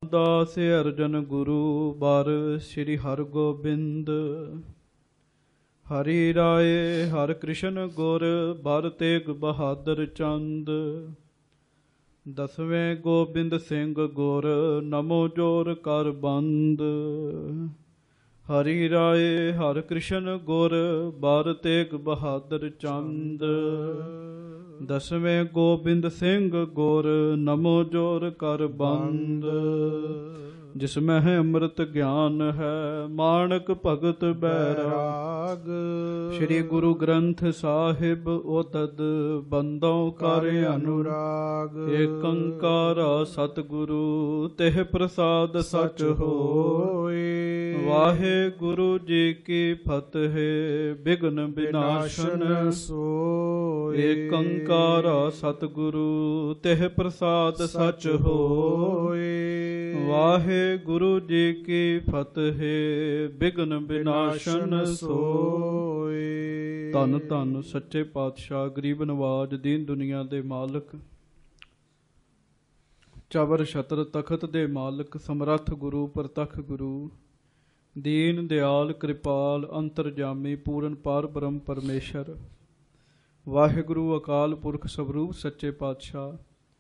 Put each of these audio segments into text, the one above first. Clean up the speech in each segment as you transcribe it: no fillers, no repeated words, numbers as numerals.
ਰਾਮਦਾਸ ਅਰਜਨ ਗੁਰੂ ਬਰ ਸ੍ਰੀ ਹਰਗੋਬਿੰਦ। ਹਰੀ ਰਾਏ ਹਰਿ ਕ੍ਰਿਸ਼ਨ ਗੁਰ ਬਰ ਤੇਗ ਬਹਾਦਰ ਚੰਦ। ਦਸਵੇਂ ਗੋਬਿੰਦ ਸਿੰਘ ਗੁਰ ਨਮੋ ਜੋਰ ਕਰ ਬੰਦ। ਹਰੀ ਰਾਏ ਹਰਿ ਕ੍ਰਿਸ਼ਨ ਗੁਰ ਬਰ ਤੇਗ ਬਹਾਦਰ ਚੰਦ। ਦਸਵੇਂ ਗੋਬਿੰਦ ਸਿੰਘ ਗੁਰ ਨਮੋ ਜੋਰ ਕਰ ਬੰਦ। ਜਿਸ ਮਹਿ ਅੰਮ੍ਰਿਤ ਗਿਆਨ ਹੈ ਮਾਣਕ ਭਗਤ ਬੈਰਾਗ। ਸ੍ਰੀ ਗੁਰੂ ਗ੍ਰੰਥ ਸਾਹਿਬ ਉਤਦ ਬੰਦੋਂ ਕਰ ਅਨੁਰਾਗ। ਏਕ ਓੰਕਾਰ ਸਤਿਗੁਰੂ ਤਿਹ ਪ੍ਰਸਾਦ ਸਚ ਹੋਇ। ਵਾਹਿਗੁਰੂ ਜੀ ਕੀ ਫਤਿਹ ਬਿਘਨ ਵਿਨਾਸ਼ਨ ਸੋਇ। ਏਕ ਓੰਕਾਰ ਸਤਿਗੁਰੂ ਤਿਹ ਪ੍ਰਸਾਦ ਸਚ ਹੋਇ। ਵਾਹਿਗੁਰੂ ਜੀ ਕੀ ਫਤਿਹ ਬਿਘਨ ਵਿਨਾਸ਼ਨ ਸੋਇ। ਧੰਨ ਧੰਨ ਸੱਚੇ ਪਾਤਸ਼ਾਹ ਗਰੀਬ ਨਵਾਜ ਦੀਨ ਦੁਨੀਆ ਦੇ ਮਾਲਕ, ਚਵਰ ਛਤਰ ਤਖਤ ਦੇ ਮਾਲਕ, ਸਮਰੱਥ ਗੁਰੂ ਪ੍ਰਤੱਖ ਗੁਰੂ, ਦੀਨ ਦਿਆਲ ਕਿਰਪਾਲ ਅੰਤਰਜਾਮੀ ਪੂਰਨ ਪਾਰ ਬ੍ਰਹਮ ਪਰਮੇਸ਼ਰ ਵਾਹਿਗੁਰੂ ਅਕਾਲ ਪੁਰਖ ਸਵਰੂਪ ਸੱਚੇ ਪਾਤਸ਼ਾਹ,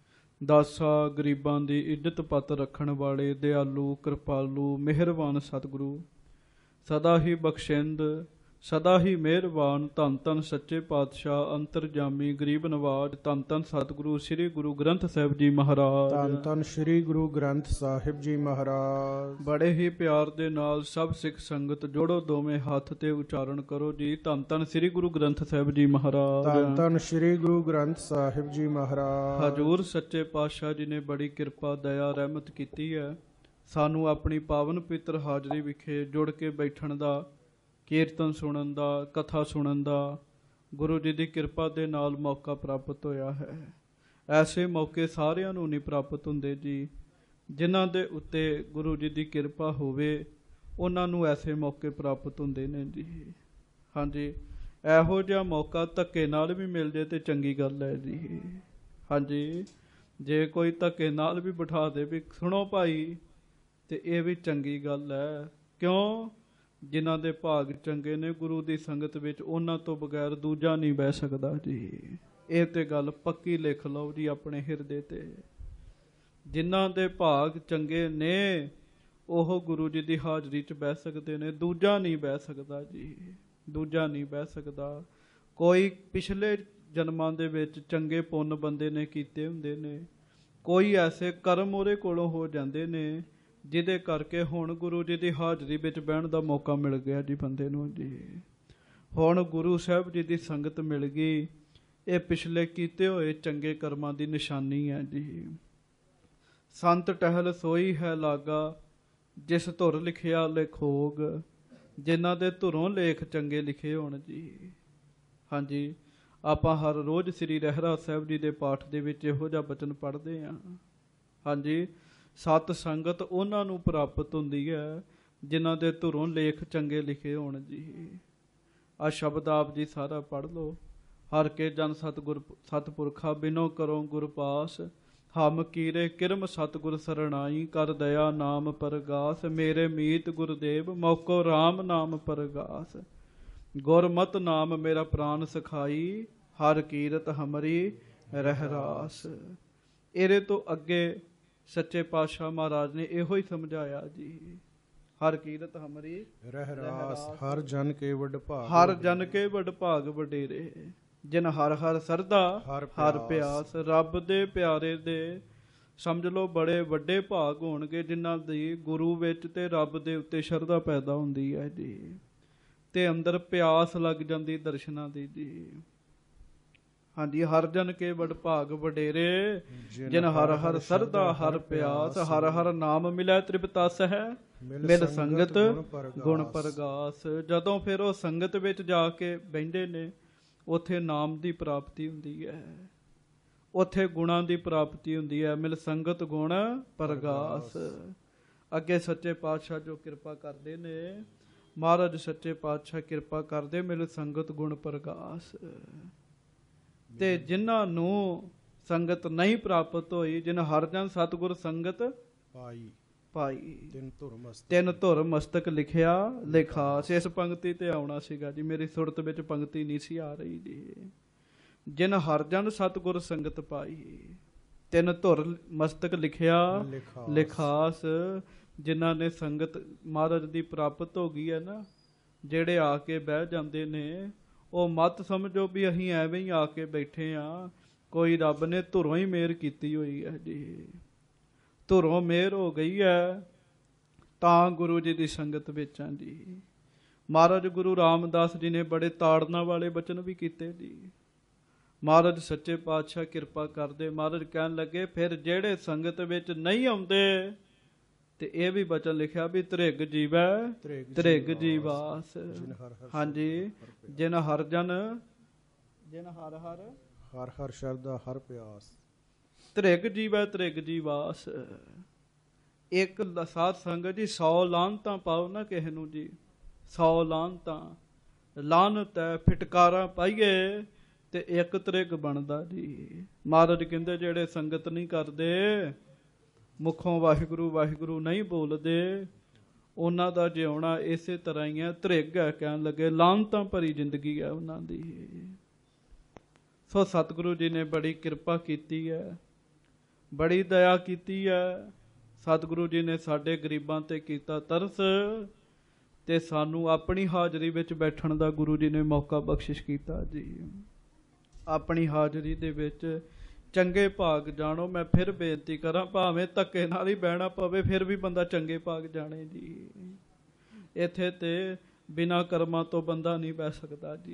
ਦਾਸਾ ਗਰੀਬਾਂ ਦੀ ਇੱਜ਼ਤ ਪੱਤ ਰੱਖਣ ਵਾਲੇ ਦਿਆਲੂ ਕਿਰਪਾਲੂ ਮਿਹਰਬਾਨ ਸਤਿਗੁਰੂ, ਸਦਾ ਹੀ ਬਖਸ਼ਿੰਦ ਸਦਾ ਹੀ ਮਿਹਰਬਾਨ, ਧੰਨ ਧੰਨ ਸੱਚੇ ਪਾਤਸ਼ਾਹ ਅੰਤਰਜਾਮੀ ਗਰੀਬ ਨਵਾਜ, ਧੰਨ ਧੰਨ ਸਤਿਗੁਰੂ ਸ੍ਰੀ ਗੁਰੂ ਗ੍ਰੰਥ ਸਾਹਿਬ ਜੀ ਮਹਾਰਾਜ, ਧੰਨ ਧੰਨ ਸ੍ਰੀ ਗੁਰੂ ਗ੍ਰੰਥ ਸਾਹਿਬ ਜੀ ਮਹਾਰਾਜ। ਬੜੇ ਹੀ ਪਿਆਰ ਦੇ ਨਾਲ ਸਭ ਸਿੱਖ ਸੰਗਤ ਜੋੜੋ ਦੋਵੇਂ ਹੱਥ ਤੇ ਉਚਾਰਨ ਕਰੋ ਜੀ, ਧੰਨ ਧੰਨ ਸ੍ਰੀ ਗੁਰੂ ਗ੍ਰੰਥ ਸਾਹਿਬ ਜੀ ਮਹਾਰਾਜ। ਧੰਨ ਧੰਨ ਸ੍ਰੀ ਗੁਰੂ ਗ੍ਰੰਥ ਸਾਹਿਬ ਜੀ ਮਹਾਰਾਜ। ਹਜ਼ੂਰ ਸੱਚੇ ਪਾਤਸ਼ਾਹ ਜੀ ਨੇ ਬੜੀ ਕਿਰਪਾ ਦਇਆ ਰਹਿਮਤ ਕੀਤੀ ਹੈ, ਸਾਨੂੰ ਆਪਣੀ ਪਾਵਨ ਪਵਿੱਤਰ ਹਾਜ਼ਰੀ ਵਿਖੇ ਜੁੜ ਕੇ ਬੈਠਣ ਦਾ, ਕੀਰਤਨ ਸੁਣਨ ਦਾ, ਕਥਾ ਸੁਣਨ ਦਾ ਗੁਰੂ ਜੀ ਦੀ ਕਿਰਪਾ ਦੇ ਨਾਲ ਮੌਕਾ ਪ੍ਰਾਪਤ ਹੋਇਆ ਹੈ। ਐਸੇ ਮੌਕੇ ਸਾਰਿਆਂ ਨੂੰ ਨਹੀਂ ਪ੍ਰਾਪਤ ਹੁੰਦੇ ਜੀ, ਜਿਨ੍ਹਾਂ ਦੇ ਉੱਤੇ ਗੁਰੂ ਜੀ ਦੀ ਕਿਰਪਾ ਹੋਵੇ ਉਹਨਾਂ ਨੂੰ ਐਸੇ ਮੌਕੇ ਪ੍ਰਾਪਤ ਹੁੰਦੇ ਨੇ ਜੀ। ਹਾਂਜੀ, ਇਹੋ ਜਿਹਾ ਮੌਕਾ ਧੱਕੇ ਨਾਲ ਵੀ ਮਿਲ ਜੇ ਤੇ ਚੰਗੀ ਗੱਲ ਹੈ ਜੀ। ਹਾਂਜੀ, ਜੇ ਕੋਈ ਧੱਕੇ ਨਾਲ ਵੀ ਬਿਠਾ ਦੇ ਵੀ ਸੁਣੋ ਭਾਈ, ਤੇ ਇਹ ਵੀ ਚੰਗੀ ਗੱਲ ਹੈ। ਕਿਉਂ? ਜਿਨ੍ਹਾਂ ਦੇ ਭਾਗ ਚੰਗੇ ਨੇ ਗੁਰੂ ਦੀ ਸੰਗਤ ਵਿੱਚ, ਉਹਨਾਂ ਤੋਂ ਬਗੈਰ ਦੂਜਾ ਨਹੀਂ ਬਹਿ ਸਕਦਾ ਜੀ। ਇਹ ਤੇ ਗੱਲ ਪੱਕੀ ਲਿਖ ਲਓ ਜੀ ਆਪਣੇ ਹਿਰਦੇ ਤੇ। ਜਿਨ੍ਹਾਂ ਦੇ ਭਾਗ ਚੰਗੇ ਨੇ ਉਹ ਗੁਰੂ ਜੀ ਦੀ ਹਾਜ਼ਰੀ 'ਚ ਬਹਿ ਸਕਦੇ ਨੇ, ਦੂਜਾ ਨਹੀਂ ਬਹਿ ਸਕਦਾ ਜੀ, ਦੂਜਾ ਨਹੀਂ ਬਹਿ ਸਕਦਾ। ਕੋਈ ਪਿਛਲੇ ਜਨਮਾਂ ਦੇ ਵਿੱਚ ਚੰਗੇ ਪੁੰਨ ਬੰਦੇ ਨੇ ਕੀਤੇ ਹੁੰਦੇ ਨੇ, ਕੋਈ ਐਸੇ ਕਰਮ ਉਹਦੇ ਕੋਲੋਂ ਹੋ ਜਾਂਦੇ ਨੇ ਜਿਹਦੇ ਕਰਕੇ ਹੁਣ ਗੁਰੂ ਜੀ ਦੀ ਹਾਜ਼ਰੀ ਵਿੱਚ ਬਹਿਣ ਦਾ ਮੌਕਾ ਮਿਲ ਗਿਆ ਜੀ ਬੰਦੇ ਨੂੰ ਜੀ। ਹੁਣ ਗੁਰੂ ਸਾਹਿਬ ਜੀ ਦੀ ਸੰਗਤ ਮਿਲ ਗਈ, ਇਹ ਪਿਛਲੇ ਕੀਤੇ ਹੋਏ ਚੰਗੇ ਕਰਮਾਂ ਦੀ ਨਿਸ਼ਾਨੀ ਹੈ ਜੀ। ਸੰਤ ਟਹਿਲ ਸੋਈ ਹੈ ਲਾਗਾ ਜਿਸ ਧੁਰ ਲਿਖਿਆ ਲੇਖੋਗ, ਜਿਨ੍ਹਾਂ ਦੇ ਧੁਰੋਂ ਲੇਖ ਚੰਗੇ ਲਿਖੇ ਹੋਣ ਜੀ। ਹਾਂਜੀ, ਆਪਾਂ ਹਰ ਰੋਜ਼ ਸ੍ਰੀ ਰਹਿਰਾਸ ਸਾਹਿਬ ਜੀ ਦੇ ਪਾਠ ਦੇ ਵਿੱਚ ਇਹੋ ਜਿਹਾ ਬਚਨ ਪੜ੍ਹਦੇ ਹਾਂ। ਹਾਂਜੀ, ਸਤ ਸੰਗਤ ਉਹਨਾਂ ਨੂੰ ਪ੍ਰਾਪਤ ਹੁੰਦੀ ਹੈ ਜਿਨ੍ਹਾਂ ਦੇ ਧੁਰੋਂ ਲੇਖ ਚੰਗੇ ਲਿਖੇ ਹੋਣ ਜੀ। ਆ ਸ਼ਬਦ ਆਪ ਜੀ ਸਾਰਾ ਪੜ੍ਹ ਲਓ। ਹਰ ਕੇ ਜਨ ਸਤਿਗੁਰ ਸਤਿਪੁਰਖਾ ਬਿਨੋ ਕਰੋ ਗੁਰ ਪਾਸ, ਹਮ ਕੀਰੇ ਕਿਰਮ ਸਤਿਗੁਰ ਸਰਣਾਈ, ਕਰ ਦਇਆ ਨਾਮ ਪਰਗਾਸ, ਮੇਰੇ ਮੀਤ ਗੁਰਦੇਵ ਮੌਕੋ ਰਾਮ ਨਾਮ ਪਰਗਾਸ, ਗੁਰਮਤਿ ਨਾਮ ਮੇਰਾ ਪ੍ਰਾਨ ਸਖਾਈ, ਹਰ ਕੀਰਤ ਹਮਰੀ ਰਹਿਰਾਸ। ਇਹਦੇ ਤੋਂ ਅੱਗੇ ਸੱਚੇ ਪਾਤਸ਼ਾਹ ਮਹਾਰਾਜ ਨੇ ਇਹੋ ਹੀ ਸਮਝਾਇਆ ਜੀ, ਹਰ ਕੀਰਤ ਹਮਰੀ ਰਹਿਰਾਸ, ਹਰ ਜਨ ਕੇ ਵਡ ਭਾਗ, ਹਰ ਜਨ ਕੇ ਵਡ ਭਾਗ ਵਡੇਰੇ, ਜਿਨ ਹਰ ਹਰ ਸਰਦਾ ਹਰ ਪਿਆਸ। ਰੱਬ ਦੇ ਪਿਆਰੇ ਦੇ ਸਮਝ ਲਓ ਬੜੇ ਵੱਡੇ ਭਾਗ ਹੋਣਗੇ ਜਿਨ੍ਹਾਂ ਦੀ ਗੁਰੂ ਵਿੱਚ ਤੇ ਰੱਬ ਦੇ ਉੱਤੇ ਸ਼ਰਧਾ ਪੈਦਾ ਹੁੰਦੀ ਹੈ ਜੀ, ਤੇ ਅੰਦਰ ਪਿਆਸ ਲੱਗ ਜਾਂਦੀ ਦਰਸ਼ਨਾਂ ਦੀ ਜੀ। ਹਾਂਜੀ, ਹਰ ਜਨ ਕੇ ਵਡ ਭਾਗ ਵਡੇਰੇ, ਜਿਨ ਹਰ ਹਰ ਸਰਦਾ ਹਰ ਪਿਆਸ, ਹਰ ਹਰ ਨਾਮ ਮਿਲੈ ਤ੍ਰਿਪਤਸ ਹੈ, ਮਿਲ ਸੰਗਤ ਗੁਣ ਪਰਗਾਸ। ਜਦੋਂ ਫਿਰ ਉਹ ਸੰਗਤ ਵਿੱਚ ਜਾ ਕੇ ਬਹਿੰਦੇ ਨੇ, ਉੱਥੇ ਨਾਮ ਦੀ ਪ੍ਰਾਪਤੀ ਹੁੰਦੀ ਹੈ, ਉੱਥੇ ਗੁਣਾਂ ਦੀ ਪ੍ਰਾਪਤੀ ਹੁੰਦੀ ਹੈ। ਮਿਲ ਸੰਗਤ ਗੁਣ ਪਰਗਾਸ। ਅੱਗੇ ਸੱਚੇ ਪਾਤਸ਼ਾਹ ਜੋ ਕਿਰਪਾ ਕਰਦੇ ਨੇ, ਮਹਾਰਾਜ ਸੱਚੇ ਪਾਤਸ਼ਾਹ ਕਿਰਪਾ ਕਰਦੇ, ਮਿਲ ਸੰਗਤ ਗੁਣ ਪਰਗਾਸ। ਤੇ ਜਿਨ੍ਹਾਂ ਨੂੰ ਸੰਗਤ ਨਹੀਂ ਪ੍ਰਾਪਤ ਹੋਈ, ਜਿਨ ਹਰ ਜਨ ਸਤਿਗੁਰ ਸੰਗਤ ਪਾਈ। ਤਿੰਨ ਧੁਰ ਮਸਤਕ ਲਿਖਿਆ ਲਿਖਾਸ। ਇਸ ਪੰਕਤੀ ਤੇ ਆਉਣਾ ਸੀਗਾ ਜੀ, ਮੇਰੀ ਸੁਰਤ ਵਿੱਚ ਪੰਕਤੀ ਨਹੀਂ ਸੀ ਆ ਰਹੀ ਜੀ। ਜਿਨ ਹਰਜਨ ਸਤਿਗੁਰ ਸੰਗਤ ਪਾਈ, ਤਿੰਨ ਧੁਰ ਮਸਤਕ ਲਿਖਿਆ ਲਿਖਾਸ। ਜਿਨ੍ਹਾਂ ਨੇ ਸੰਗਤ ਮਹਾਰਾਜ ਦੀ ਪ੍ਰਾਪਤ ਹੋ ਗਈ ਹੈ ਨਾ, ਜਿਹੜੇ ਆ ਕੇ ਬਹਿ ਜਾਂਦੇ ਨੇ, ਉਹ ਮਤ ਸਮਝੋ ਵੀ ਅਸੀਂ ਐਵੇਂ ਹੀ ਆ ਕੇ ਬੈਠੇ ਆ, ਕੋਈ ਰੱਬ ਨੇ ਧੁਰੋਂ ਹੀ ਮਿਹਰ ਕੀਤੀ ਹੋਈ ਹੈ ਜੀ। ਧੁਰੋਂ ਮਿਹਰ ਹੋ ਗਈ ਹੈ ਤਾਂ ਗੁਰੂ ਜੀ ਦੀ ਸੰਗਤ ਵਿੱਚ ਆਂ ਜੀ। ਮਹਾਰਾਜ ਗੁਰੂ ਰਾਮਦਾਸ ਜੀ ਨੇ ਬੜੇ ਤਾੜਨਾ ਵਾਲੇ ਬਚਨ ਵੀ ਕੀਤੇ ਜੀ। ਮਹਾਰਾਜ ਸੱਚੇ ਪਾਤਸ਼ਾਹ ਕਿਰਪਾ ਕਰਦੇ, ਮਹਾਰਾਜ ਕਹਿਣ ਲੱਗੇ ਫਿਰ ਜਿਹੜੇ ਸੰਗਤ ਵਿੱਚ ਨਹੀਂ ਆਉਂਦੇ, ਤੇ ਇਹ ਵੀ ਬਚਨ ਲਿਖਿਆ ਵੀ ਤ੍ਰਿਗ ਜੀਵੈ ਤ੍ਰਿਗ ਜੀਵਾਸ। ਹਾਂਜੀ, ਜਿਨ ਹਰ ਜਨ ਜਿਨ ਹਰ ਹਰ ਹਰ ਹਰ ਸ਼ਰਧਾ ਹਰ ਪਿਆਸ, ਤ੍ਰਿਗ ਜੀਵੈ ਤ੍ਰਿਗ ਜੀਵਾਸ। ਇੱਕ ਸਾਧ ਸੰਗਤ ਜੀ 100 ਲਾਹਨਤਾਂ ਪਾਓ ਨਾ ਕਿਸੇ ਨੂੰ ਜੀ, 100 ਲਾਹਨਤਾਂ, ਲਾਹਨਤ ਹੈ ਫਿਟਕਾਰਾਂ ਪਾਈਏ ਤੇ ਇੱਕ ਤ੍ਰਿਗ ਬਣਦਾ ਜੀ। ਮਹਾਰਾਜ ਕਹਿੰਦੇ ਜਿਹੜੇ ਸੰਗਤ ਨਹੀਂ ਕਰਦੇ, ਮੁਖੋਂ ਵਾਹਿਗੁਰੂ ਵਾਹਿਗੁਰੂ ਨਹੀਂ ਬੋਲਦੇ, ਉਹਨਾਂ ਦਾ ਜਿਉਣਾ ਇਸੇ ਤਰ੍ਹਾਂ ਹੀ ਹੈ, ਤ੍ਰਿਗ ਹੈ। ਕਹਿਣ ਲੱਗੇ ਲਾਹਨਤਾਂ ਭਰੀ ਜ਼ਿੰਦਗੀ ਹੈ ਉਹਨਾਂ ਦੀ। ਸੋ ਸਤਿਗੁਰੂ ਜੀ ਨੇ ਬੜੀ ਕਿਰਪਾ ਕੀਤੀ ਹੈ, ਬੜੀ ਦਇਆ ਕੀਤੀ ਹੈ। ਸਤਿਗੁਰੂ ਜੀ ਨੇ ਸਾਡੇ ਗਰੀਬਾਂ ਤੇ ਕੀਤਾ ਤਰਸ, ਤੇ ਸਾਨੂੰ ਆਪਣੀ ਹਾਜ਼ਰੀ ਵਿੱਚ ਬੈਠਣ ਦਾ ਗੁਰੂ ਜੀ ਨੇ ਮੌਕਾ ਬਖਸ਼ਿਸ਼ ਕੀਤਾ ਜੀ। ਆਪਣੀ ਹਾਜ਼ਰੀ ਦੇ ਵਿੱਚ ਚੰਗੇ ਭਾਗ ਜਾਣੋ। ਮੈਂ ਫਿਰ ਬੇਨਤੀ ਕਰਾਂ, ਭਾਵੇਂ ਧੱਕੇ ਨਾਲ ਹੀ ਬਹਿਣਾ ਪਵੇ, ਫਿਰ ਵੀ ਬੰਦਾ ਚੰਗੇ ਭਾਗ ਜਾਣੇ ਜੀ। ਇੱਥੇ ਤੇ ਬਿਨਾਂ ਕਰਮਾਂ ਤੋਂ ਬੰਦਾ ਨਹੀਂ ਬਹਿ ਸਕਦਾ ਜੀ।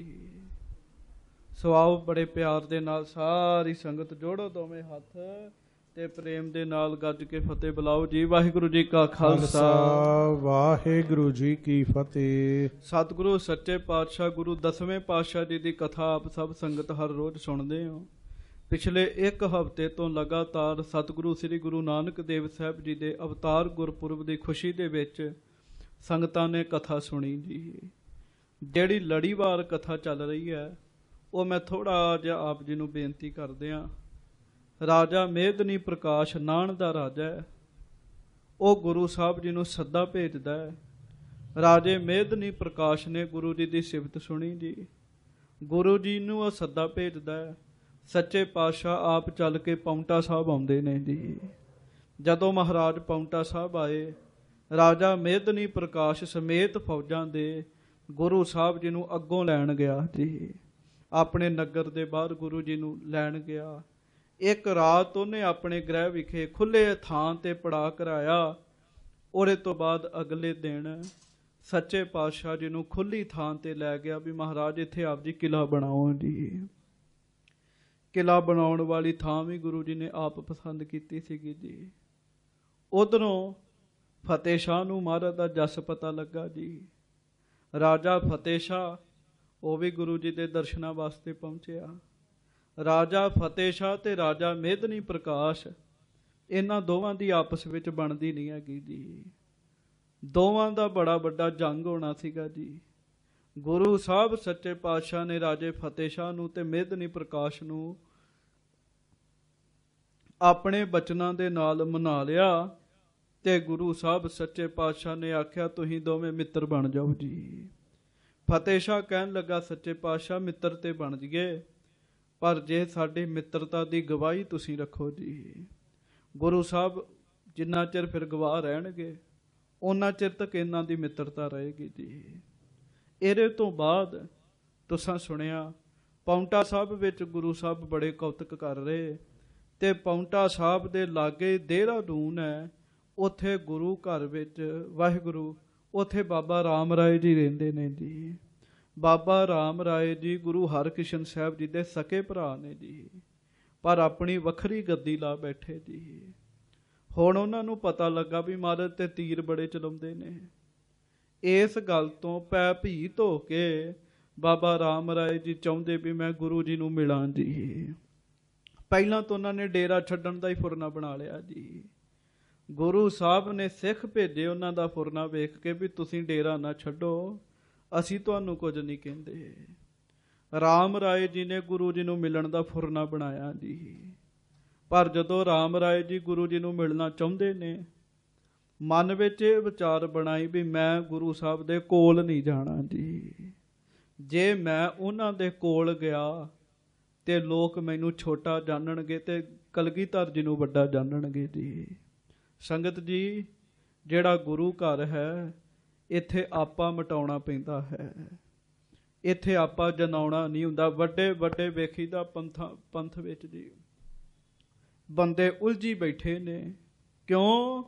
ਸੋ ਆਓ ਬੜੇ ਪਿਆਰ ਦੇ ਨਾਲ ਸਾਰੀ ਸੰਗਤ ਜੋੜੋ ਦੋਵੇਂ ਹੱਥ ਤੇ ਪ੍ਰੇਮ ਦੇ ਨਾਲ ਗੱਜ ਕੇ ਫਤਿਹ ਬੁਲਾਓ ਜੀ। ਵਾਹਿਗੁਰੂ ਜੀ ਕਾ ਖਾਲਸਾ, ਵਾਹਿਗੁਰੂ ਜੀ ਕੀ ਫਤਿਹ। ਸਤਿਗੁਰੂ ਸੱਚੇ ਪਾਤਸ਼ਾਹ ਗੁਰੂ 10ਵੇਂ ਪਾਤਸ਼ਾਹ ਜੀ ਦੀ ਕਥਾ ਆਪ ਸਭ ਸੰਗਤ ਹਰ ਰੋਜ਼ ਸੁਣਦੇ ਹੋ। ਪਿਛਲੇ ਇੱਕ ਹਫ਼ਤੇ ਤੋਂ ਲਗਾਤਾਰ ਸਤਿਗੁਰੂ ਸ੍ਰੀ ਗੁਰੂ ਨਾਨਕ ਦੇਵ ਸਾਹਿਬ ਜੀ ਦੇ ਅਵਤਾਰ ਗੁਰਪੁਰਬ ਦੀ ਖੁਸ਼ੀ ਦੇ ਵਿੱਚ ਸੰਗਤਾਂ ਨੇ ਕਥਾ ਸੁਣੀ ਜੀ। ਜਿਹੜੀ ਲੜੀਵਾਰ ਕਥਾ ਚੱਲ ਰਹੀ ਹੈ, ਉਹ ਮੈਂ ਥੋੜ੍ਹਾ ਜਿਹਾ ਆਪ ਜੀ ਨੂੰ ਬੇਨਤੀ ਕਰਦੇ ਹਾਂ। ਰਾਜਾ ਮੇਦਨੀ ਪ੍ਰਕਾਸ਼ ਨਾਨ ਦਾ ਰਾਜਾ ਹੈ, ਉਹ ਗੁਰੂ ਸਾਹਿਬ ਜੀ ਨੂੰ ਸੱਦਾ ਭੇਜਦਾ ਹੈ। ਰਾਜੇ ਮੇਦਨੀ ਪ੍ਰਕਾਸ਼ ਨੇ ਗੁਰੂ ਜੀ ਦੀ ਸਿਫਤ ਸੁਣੀ ਜੀ। ਗੁਰੂ ਜੀ ਨੂੰ ਉਹ ਸੱਦਾ ਭੇਜਦਾ ਹੈ। ਸੱਚੇ ਪਾਤਸ਼ਾਹ ਆਪ ਚੱਲ ਕੇ ਪਾਉਂਟਾ ਸਾਹਿਬ ਆਉਂਦੇ ਨੇ ਜੀ। ਜਦੋਂ ਮਹਾਰਾਜ ਪਾਉਂਟਾ ਸਾਹਿਬ ਆਏ, ਰਾਜਾ ਮੇਦਨੀ ਪ੍ਰਕਾਸ਼ ਸਮੇਤ ਫੌਜਾਂ ਦੇ ਗੁਰੂ ਸਾਹਿਬ ਜੀ ਨੂੰ ਅੱਗੋਂ ਲੈਣ ਗਿਆ ਜੀ। ਆਪਣੇ ਨਗਰ ਦੇ ਬਾਹਰ ਗੁਰੂ ਜੀ ਨੂੰ ਲੈਣ ਗਿਆ। ਇੱਕ ਰਾਤ ਉਹਨੇ ਆਪਣੇ ਗ੍ਰਹਿ ਵਿਖੇ ਖੁੱਲ੍ਹੇ ਥਾਂ ਤੇ ਪੜਾ ਕਰਾਇਆ। ਉਹਦੇ ਤੋਂ ਬਾਅਦ ਅਗਲੇ ਦਿਨ ਸੱਚੇ ਪਾਤਸ਼ਾਹ ਜੀ ਨੂੰ ਖੁੱਲ੍ਹੀ ਥਾਂ ਤੇ ਲੈ ਗਿਆ ਵੀ ਮਹਾਰਾਜ ਇੱਥੇ ਆਪ ਜੀ ਕਿਲ੍ਹਾ ਬਣਾਓ ਜੀ। ਕਿਲ੍ਹਾ ਬਣਾਉਣ ਵਾਲੀ ਥਾਂ ਵੀ ਗੁਰੂ ਜੀ ਨੇ ਆਪ ਪਸੰਦ ਕੀਤੀ ਸੀਗੀ ਜੀ। ਉਧਰੋਂ ਫਤਿਹ ਸ਼ਾਹ ਨੂੰ ਮਹਾਰਾਜ ਦਾ ਜਸ ਪਤਾ ਲੱਗਾ ਜੀ। ਰਾਜਾ ਫਤਿਹ ਸ਼ਾਹ ਉਹ ਵੀ ਗੁਰੂ ਜੀ ਦੇ ਦਰਸ਼ਨਾਂ ਵਾਸਤੇ ਪਹੁੰਚਿਆ। ਰਾਜਾ ਫਤਿਹ ਸ਼ਾਹ ਤੇ ਰਾਜਾ ਮੇਦਨੀ ਪ੍ਰਕਾਸ਼, ਇਹਨਾਂ ਦੋਵਾਂ ਦੀ ਆਪਸ ਵਿੱਚ ਬਣਦੀ ਨਹੀਂ ਹੈਗੀ ਜੀ। ਦੋਵਾਂ ਦਾ ਬੜਾ ਵੱਡਾ ਜੰਗ ਹੋਣਾ ਸੀਗਾ ਜੀ। ਗੁਰੂ ਸਾਹਿਬ ਸੱਚੇ ਪਾਤਸ਼ਾਹ ਨੇ ਰਾਜੇ ਫਤਿਹ ਸ਼ਾਹ ਨੂੰ ਤੇ ਮੇਦਨੀ ਪ੍ਰਕਾਸ਼ ਨੂੰ ਆਪਣੇ ਬਚਨਾਂ ਦੇ ਨਾਲ ਮਨਾ ਲਿਆ, ਤੇ ਗੁਰੂ ਸਾਹਿਬ ਸੱਚੇ ਪਾਤਸ਼ਾਹ ਨੇ ਆਖਿਆ ਤੁਸੀਂ ਦੋਵੇਂ ਮਿੱਤਰ ਬਣ ਜਾਓ ਜੀ। ਫਤਿਹ ਸ਼ਾਹ ਕਹਿਣ ਲੱਗਾ ਸੱਚੇ ਪਾਤਸ਼ਾਹ ਮਿੱਤਰ ਤੇ ਬਣ ਜੀਏ, ਪਰ ਜੇ ਸਾਡੀ ਮਿੱਤਰਤਾ ਦੀ ਗਵਾਹੀ ਤੁਸੀਂ ਰੱਖੋ ਜੀ। ਗੁਰੂ ਸਾਹਿਬ ਜਿੰਨਾ ਚਿਰ ਫਿਰ ਗਵਾਹ ਰਹਿਣਗੇ, ਉਹਨਾਂ ਚਿਰ ਤੱਕ ਇਹਨਾਂ ਦੀ ਮਿੱਤਰਤਾ ਰਹੇਗੀ ਜੀ। ਇਹਦੇ ਤੋਂ ਬਾਅਦ ਤੁਸੀਂ ਸੁਣਿਆ ਪਾਉਂਟਾ ਸਾਹਿਬ ਵਿੱਚ ਗੁਰੂ ਸਾਹਿਬ ਬੜੇ ਕੌਤਕ ਕਰ ਰਹੇ, ਤੇ ਪਾਉਂਟਾ ਸਾਹਿਬ ਦੇ ਲਾਗੇ ਦੇਹਰਾਦੂਨ ਹੈ, ਉੱਥੇ ਗੁਰੂ ਘਰ ਵਿੱਚ ਵਾਹਿਗੁਰੂ, ਉੱਥੇ ਬਾਬਾ ਰਾਮ ਰਾਏ ਜੀ ਰਹਿੰਦੇ ਨੇ ਜੀ। ਬਾਬਾ ਰਾਮ ਰਾਏ ਜੀ ਗੁਰੂ ਹਰਕ੍ਰਿਸ਼ਨ ਸਾਹਿਬ ਜੀ ਦੇ ਸਕੇ ਭਰਾ ਨੇ ਜੀ, ਪਰ ਆਪਣੀ ਵੱਖਰੀ ਗੱਦੀ ਲਾ ਬੈਠੇ ਜੀ। ਹੁਣ ਉਹਨਾਂ ਨੂੰ ਪਤਾ ਲੱਗਾ ਵੀ ਮਹਾਰਾਜ ਤੇ ਤੀਰ ਬੜੇ ਚਲਾਉਂਦੇ ਨੇ। ਇਸ ਗੱਲ ਤੋਂ ਪੈ ਭੀ ਧੋ ਕੇ ਬਾਬਾ ਰਾਮ ਰਾਏ ਜੀ ਚਾਹੁੰਦੇ ਵੀ ਮੈਂ ਗੁਰੂ ਜੀ ਨੂੰ ਮਿਲਾਂ ਜੀ। ਪਹਿਲਾਂ ਤਾਂ ਉਹਨਾਂ ਨੇ ਡੇਰਾ ਛੱਡਣ ਦਾ ਹੀ ਫੁਰਨਾ ਬਣਾ ਲਿਆ ਜੀ। ਗੁਰੂ ਸਾਹਿਬ ਨੇ ਸਿੱਖ ਭੇਜੇ ਉਹਨਾਂ ਦਾ ਫੁਰਨਾ ਵੇਖ ਕੇ ਵੀ ਤੁਸੀਂ ਡੇਰਾ ਨਾ ਛੱਡੋ, ਅਸੀਂ ਤੁਹਾਨੂੰ ਕੁਝ ਨਹੀਂ ਕਹਿੰਦੇ। ਰਾਮ ਰਾਏ ਜੀ ਨੇ ਗੁਰੂ ਜੀ ਨੂੰ ਮਿਲਣ ਦਾ ਫੁਰਨਾ ਬਣਾਇਆ ਜੀ। ਪਰ ਜਦੋਂ ਰਾਮ ਰਾਏ ਜੀ ਗੁਰੂ ਜੀ ਨੂੰ ਮਿਲਣਾ ਚਾਹੁੰਦੇ ਨੇ, ਮਨ ਵਿੱਚ ਇਹ ਵਿਚਾਰ ਬਣਾਈ ਵੀ ਮੈਂ ਗੁਰੂ ਸਾਹਿਬ ਦੇ ਕੋਲ ਨਹੀਂ ਜਾਣਾ ਜੀ। ਜੇ ਮੈਂ ਉਹਨਾਂ ਦੇ ਕੋਲ ਗਿਆ ਤੇ ਲੋਕ ਮੈਨੂੰ ਛੋਟਾ ਜਾਣਨਗੇ ਤੇ ਕਲਗੀਧਰ ਜੀ ਨੂੰ ਵੱਡਾ ਜਾਣਨਗੇ ਜੀ। ਸੰਗਤ ਜੀ, ਜਿਹੜਾ ਗੁਰੂ ਘਰ ਹੈ ਇੱਥੇ ਆਪਾ ਮਟਾਉਣਾ ਪੈਂਦਾ ਹੈ, ਇੱਥੇ ਆਪਾ ਜਨਾਉਣਾ ਨਹੀਂ ਹੁੰਦਾ। ਵੱਡੇ ਵੱਡੇ ਵੇਖੀਦਾ ਪੰਥ ਵਿੱਚ ਜੀ ਬੰਦੇ ਉਲਝੀ ਬੈਠੇ ਨੇ। ਕਿਉਂ?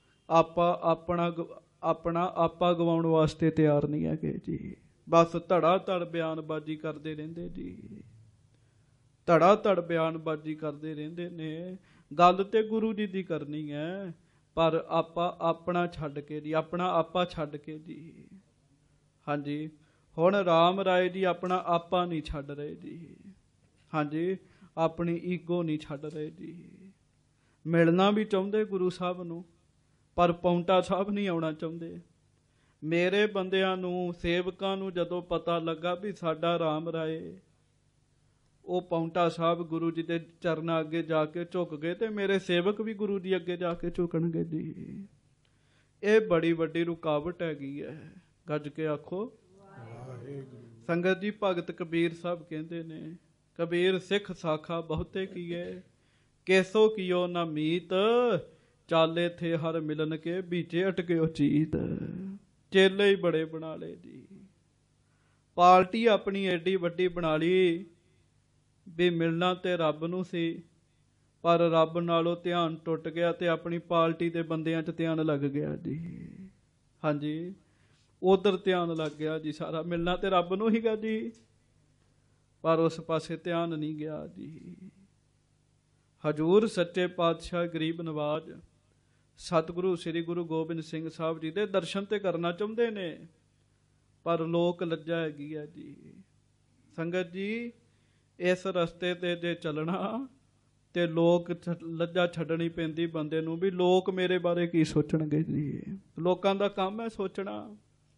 ਆਪਣਾ ਆਪਾ ਗਵਾਉਣ ਵਾਸਤੇ ਤਿਆਰ ਨਹੀਂ ਹੈਗੇ ਜੀ। ਬਸ ਧੜਾ ਧੜ ਬਿਆਨਬਾਜ਼ੀ ਕਰਦੇ ਰਹਿੰਦੇ ਜੀ, ਧੜਾ ਧੜ ਬਿਆਨਬਾਜ਼ੀ ਕਰਦੇ ਰਹਿੰਦੇ ਨੇ। ਗੱਲ ਤੇ ਗੁਰੂ ਜੀ ਦੀ ਕਰਨੀ ਹੈ, ਪਰ ਆਪਣਾ ਛੱਡ ਕੇ ਜੀ, ਆਪਣਾ ਆਪਾ ਛੱਡ ਕੇ ਜੀ। ਹਾਂਜੀ, ਹੁਣ ਰਾਮ ਰਾਏ ਜੀ ਆਪਣਾ ਆਪਾ ਨਹੀਂ ਛੱਡ ਰਹੇ ਜੀ। ਹਾਂਜੀ, ਆਪਣੀ ਈਗੋ ਨਹੀਂ ਛੱਡ ਰਹੇ ਜੀ। ਮਿਲਣਾ ਵੀ ਚਾਹੁੰਦੇ ਗੁਰੂ ਸਾਹਿਬ ਨੂੰ, ਪਰ ਪਾਉਂਟਾ ਸਾਹਿਬ ਨਹੀਂ ਆਉਣਾ ਚਾਹੁੰਦੇ। ਮੇਰੇ ਬੰਦਿਆਂ ਨੂੰ, ਸੇਵਕਾਂ ਨੂੰ ਜਦੋਂ ਪਤਾ ਲੱਗਾ ਵੀ ਸਾਡਾ ਰਾਮ ਰਾਏ, ਉਹ ਪਾਉਂਟਾ ਸਾਹਿਬ ਗੁਰੂ ਜੀ ਦੇ ਚਰਨਾਂ ਅੱਗੇ ਜਾ ਕੇ ਝੁਕ ਗਏ ਤੇ ਮੇਰੇ ਸੇਵਕ ਵੀ ਗੁਰੂ ਜੀ ਅੱਗੇ ਜਾ ਕੇ ਝੁਕਣਗੇ ਜੀ। ਇਹ ਬੜੀ ਵੱਡੀ ਰੁਕਾਵਟ ਹੈਗੀ ਹੈ। ਗੱਜ ਕੇ ਆਖੋ ਸੰਗਤ ਜੀ। ਭਗਤ ਕਬੀਰ ਸਾਹਿਬ ਕਹਿੰਦੇ ਨੇ, ਕਬੀਰ ਸਿੱਖ ਸਾਖਾ ਬਹੁਤੇ ਕੀਏ, ਕੇਸੋ ਕੀਓ ਨਾ ਮੀਤ, ਚਾਲੇ ਥੇ ਹਰ ਮਿਲਨ ਕੇ, ਬੀਚੇ ਅਟਕਿਓ ਚੀਤ। ਚੇਲੇ ਹੀ ਬੜੇ ਬਣਾ ਲਏ ਜੀ। ਪਾਰਟੀ ਆਪਣੀ ਐਡੀ ਵੱਡੀ ਬਣਾ ਲਈ ਵੀ ਮਿਲਣਾ ਤੇ ਰੱਬ ਨੂੰ ਸੀ, ਪਰ ਰੱਬ ਨਾਲੋਂ ਧਿਆਨ ਟੁੱਟ ਗਿਆ ਤੇ ਆਪਣੀ ਪਾਰਟੀ ਦੇ ਬੰਦਿਆਂ 'ਚ ਧਿਆਨ ਲੱਗ ਗਿਆ ਜੀ। ਹਾਂਜੀ, ਉਧਰ ਧਿਆਨ ਲੱਗ ਗਿਆ ਜੀ ਸਾਰਾ। ਮਿਲਣਾ ਤੇ ਰੱਬ ਨੂੰ ਹੀਗਾ ਜੀ, ਪਰ ਉਸ ਪਾਸੇ ਧਿਆਨ ਨਹੀਂ ਗਿਆ ਜੀ। ਹਜ਼ੂਰ ਸੱਚੇ ਪਾਤਸ਼ਾਹ ਗਰੀਬ ਨਵਾਜ ਸਤਿਗੁਰੂ ਸ੍ਰੀ ਗੁਰੂ ਗੋਬਿੰਦ ਸਿੰਘ ਸਾਹਿਬ ਜੀ ਦੇ ਦਰਸ਼ਨ ਤੇ ਕਰਨਾ ਚਾਹੁੰਦੇ ਨੇ, ਪਰ ਲੋਕ ਲੱਜਾ ਹੈਗੀ ਹੈ ਜੀ। ਸੰਗਤ ਜੀ, ਇਸ ਰਸਤੇ ਤੇ ਜੇ ਚੱਲਣਾ ਤੇ ਲੋਕ ਲੱਜਾ ਛੱਡਣੀ ਪੈਂਦੀ ਬੰਦੇ ਨੂੰ, ਵੀ ਲੋਕ ਮੇਰੇ ਬਾਰੇ ਕੀ ਸੋਚਣਗੇ ਜੀ। ਲੋਕਾਂ ਦਾ ਕੰਮ ਹੈ ਸੋਚਣਾ,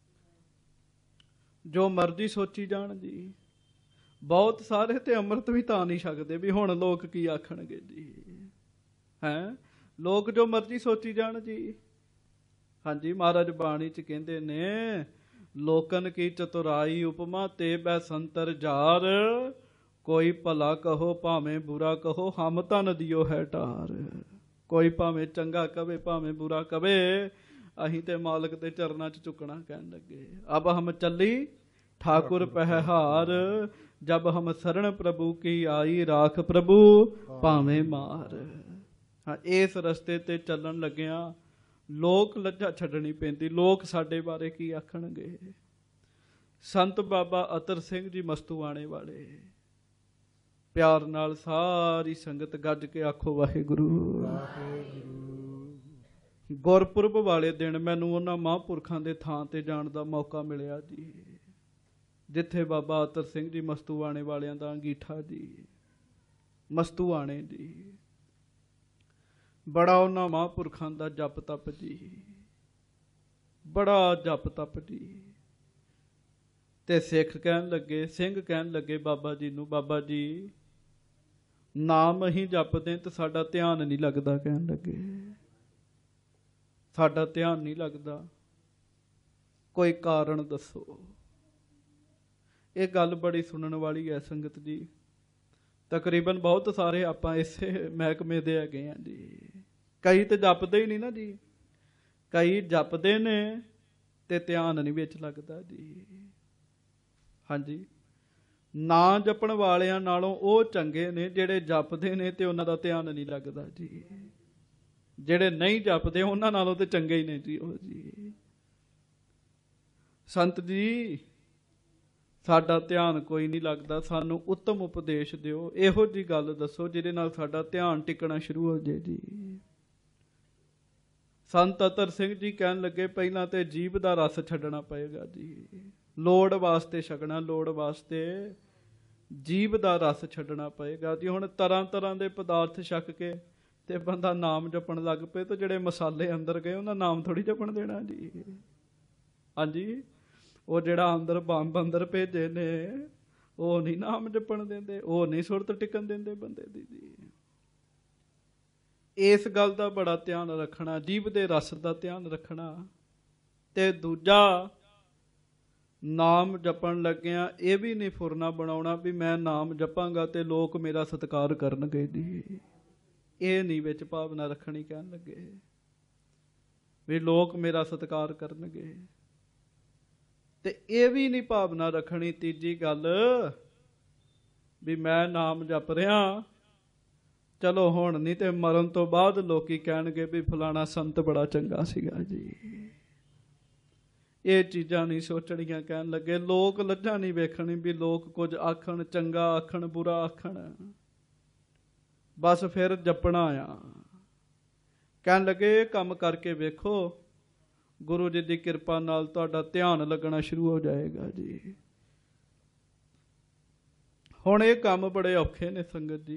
ਜੋ ਮਰਜ਼ੀ ਸੋਚੀ ਜਾਣ ਜੀ। ਬਹੁਤ ਸਾਰੇ ਤੇ ਅੰਮ੍ਰਿਤ ਵੀ ਤਾਂ ਨਹੀਂ ਸਕਦੇ ਵੀ ਹੁਣ ਲੋਕ ਕੀ ਆਖਣਗੇ ਜੀ। ਹੈਂ, ਲੋਕ ਜੋ ਮਰਜ਼ੀ ਸੋਚੀ ਜਾਣ ਜੀ। ਹਾਂਜੀ, ਮਹਾਰਾਜ ਬਾਣੀ 'ਚ ਕਹਿੰਦੇ ਨੇ, ਲੋਕਨ ਕੀ ਚਤੁਰਾਈ ਉਪਮਾ ਤੇ ਬੈ ਸੰਤਰ ਜਾਰ, ਕੋਈ ਭਲਾ ਕਹੋ ਭਾਵੇਂ ਬੁਰਾ ਕਹੋ, ਹਮ ਤਾਂ ਨਦੀਓ ਹੈ ਟਾਰ। ਕੋਈ ਭਾਵੇਂ ਚੰਗਾ ਕਵੇ ਭਾਵੇਂ ਬੁਰਾ ਕਵੇ, ਅਸੀਂ ਤੇ ਮਾਲਕ ਦੇ ਚਰਨਾਂ 'ਚ ਝੁਕਣਾ ਕਹਿਣ ਲੱਗੇ। ਅਬ ਹਮ ਚੱਲੀ ਠਾਕੁਰ ਪਹਿ ਹਾਰ, ਜਬ ਹਮ ਸਰਣ ਪ੍ਰਭੂ ਕੀ ਆਈ, ਰਾਖ ਪ੍ਰਭੂ ਭਾਵੇਂ ਮਾਰ। ਹਾਂ, ਇਸ ਰਸਤੇ ਤੇ ਚੱਲਣ ਲੱਗਿਆ ਲੋਕ ਲੱਜਾ ਛੱਡਣੀ ਪੈਂਦੀ। ਲੋਕ ਸਾਡੇ ਬਾਰੇ ਕੀ ਆਖਣਗੇ। ਸੰਤ ਬਾਬਾ ਅਤਰ ਸਿੰਘ ਜੀ ਮਸਤੂਆਣੇ ਵਾਲੇ, ਪਿਆਰ ਨਾਲ ਸਾਰੀ ਸੰਗਤ ਗੱਜ ਕੇ ਆਖੋ ਵਾਹਿਗੁਰੂ। ਗੁਰਪੁਰਬ ਵਾਲੇ ਦਿਨ ਮੈਨੂੰ ਉਹਨਾਂ ਮਹਾਂਪੁਰਖਾਂ ਦੇ ਥਾਂ ਤੇ ਜਾਣ ਦਾ ਮੌਕਾ ਮਿਲਿਆ ਜੀ, ਜਿੱਥੇ ਬਾਬਾ ਅਤਰ ਸਿੰਘ ਜੀ ਮਸਤੂਆਣੇ ਵਾਲਿਆਂ ਦਾ ਅੰਗੀਠਾ ਜੀ, ਮਸਤੂਆਣੇ ਜੀ। ਬੜਾ ਉਹਨਾਂ ਮਹਾਂਪੁਰਖਾਂ ਦਾ ਜਪ ਤਪ ਜੀ, ਬੜਾ ਜਪ ਤਪ ਜੀ। ਤੇ ਸਿੱਖ ਕਹਿਣ ਲੱਗੇ, ਸਿੰਘ ਕਹਿਣ ਲੱਗੇ ਬਾਬਾ ਜੀ ਨੂੰ, ਬਾਬਾ ਜੀ ਨਾਮ ਅਸੀਂ ਜਪਦੇ ਤੇ ਸਾਡਾ ਧਿਆਨ ਨਹੀਂ ਲੱਗਦਾ। ਕਹਿਣ ਲੱਗੇ, ਸਾਡਾ ਧਿਆਨ ਨਹੀਂ ਲੱਗਦਾ, ਕੋਈ ਕਾਰਨ ਦੱਸੋ। ਇਹ ਗੱਲ ਬੜੀ ਸੁਣਨ ਵਾਲੀ ਹੈ ਸੰਗਤ ਜੀ। ਤਕਰੀਬਨ ਬਹੁਤ ਸਾਰੇ ਆਪਾਂ ਇਸੇ ਮਹਿਕਮੇ ਦੇ ਹੈਗੇ ਆ ਜੀ। ਕਈ ਤੇ ਜਪਦੇ ਹੀ ਨਹੀਂ ਨਾ ਜੀ, ਕਈ ਜਪਦੇ ਨੇ ਤੇ ਧਿਆਨ ਨਹੀਂ ਵਿੱਚ ਲੱਗਦਾ ਜੀ। ਹਾਂਜੀ, ਨਾ ਜਪਣ ਵਾਲਿਆਂ ਨਾਲੋਂ ਉਹ ਚੰਗੇ ਨੇ ਜਿਹੜੇ ਜਪਦੇ ਨੇ ਤੇ ਉਹਨਾਂ ਦਾ ਧਿਆਨ ਨਹੀਂ ਲੱਗਦਾ ਜੀ। ਜਿਹੜੇ ਨਹੀਂ ਜਪਦੇ ਉਹਨਾਂ ਨਾਲੋਂ ਤੇ ਚੰਗੇ ਹੀ ਨੇ ਜੀ ਉਹ ਜੀ। ਸੰਤ ਜੀ, ਸਾਡਾ ਧਿਆਨ ਕੋਈ ਨਹੀਂ ਲੱਗਦਾ, ਸਾਨੂੰ ਉੱਤਮ ਉਪਦੇਸ਼ ਦਿਓ। ਇਹੋ ਜਿਹੀ ਗੱਲ ਦੱਸੋ ਜਿਹਦੇ ਨਾਲ ਸਾਡਾ ਧਿਆਨ ਟਿਕਣਾ ਸ਼ੁਰੂ ਹੋ ਜਾਏ ਜੀ। ਸੰਤ ਅਤਰ ਸਿੰਘ ਜੀ ਕਹਿਣ ਲੱਗੇ, ਪਹਿਲਾਂ ਤੇ ਜੀਭ ਦਾ ਰਸ ਛੱਡਣਾ ਪਏਗਾ ਜੀ। ਲੋੜ ਵਾਸਤੇ ਛਕਣਾ, ਲੋੜ ਵਾਸਤੇ ਜੀਭ ਦਾ ਰਸ ਛੱਡਣਾ ਪਏਗਾ ਜੀ। ਹੁਣ ਤਰ੍ਹਾਂ ਤਰ੍ਹਾਂ ਦੇ ਪਦਾਰਥ ਛਕ ਕੇ ਤੇ ਬੰਦਾ ਨਾਮ ਜਪਣ ਲੱਗ ਪਏ ਤੇ ਜਿਹੜੇ ਮਸਾਲੇ ਅੰਦਰ ਗਏ ਉਹਨਾਂ ਨਾਮ ਥੋੜੀ ਜਪਣ ਦੇਣਾ ਜੀ। ਹਾਂਜੀ, ਉਹ ਜਿਹੜਾ ਅੰਦਰ ਬੰਬ ਅੰਦਰ ਭੇਜੇ ਨੇ ਉਹ ਨਹੀਂ ਨਾਮ ਜਪਣ ਦਿੰਦੇ, ਉਹ ਨਹੀਂ ਸੁਰਤ ਟਿਕਣ ਦਿੰਦੇ ਬੰਦੇ ਦੀ ਜੀ। ਇਸ ਗੱਲ ਦਾ ਬੜਾ ਧਿਆਨ ਰੱਖਣਾ, ਜੀਭ ਦੇ ਰਸ ਦਾ ਧਿਆਨ ਰੱਖਣਾ। ਤੇ ਦੂਜਾ, ਨਾਮ ਜਪਣ ਲੱਗਿਆਂ ਇਹ ਵੀ ਨਹੀਂ ਫੁਰਨਾ ਬਣਾਉਣਾ ਵੀ ਮੈਂ ਨਾਮ ਜਪਾਂਗਾ ਤੇ ਲੋਕ ਮੇਰਾ ਸਤਿਕਾਰ ਕਰਨਗੇ ਜੀ। ਇਹ ਨਹੀਂ ਵਿੱਚ ਭਾਵਨਾ ਰੱਖਣੀ। ਕਹਿਣ ਲੱਗੇ ਵੀ ਲੋਕ ਮੇਰਾ ਸਤਿਕਾਰ ਕਰਨਗੇ, ਤੇ ਇਹ ਵੀ ਨਹੀਂ ਭਾਵਨਾ ਰੱਖਣੀ। ਤੀਜੀ ਗੱਲ ਵੀ ਮੈਂ ਨਾਮ ਜਪ ਰਿਹਾ, ਚਲੋ ਹੁਣ ਨਹੀਂ ਤੇ ਮਰਨ ਤੋਂ ਬਾਅਦ ਲੋਕੀ ਕਹਿਣਗੇ ਵੀ ਫਲਾਣਾ ਸੰਤ ਬੜਾ ਚੰਗਾ ਸੀਗਾ ਜੀ। ਇਹ ਚੀਜ਼ਾਂ ਨਹੀਂ ਸੋਚਣੀਆਂ। ਕਹਿਣ ਲੱਗੇ ਲੋਕ ਲੱਜਾਂ ਨਹੀਂ ਵੇਖਣੀ ਵੀ ਲੋਕ ਕੁਝ ਆਖਣ, ਚੰਗਾ ਆਖਣ, ਬੁਰਾ ਆਖਣ, ਬਸ ਫਿਰ ਜਪਣਾ ਆ। ਕਹਿਣ ਲੱਗੇ ਇਹ ਕੰਮ ਕਰਕੇ ਵੇਖੋ, ਗੁਰੂ ਜੀ ਦੀ ਕਿਰਪਾ ਨਾਲ ਤੁਹਾਡਾ ਧਿਆਨ ਲੱਗਣਾ ਸ਼ੁਰੂ ਹੋ ਜਾਏਗਾ ਜੀ। ਹੁਣ ਇਹ ਕੰਮ ਬੜੇ ਔਖੇ ਨੇ ਸੰਗਤ ਜੀ।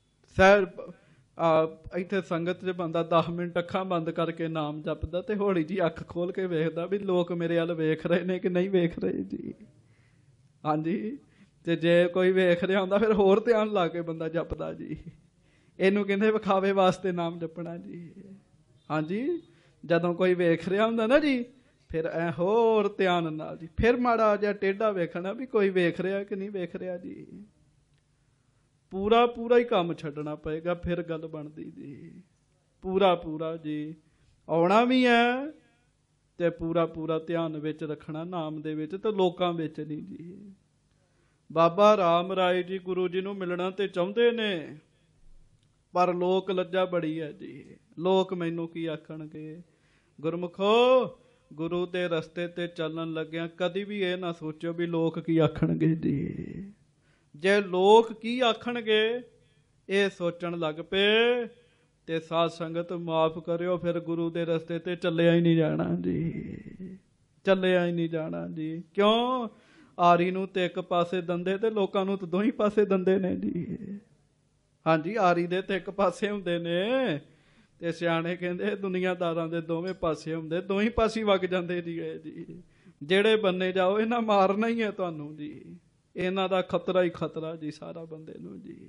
ਇੱਥੇ ਸੰਗਤ 'ਚ ਬੰਦਾ 10 ਮਿੰਟ ਅੱਖਾਂ ਬੰਦ ਕਰਕੇ ਨਾਮ ਜਪਦਾ ਤੇ ਹੌਲੀ ਜੀ ਅੱਖ ਖੋਲ ਕੇ ਵੇਖਦਾ ਵੀ ਲੋਕ ਮੇਰੇ ਵੱਲ ਵੇਖ ਰਹੇ ਨੇ ਕਿ ਨਹੀਂ ਵੇਖ ਰਹੇ ਜੀ। ਹਾਂਜੀ, ਤੇ ਜੇ ਕੋਈ ਵੇਖ ਰਿਹਾ ਹੁੰਦਾ ਫਿਰ ਹੋਰ ਧਿਆਨ ਲਾ ਕੇ ਬੰਦਾ ਜਪਦਾ ਜੀ। ਇਹਨੂੰ ਕਹਿੰਦੇ ਵਿਖਾਵੇ ਵਾਸਤੇ ਨਾਮ ਜਪਣਾ ਜੀ। ਹਾਂਜੀ, ਜਦੋਂ ਕੋਈ ਵੇਖ ਰਿਹਾ ਹੁੰਦਾ ਨਾ ਜੀ, ਫਿਰ ਐ ਹੋਰ ਧਿਆਨ ਨਾਲ ਜੀ, ਫਿਰ ਮਾੜਾ ਜਿਹਾ ਟੇਢਾ ਵੇਖਣਾ ਵੀ ਕੋਈ ਵੇਖ ਰਿਹਾ ਕਿ ਨਹੀਂ ਵੇਖ ਰਿਹਾ ਜੀ। ਪੂਰਾ ਪੂਰਾ ਹੀ ਕੰਮ ਛੱਡਣਾ ਪਏਗਾ, ਫਿਰ ਗੱਲ ਬਣਦੀ ਜੀ। ਪੂਰਾ ਪੂਰਾ ਜੀ ਆਉਣਾ ਵੀ ਹੈ ਤੇ ਪੂਰਾ ਪੂਰਾ ਧਿਆਨ ਵਿੱਚ ਰੱਖਣਾ ਨਾਮ ਦੇ ਵਿੱਚ, ਤੇ ਲੋਕਾਂ ਵਿੱਚ ਨਹੀਂ ਜੀ। ਬਾਬਾ ਰਾਮ ਰਾਏ ਜੀ ਗੁਰੂ ਜੀ ਨੂੰ ਮਿਲਣਾ ਤੇ ਚਾਹੁੰਦੇ ਨੇ, ਪਰ ਲੋਕ ਲੱਜਾ ਬੜੀ ਹੈ ਜੀ। ਲੋਕ ਮੈਨੂੰ ਕੀ ਆਖਣਗੇ। ਗੁਰਮੁਖੋ, ਗੁਰੂ ਦੇ ਰਸਤੇ ਤੇ ਚੱਲਣ ਲੱਗਿਆਂ ਕਦੀ ਵੀ ਇਹ ਨਾ ਸੋਚੋ ਵੀ ਲੋਕ ਕੀ ਆਖਣਗੇ ਜੀ। ਜੇ ਲੋਕ ਕੀ ਆਖਣਗੇ ਇਹ ਸੋਚਣ ਲੱਗ ਪਏ ਤੇ ਸਾਧ ਸੰਗਤ ਮਾਫ ਕਰਿਓ, ਫਿਰ ਗੁਰੂ ਦੇ ਰਸਤੇ ਤੇ ਚੱਲਿਆ ਹੀ ਨਹੀਂ ਜਾਣਾ ਜੀ। ਚੱਲਿਆ ਹੀ ਨਹੀਂ ਜਾਣਾ ਜੀ। ਕਿਉਂ? ਆਰੀ ਨੂੰ ਤੇ ਇੱਕ ਪਾਸੇ ਦੰਦੇ ਤੇ ਲੋਕਾਂ ਨੂੰ ਤਾਂ ਦੋਹੀਂ ਪਾਸੇ ਦੰਦੇ ਨੇ ਜੀ। ਹਾਂਜੀ, ਆਰੀ ਦੇ ਤੇ ਇੱਕ ਪਾਸੇ ਹੁੰਦੇ ਨੇ, ਤੇ ਸਿਆਣੇ ਕਹਿੰਦੇ ਦੁਨੀਆਦਾਰਾਂ ਦੇ ਦੋਵੇਂ ਪਾਸੇ ਹੁੰਦੇ, ਦੋਹੀਂ ਪਾਸੇ ਵਗ ਜਾਂਦੇ ਜੀ। ਜਿਹੜੇ ਬੰਨੇ ਜਾਓ ਇਹਨਾਂ ਮਾਰਨਾ ਹੀ ਹੈ ਤੁਹਾਨੂੰ ਜੀ। ਇਹਨਾਂ ਦਾ ਖਤਰਾ ਹੀ ਖਤਰਾ ਜੀ ਸਾਰਾ ਬੰਦੇ ਨੂੰ ਜੀ।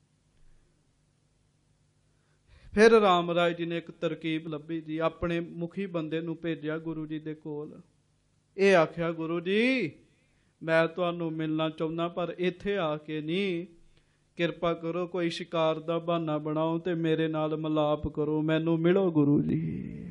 ਫਿਰ ਰਾਮ ਰਾਏ ਜੀ ਨੇ ਇੱਕ ਤਰਕੀਬ ਲੱਭੀ ਜੀ। ਆਪਣੇ ਮੁਖੀ ਬੰਦੇ ਨੂੰ ਭੇਜਿਆ ਗੁਰੂ ਜੀ ਦੇ ਕੋਲ। ਇਹ ਆਖਿਆ, ਗੁਰੂ ਜੀ ਮੈਂ ਤੁਹਾਨੂੰ ਮਿਲਣਾ ਚਾਹੁੰਦਾ, ਪਰ ਇੱਥੇ ਆ ਕੇ ਨਹੀਂ, ਕਿਰਪਾ ਕਰੋ ਕੋਈ ਸ਼ਿਕਾਰ ਦਾ ਬਹਾਨਾ ਬਣਾਓ ਤੇ ਮੇਰੇ ਨਾਲ ਮਿਲਾਪ ਕਰੋ, ਮੈਨੂੰ ਮਿਲੋ ਗੁਰੂ ਜੀ।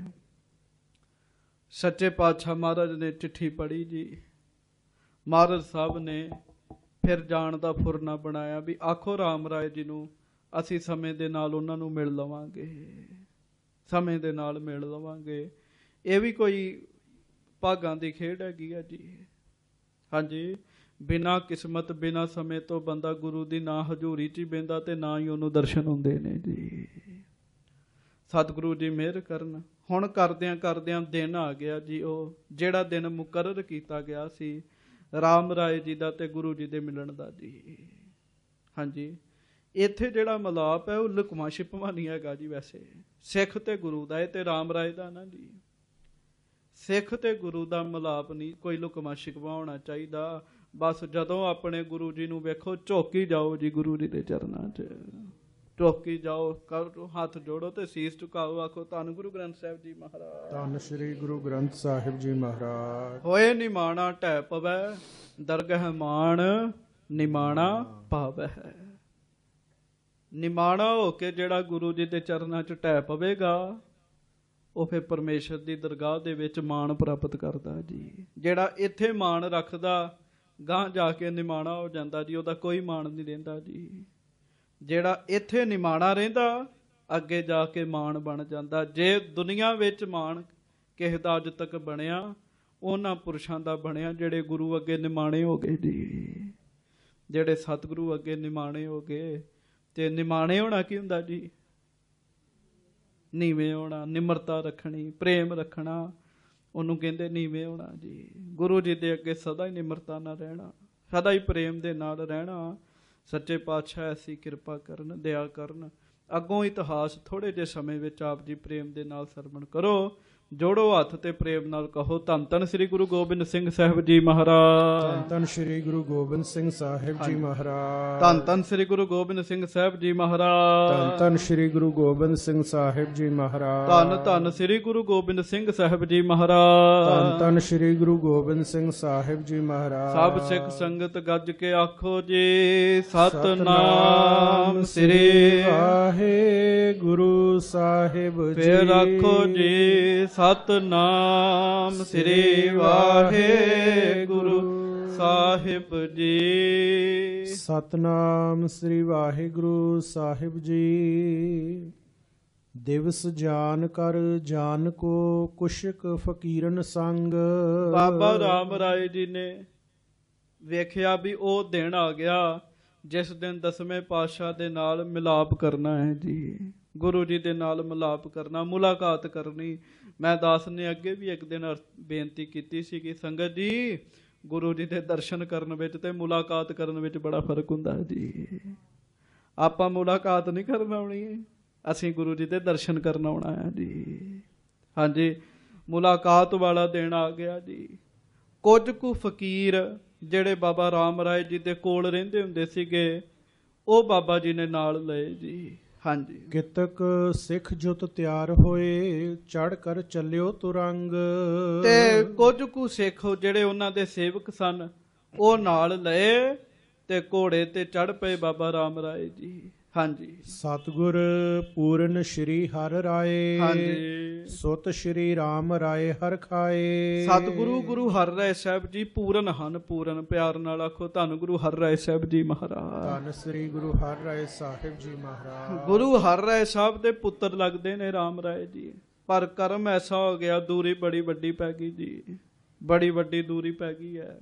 ਸੱਚੇ ਪਾਤਸ਼ਾਹ ਮਹਾਰਾਜ ਨੇ ਚਿੱਠੀ ਪੜ੍ਹੀ ਜੀ। ਮਹਾਰਾਜ ਸਾਹਿਬ ਨੇ ਫਿਰ ਜਾਣ ਦਾ ਫੁਰਨਾ ਬਣਾਇਆ ਵੀ ਆਖੋ ਰਾਮ ਰਾਏ ਜੀ ਨੂੰ, ਅਸੀਂ ਸਮੇਂ ਦੇ ਨਾਲ ਉਹਨਾਂ ਨੂੰ ਮਿਲ ਲਵਾਂਗੇ, ਸਮੇਂ ਦੇ ਨਾਲ ਮਿਲ ਲਵਾਂਗੇ। ਇਹ ਵੀ ਕੋਈ ਭਾਗਾਂ ਦੀ ਖੇਡ ਹੈਗੀ ਆ ਜੀ। ਹਾਂਜੀ, ਬਿਨਾਂ ਕਿਸਮਤ ਬਿਨਾਂ ਸਮੇਂ ਤੋਂ ਬੰਦਾ ਗੁਰੂ ਦੀ ਨਾ ਹਜ਼ੂਰੀ 'ਚ ਹੀ ਬਹਿੰਦਾ ਤੇ ਨਾ ਹੀ ਉਹਨੂੰ ਦਰਸ਼ਨ ਹੁੰਦੇ ਨੇ ਜੀ। ਸਤਿਗੁਰੂ ਜੀ ਮਿਹਰ ਕਰਨ। ਹੁਣ ਕਰਦਿਆਂ ਕਰਦਿਆਂ ਦਿਨ ਆ ਗਿਆ ਜੀ, ਉਹ ਜਿਹੜਾ ਦਿਨ ਮੁਕਰਰ ਕੀਤਾ ਗਿਆ ਸੀ ਰਾਮ ਰਾਏ ਜੀ ਦਾ ਤੇ ਗੁਰੂ ਜੀ ਦੇ ਮਿਲਣ ਦਾ ਜੀ। ਹਾਂਜੀ, ਇੱਥੇ ਜਿਹੜਾ ਮਿਲਾਪ ਹੈ ਉਹ ਲੁਕਵਾਂ ਛਿਪਵਾਂ ਨਹੀਂ ਹੈਗਾ ਜੀ। ਵੈਸੇ ਸਿੱਖ ਤੇ ਗੁਰੂ ਦਾ, ਇਹ ਤੇ ਰਾਮ ਰਾਏ ਦਾ ਨਾ ਜੀ। ਸਿੱਖ ਤੇ ਗੁਰੂ ਦਾ ਮਿਲਾਪ ਨਹੀਂ ਕੋਈ ਲੁਕਵਾਂ ਛਿਪਵਾਂ ਹੋਣਾ ਚਾਹੀਦਾ। ਬਸ ਜਦੋਂ ਆਪਣੇ ਗੁਰੂ ਜੀ ਨੂੰ ਵੇਖੋ ਝੋਕੀ ਜਾਓ ਜੀ, ਗੁਰੂ ਜੀ ਦੇ ਚਰਨਾਂ 'ਚ ਝੋਕੀ ਜਾਓ, ਕਰੋ ਹੱਥ ਜੋੜੋ ਤੇ ਸੀਸ ਝੁਕਾਓ, ਆਖੋ ਧੰਨ ਗੁਰੂ ਗ੍ਰੰਥ ਸਾਹਿਬ ਜੀ ਮਹਾਰਾਜ। ਧੰਨ ਸ੍ਰੀ ਗੁਰੂ ਗ੍ਰੰਥ ਸਾਹਿਬ ਜੀ ਮਹਾਰਾਜ। ਹੋਏ ਨਿਮਾਣਾ ਢਹਿ ਪਵੈ, ਦਰਗਹ ਮਾਣ ਨਿਮਾਣਾ ਪਾਵੈ। ਨਿਮਾਣਾ ਹੋ ਕੇ ਜਿਹੜਾ ਗੁਰੂ ਜੀ ਦੇ ਚਰਨਾਂ 'ਚ ਢਹਿ ਪਵੇਗਾ ਉਹ ਫਿਰ ਪਰਮੇਸ਼ਰ ਦੀ ਦਰਗਾਹ ਦੇ ਵਿੱਚ ਮਾਣ ਪ੍ਰਾਪਤ ਕਰਦਾ ਜੀ। ਜਿਹੜਾ ਇੱਥੇ ਮਾਣ ਰੱਖਦਾ ਗਾਂਹ ਜਾ ਕੇ ਨਿਮਾਣਾ ਹੋ ਜਾਂਦਾ ਜੀ, ਉਹਦਾ ਕੋਈ ਮਾਣ ਨਹੀਂ ਰਹਿੰਦਾ ਜੀ। ਜਿਹੜਾ ਇੱਥੇ ਨਿਮਾਣਾ ਰਹਿੰਦਾ ਅੱਗੇ ਜਾ ਕੇ ਮਾਣ ਬਣ ਜਾਂਦਾ। ਜੇ ਦੁਨੀਆ ਵਿੱਚ ਮਾਣ ਕਿਸੇ ਦਾ ਅੱਜ ਤੱਕ ਬਣਿਆ, ਉਹਨਾਂ ਪੁਰਸ਼ਾਂ ਦਾ ਬਣਿਆ ਜਿਹੜੇ ਗੁਰੂ ਅੱਗੇ ਨਿਮਾਣੇ ਹੋ ਗਏ ਜੀ, ਜਿਹੜੇ ਸਤਿਗੁਰੂ ਅੱਗੇ ਨਿਮਾਣੇ ਹੋ ਗਏ। ਤੇ ਨਿਮਾਣੇ ਹੋਣਾ ਕੀ ਹੁੰਦਾ ਜੀ? ਨੀਵੇਂ ਹੋਣਾ, ਨਿਮਰਤਾ ਰੱਖਣੀ, ਪ੍ਰੇਮ ਰੱਖਣਾ, ਉਹਨੂੰ ਕਹਿੰਦੇ ਨੀਵੇਂ ਹੋਣਾ ਜੀ। ਗੁਰੂ ਜੀ ਦੇ ਅੱਗੇ ਸਦਾ ਹੀ ਨਿਮਰਤਾ ਨਾਲ ਰਹਿਣਾ, ਸਦਾ ਹੀ ਪ੍ਰੇਮ ਦੇ ਨਾਲ ਰਹਿਣਾ। ਸੱਚੇ ਪਾਤਸ਼ਾਹ ਐਸੀ ਕਿਰਪਾ ਕਰਨ, ਦਇਆ ਕਰਨ। ਅੱਗੋਂ ਇਤਿਹਾਸ ਥੋੜ੍ਹੇ ਜਿਹੇ ਸਮੇਂ ਵਿੱਚ ਆਪ ਜੀ ਪ੍ਰੇਮ ਦੇ ਨਾਲ ਸਰਵਣ ਕਰੋ। ਜੋੜੋ ਹੱਥ ਤੇ ਪ੍ਰੇਮ ਨਾਲ ਕਹੋ ਧੰਨ ਧੰਨ ਸ੍ਰੀ ਗੁਰੂ ਗੋਬਿੰਦ ਸਿੰਘ ਸਾਹਿਬ ਜੀ ਮਹਾਰਾਜ। ਧੰਨ ਧੰਨ ਸ੍ਰੀ ਗੁਰੂ ਗੋਬਿੰਦ ਸਿੰਘ ਸਾਹਿਬ ਜੀ ਮਹਾਰਾਜ। ਧੰਨ ਧੰਨ ਸ੍ਰੀ ਗੁਰੂ ਗੋਬਿੰਦ ਸਿੰਘ ਸਾਹਿਬ ਜੀ ਮਹਾਰਾਜ। ਧੰਨ ਧੰਨ ਸ੍ਰੀ ਗੁਰੂ ਗੋਬਿੰਦ ਸਿੰਘ ਸਾਹਿਬ ਜੀ ਮਹਾਰਾਜ। ਧੰਨ ਧੰਨ ਸ੍ਰੀ ਗੁਰੂ ਗੋਬਿੰਦ ਸਿੰਘ ਸਾਹਿਬ ਜੀ ਮਹਾਰਾਜ। ਧੰਨ ਧੰਨ ਸ੍ਰੀ ਗੁਰੂ ਗੋਬਿੰਦ ਸਿੰਘ ਸਾਹਿਬ ਜੀ ਮਹਾਰਾਜ। ਸਭ ਸਿੱਖ ਸੰਗਤ ਗੱਜ ਕੇ ਆਖੋ ਜੀ ਸਤਨਾਮ ਸ੍ਰੀ ਵਾਹਿਗੁਰੂ ਸਾਹਿਬ ਜੀ। ਫੇਰ ਆਖੋ ਜੀ ਸਤਨਾਮ ਸ੍ਰੀ ਵਾਹਿਗੁਰੂ ਸਾਹਿਬ ਜੀ। ਸਤਨਾਮ ਸ੍ਰੀ ਵਾਹਿਗੁਰੂ ਸਾਹਿਬ ਜੀ। ਦਿਵਸ ਜਾਨ ਕਰ ਜਾਨ ਕੋ ਕੁਸ਼ਕ ਫਕੀਰਨ ਸੰਗ। ਬਾਬਾ ਰਾਮ ਰਾਏ ਜੀ ਨੇ ਵੇਖਿਆ ਵੀ ਉਹ ਦਿਨ ਆ ਗਿਆ ਜਿਸ ਦਿਨ ਦਸਵੇਂ ਪਾਤਸ਼ਾਹ ਦੇ ਨਾਲ ਮਿਲਾਪ ਕਰਨਾ ਹੈ ਜੀ। ਗੁਰੂ ਜੀ ਦੇ ਨਾਲ ਮਿਲਾਪ ਕਰਨਾ, ਮੁਲਾਕਾਤ ਕਰਨੀ। ਮੈਂ ਦਾਸ ਨੇ ਅੱਗੇ ਵੀ ਇੱਕ ਦਿਨ ਬੇਨਤੀ ਕੀਤੀ ਸੀ ਕਿ ਸੰਗਤ ਜੀ ਗੁਰੂ ਜੀ ਦੇ ਦਰਸ਼ਨ ਕਰਨ ਵਿੱਚ ਤੇ ਮੁਲਾਕਾਤ ਕਰਨ ਵਿੱਚ ਬੜਾ ਫਰਕ ਹੁੰਦਾ ਹੈ ਜੀ। ਆਪਾਂ ਮੁਲਾਕਾਤ ਨਹੀਂ ਕਰਨ ਆਉਣੀ, ਅਸੀਂ ਗੁਰੂ ਜੀ ਦੇ ਦਰਸ਼ਨ ਕਰਨ ਆਉਣਾ ਹੈ ਜੀ। ਹਾਂਜੀ, ਮੁਲਾਕਾਤ ਵਾਲਾ ਦਿਨ ਆ ਗਿਆ ਜੀ। ਕੁਝ ਕੁ ਫਕੀਰ ਜਿਹੜੇ ਬਾਬਾ ਰਾਮ ਰਾਏ ਜੀ ਦੇ ਕੋਲ ਰਹਿੰਦੇ ਹੁੰਦੇ ਸੀਗੇ, ਉਹ ਬਾਬਾ ਜੀ ਨੇ ਨਾਲ ਲਏ ਜੀ। ਹਾਂਜੀ, ਕਿਤਕ ਸਿੱਖ ਜੁਤ ਤਿਆਰ ਹੋਏ ਚੜ ਕਰ ਚੱਲਿਓ ਤੁਰੰਗ। ਤੇ ਕੁਝ ਕੁ ਸਿੱਖ ਜਿਹੜੇ ਉਹਨਾਂ ਦੇ ਸੇਵਕ ਸਨ ਉਹ ਨਾਲ ਲਏ ਤੇ ਘੋੜੇ ਤੇ ਚੜ ਪਏ ਬਾਬਾ ਰਾਮ ਰਾਏ ਜੀ। ਹਾਂਜੀ, ਸਤਿਗੁਰ ਪੂਰਨ ਸ਼੍ਰੀ ਹਰਿ ਰਾਏ। ਹਾਂਜੀ, ਸੁਤ ਸ਼੍ਰੀ ਰਾਮ ਰਾਏ ਹਰਿ ਖਾਏ। ਸਤਿਗੁਰੂ ਗੁਰੂ ਹਰਿ ਰਾਏ ਸਾਹਿਬ ਜੀ ਪੂਰਨ ਹਨ। ਪੂਰਨ ਪਿਆਰ ਨਾਲ ਆਖੋ ਧੰਨ ਗੁਰੂ ਹਰਿ ਰਾਏ ਸਾਹਿਬ ਜੀ ਮਹਾਰਾਜ। ਧੰਨ ਸ੍ਰੀ ਗੁਰੂ ਹਰਿ ਰਾਏ ਸਾਹਿਬ ਜੀ ਮਹਾਰਾਜ। ਗੁਰੂ ਹਰਿ ਰਾਏ ਸਾਹਿਬ ਦੇ ਪੁੱਤਰ ਲੱਗਦੇ ਨੇ ਰਾਮ ਰਾਏ ਜੀ, ਪਰ ਕਰਮ ਐਸਾ ਹੋ ਗਿਆ, ਦੂਰੀ ਬੜੀ ਵੱਡੀ ਪੈ ਗਈ ਜੀ। ਬੜੀ ਵੱਡੀ ਦੂਰੀ ਪੈ ਗਈ ਹੈ।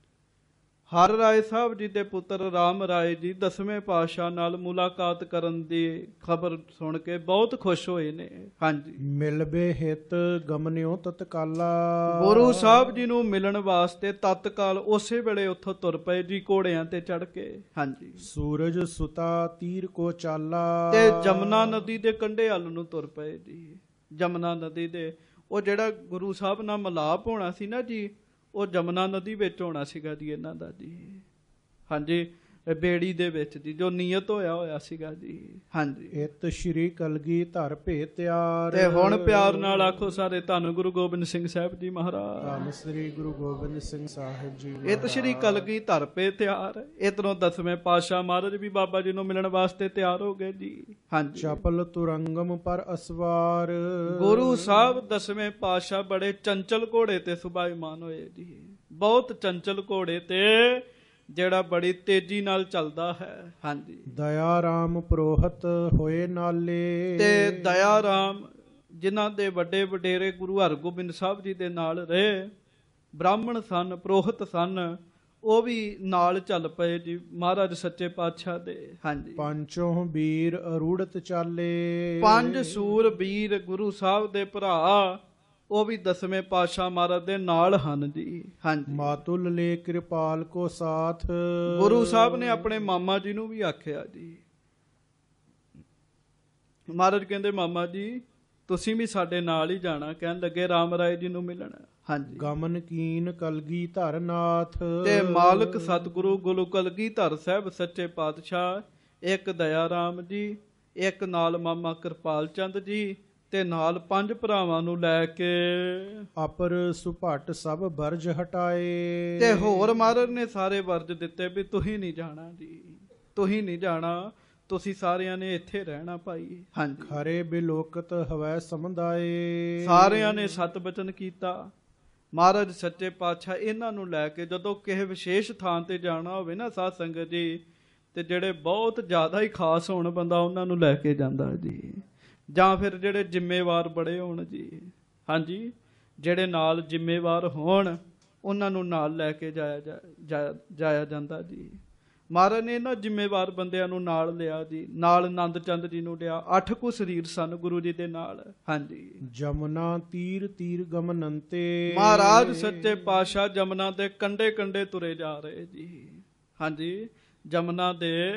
ਹਰਿ ਰਾਏ ਸਾਹਿਬ ਜੀ ਦੇ ਪੁੱਤਰ ਰਾਮ ਰਾਏ ਜੀ ਦਸਵੇਂ ਪਾਤਸ਼ਾਹ ਨਾਲ ਮੁਲਾਕਾਤ ਕਰਨ ਦੀ ਖਬਰ ਸੁਣ ਕੇ ਬਹੁਤ ਖੁਸ਼ ਹੋਏ ਨੇ। ਹਾਂਜੀ, ਮਿਲਬੇ ਹਿਤ ਗਮਨਿਓ ਤਤਕਾਲਾ। ਗੁਰੂ ਸਾਹਿਬ ਜੀ ਨੂੰ ਮਿਲਣ ਵਾਸਤੇ ਤਤਕਾਲ ਉਸੇ ਵੇਲੇ ਉੱਥੋਂ ਤੁਰ ਪਏ ਜੀ, ਘੋੜਿਆਂ ਤੇ ਚੜ ਕੇ। ਹਾਂਜੀ, ਸੂਰਜ ਸੁਤਾ ਤੀਰ ਕੋ ਚਾਲਾ। ਤੇ ਜਮਨਾ ਨਦੀ ਦੇ ਕੰਢੇ ਵੱਲ ਨੂੰ ਤੁਰ ਪਏ ਜੀ। ਜਮਨਾ ਨਦੀ ਦੇ ਉਹ ਜਿਹੜਾ ਗੁਰੂ ਸਾਹਿਬ ਨਾਲ ਮਿਲਾਪ ਹੋਣਾ ਸੀ ਨਾ ਜੀ, ਉਹ ਜਮਨਾ ਨਦੀ ਵਿੱਚ ਹੋਣਾ ਸੀਗਾ ਜੀ ਇਹਨਾਂ ਦਾ ਜੀ। ਹਾਂਜੀ, ਬੇੜੀ ਦੇ ਵਿੱਚ ਜੀ, ਜੋ ਨੀਅਤ ਹੋਇਆ ਸੀਗਾ ਜੀ। ਹਾਂਜੀ, ਇਤ ਸ਼੍ਰੀ ਕਲਗੀ ਧਰ ਭੇ ਤਿਆਰ। ਤੇ ਹੁਣ ਪਿਆਰ ਨਾਲ ਆਖੋ ਸਾਰੇ ਧੰਨ ਗੁਰੂ ਗੋਬਿੰਦ ਸਿੰਘ ਸਾਹਿਬ ਜੀ ਮਹਾਰਾਜ। ਧੰਨ ਸ੍ਰੀ ਗੁਰੂ ਗੋਬਿੰਦ ਸਿੰਘ ਸਾਹਿਬ ਜੀ। ਇਤ ਸ਼੍ਰੀ ਕਲਗੀ ਧਰ ਭੇ ਤਿਆਰ। ਇਧਰੋਂ ਦਸਵੇਂ ਪਾਤਸ਼ਾਹ ਮਹਾਰਾਜ ਵੀ ਬਾਬਾ ਜੀ ਨੂੰ ਮਿਲਣ ਵਾਸਤੇ ਤਿਆਰ ਹੋ ਗਏ ਜੀ। ਹਾਂਜੀ, ਚਪਲ ਤੁਰੰਗਮ ਪਰ ਅਸਵਾਰ। ਗੁਰੂ ਸਾਹਿਬ ਦਸਵੇਂ ਪਾਤਸ਼ਾਹ ਬੜੇ ਚੰਚਲ ਘੋੜੇ ਤੇ ਸੁਭਾਈਮਾਨ ਹੋਏ ਜੀ। ਬਹੁਤ ਚੰਚਲ ਘੋੜੇ ਤੇ ਜਿਹੜਾ ਬੜੀ ਤੇਜ਼ੀ ਨਾਲ ਚੱਲਦਾ ਹੈ। ਹਾਂਜੀ, ਦਇਆ ਰਾਮ ਪ੍ਰੋਹਤ ਹੋਏ ਨਾਲੇ। ਤੇ ਦਇਆ ਰਾਮ ਜਿਨ੍ਹਾਂ ਦੇ ਵੱਡੇ ਵਡੇਰੇ ਗੁਰੂ ਹਰਗੋਬਿੰਦ ਸਾਹਿਬ ਜੀ ਦੇ ਨਾਲ ਰਹੇ, ਬ੍ਰਾਹਮਣ ਸਨ, ਪ੍ਰੋਹਤ ਸਨ, ਉਹ ਵੀ ਨਾਲ ਚੱਲ ਪਏ ਜੀ ਮਹਾਰਾਜ ਸੱਚੇ ਪਾਤਸ਼ਾਹ ਦੇ। ਹਾਂਜੀ, ਪੰਚੋਂ ਵੀਰ ਅਰੂੜਤ ਚਾਲੇ। ਪੰਜ ਸੂਰ ਵੀਰ ਗੁਰੂ ਸਾਹਿਬ ਦੇ ਭਰਾ ਉਹ ਵੀ ਦਸਵੇਂ ਪਾਤਸ਼ਾਹ ਮਹਾਰਾਜ ਦੇ ਨਾਲ ਹਨ ਜੀ। ਹਾਂਜੀ, ਮਾਤੁਲ ਲੈ ਕਿਰਪਾਲ ਕੋ ਸਾਥ। ਗੁਰੂ ਸਾਹਿਬ ਨੇ ਆਪਣੇ ਮਾਮਾ ਜੀ ਨੂੰ ਵੀ ਆਖਿਆ ਜੀ। ਮਹਾਰਾਜ ਕਹਿੰਦੇ ਮਾਮਾ ਜੀ ਤੁਸੀਂ ਵੀ ਸਾਡੇ ਨਾਲ ਹੀ ਜਾਣਾ। ਕਹਿਣ ਲੱਗੇ ਰਾਮ ਰਾਏ ਜੀ ਨੂੰ ਮਿਲਣ। ਹਾਂਜੀ, ਗਮਨ ਕੀਨ ਕਲਗੀ ਧਰ ਨਾਥ। ਤੇ ਮਾਲਕ ਸਤਿਗੁਰੂ ਗੁਰੂ ਕਲਗੀ ਧਰ ਸਾਹਿਬ ਸੱਚੇ ਪਾਤਸ਼ਾਹ, ਇੱਕ ਦਇਆ ਰਾਮ ਜੀ, ਇੱਕ ਨਾਲ ਮਾਮਾ ਕਿਰਪਾਲ ਚੰਦ ਜੀ, ਤੇ ਨਾਲ ਪੰਜ ਭਰਾਵਾਂ ਨੂੰ ਲੈ ਕੇ ਅਪਰ ਸੁਭਟ ਸਭ ਵਰਜ ਹਟਾਏ। ਤੇ ਹੋਰ ਮਹਾਰਾਜ ਨੇ ਸਾਰੇ ਵਰਜ ਦਿੱਤੇ ਵੀ ਤੁਸੀਂ ਨਹੀਂ ਜਾਣਾ ਜੀ, ਤੁਸੀਂ ਨਹੀਂ ਜਾਣਾ, ਤੁਸੀਂ ਸਾਰਿਆਂ ਨੇ ਇੱਥੇ ਰਹਿਣਾ ਭਾਈ। ਹਾਂਜੀ, ਖਰੇ ਬਿਲੋਕਤ ਹਵੈ ਸਮਝਾਏ। ਸਾਰਿਆਂ ਨੇ ਸਤ ਬਚਨ ਕੀਤਾ। ਮਹਾਰਾਜ ਸੱਚੇ ਪਾਤਸ਼ਾਹ ਇਹਨਾਂ ਨੂੰ ਲੈ ਕੇ ਜਦੋਂ ਕਿਸੇ ਵਿਸ਼ੇਸ਼ ਥਾਂ ਤੇ ਜਾਣਾ ਹੋਵੇ ਨਾ ਸਾਧ ਸੰਗਤ ਜੀ, ਤੇ ਜਿਹੜੇ ਬਹੁਤ ਜ਼ਿਆਦਾ ਹੀ ਖਾਸ ਹੋਣ ਬੰਦਾ ਉਹਨਾਂ ਨੂੰ ਲੈ ਕੇ ਜਾਂਦਾ ਜੀ, ਜਾਂ ਫਿਰ ਜਿਹੜੇ ਜ਼ਿੰਮੇਵਾਰ ਬੜੇ ਹੋਣ ਜੀ। ਹਾਂਜੀ, ਜਿਹੜੇ ਨਾਲ ਜ਼ਿੰਮੇਵਾਰ ਹੋਣ ਉਹਨਾਂ ਨੂੰ ਨਾਲ ਲੈ ਕੇ ਜਾਇਆ ਜਾਂਦਾ ਜੀ। ਮਹਾਰਾਜ ਨੇ ਇਹਨਾਂ ਜ਼ਿੰਮੇਵਾਰ ਬੰਦਿਆਂ ਨੂੰ ਨਾਲ ਲਿਆ ਜੀ। ਨਾਲ ਆਨੰਦ ਚੰਦ ਜੀ ਨੂੰ ਲਿਆ। 8 ਕੁ ਸਰੀਰ ਸਨ ਗੁਰੂ ਜੀ ਦੇ ਨਾਲ। ਹਾਂਜੀ, ਜਮਨਾ ਤੀਰ ਤੀਰ ਗਮਨੰਤੇ। ਮਹਾਰਾਜ ਸੱਚੇ ਪਾਤਸ਼ਾਹ ਜਮਨਾ ਦੇ ਕੰਢੇ ਕੰਢੇ ਤੁਰੇ ਜਾ ਰਹੇ ਜੀ। ਹਾਂਜੀ, ਜਮਨਾ ਦੇ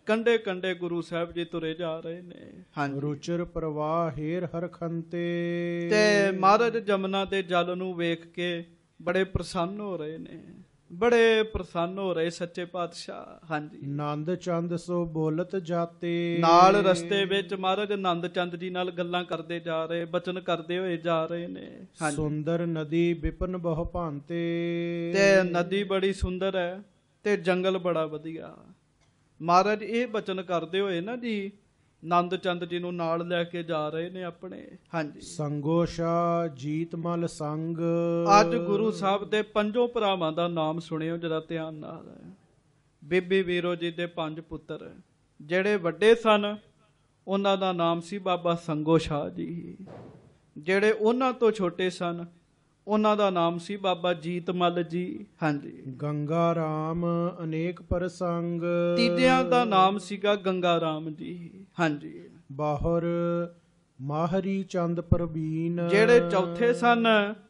ਕੰਡੇ ਕੰਡੇ ਗੁਰੂ ਸਾਹਿਬ ਜੀ ਤੁਰੇ ਜਾ ਰਹੇ ਨੇ। ਹਾਂਜੀ, ਰੁਚਿਰ ਪ੍ਰਵਾਹ ਹੇਰ ਹਰਖੰਤੇ। ਤੇ ਮਹਾਰਾਜ ਜਮਨਾ ਦੇ ਜਲ ਨੂੰ ਵੇਖ ਕੇ ਬੜੇ ਪ੍ਰਸੰਨ ਹੋ ਰਹੇ ਨੇ, ਬੜੇ ਪ੍ਰਸੰਨ ਹੋ ਰਹੇ ਸੱਚੇ ਪਾਤਸ਼ਾਹ। ਹਾਂਜੀ, ਨੰਦ ਚੰਦ ਸੋ ਬੋਲਤ ਜਾਤੇ। ਨਾਲ ਰਸਤੇ ਵਿੱਚ ਮਹਾਰਾਜ ਆਨੰਦ ਚੰਦ ਜੀ ਨਾਲ ਗੱਲਾਂ ਕਰਦੇ ਜਾ ਰਹੇ, ਬਚਨ ਕਰਦੇ ਹੋਏ ਜਾ ਰਹੇ ਨੇ। ਹਾਂਜੀ, ਸੁੰਦਰ ਨਦੀ ਵਿਪਨ ਬਹੁ ਭਾਂਤੇ। ਤੇ ਨਦੀ ਬੜੀ ਸੁੰਦਰ ਹੈ ਤੇ ਜੰਗਲ ਬੜਾ ਵਧੀਆ। ਮਹਾਰਾਜ ਇਹ ਬਚਨ ਕਰਦੇ ਹੋਏ ਨਾ ਜੀ ਆਨੰਦ ਚੰਦ ਜੀ ਨੂੰ ਨਾਲ ਲੈ ਕੇ ਜਾ ਰਹੇ ਨੇ ਆਪਣੇ। ਹਾਂਜੀ, ਸੰਗੋਸ਼ਾ ਜੀਤ ਮਲ ਸੰਗ। ਅੱਜ ਗੁਰੂ ਸਾਹਿਬ ਦੇ ਪੰਜੋਂ ਭਰਾਵਾਂ ਦਾ ਨਾਮ ਸੁਣਿਓ ਜਰਾ ਧਿਆਨ ਨਾਲ। ਬੀਬੀ ਵੀਰੋ ਜੀ ਦੇ 5 ਪੁੱਤਰ, ਜਿਹੜੇ ਵੱਡੇ ਸਨ ਉਹਨਾਂ ਦਾ ਨਾਮ ਸੀ ਬਾਬਾ ਸੰਗੋ ਸ਼ਾਹ ਜੀ। ਜਿਹੜੇ ਉਹਨਾਂ ਤੋਂ ਛੋਟੇ ਸਨ ਉਹਨਾਂ ਦਾ ਨਾਮ ਸੀ ਬਾਬਾ ਜੀਤ ਮੱਲ ਜੀ। ਹਾਂਜੀ, ਗੰਗਾ ਰਾਮ ਅਨੇਕ ਪ੍ਰਸੰਗ। ਤੀਜਿਆਂ ਦਾ ਨਾਮ ਸੀਗਾ ਗੰਗਾ ਰਾਮ ਜੀ। ਹਾਂਜੀ, ਬਾਹਰ ਮਾਹਰੀ ਚੰਦ ਪ੍ਰਵੀਨ। ਜਿਹੜੇ ਚੌਥੇ ਸਨ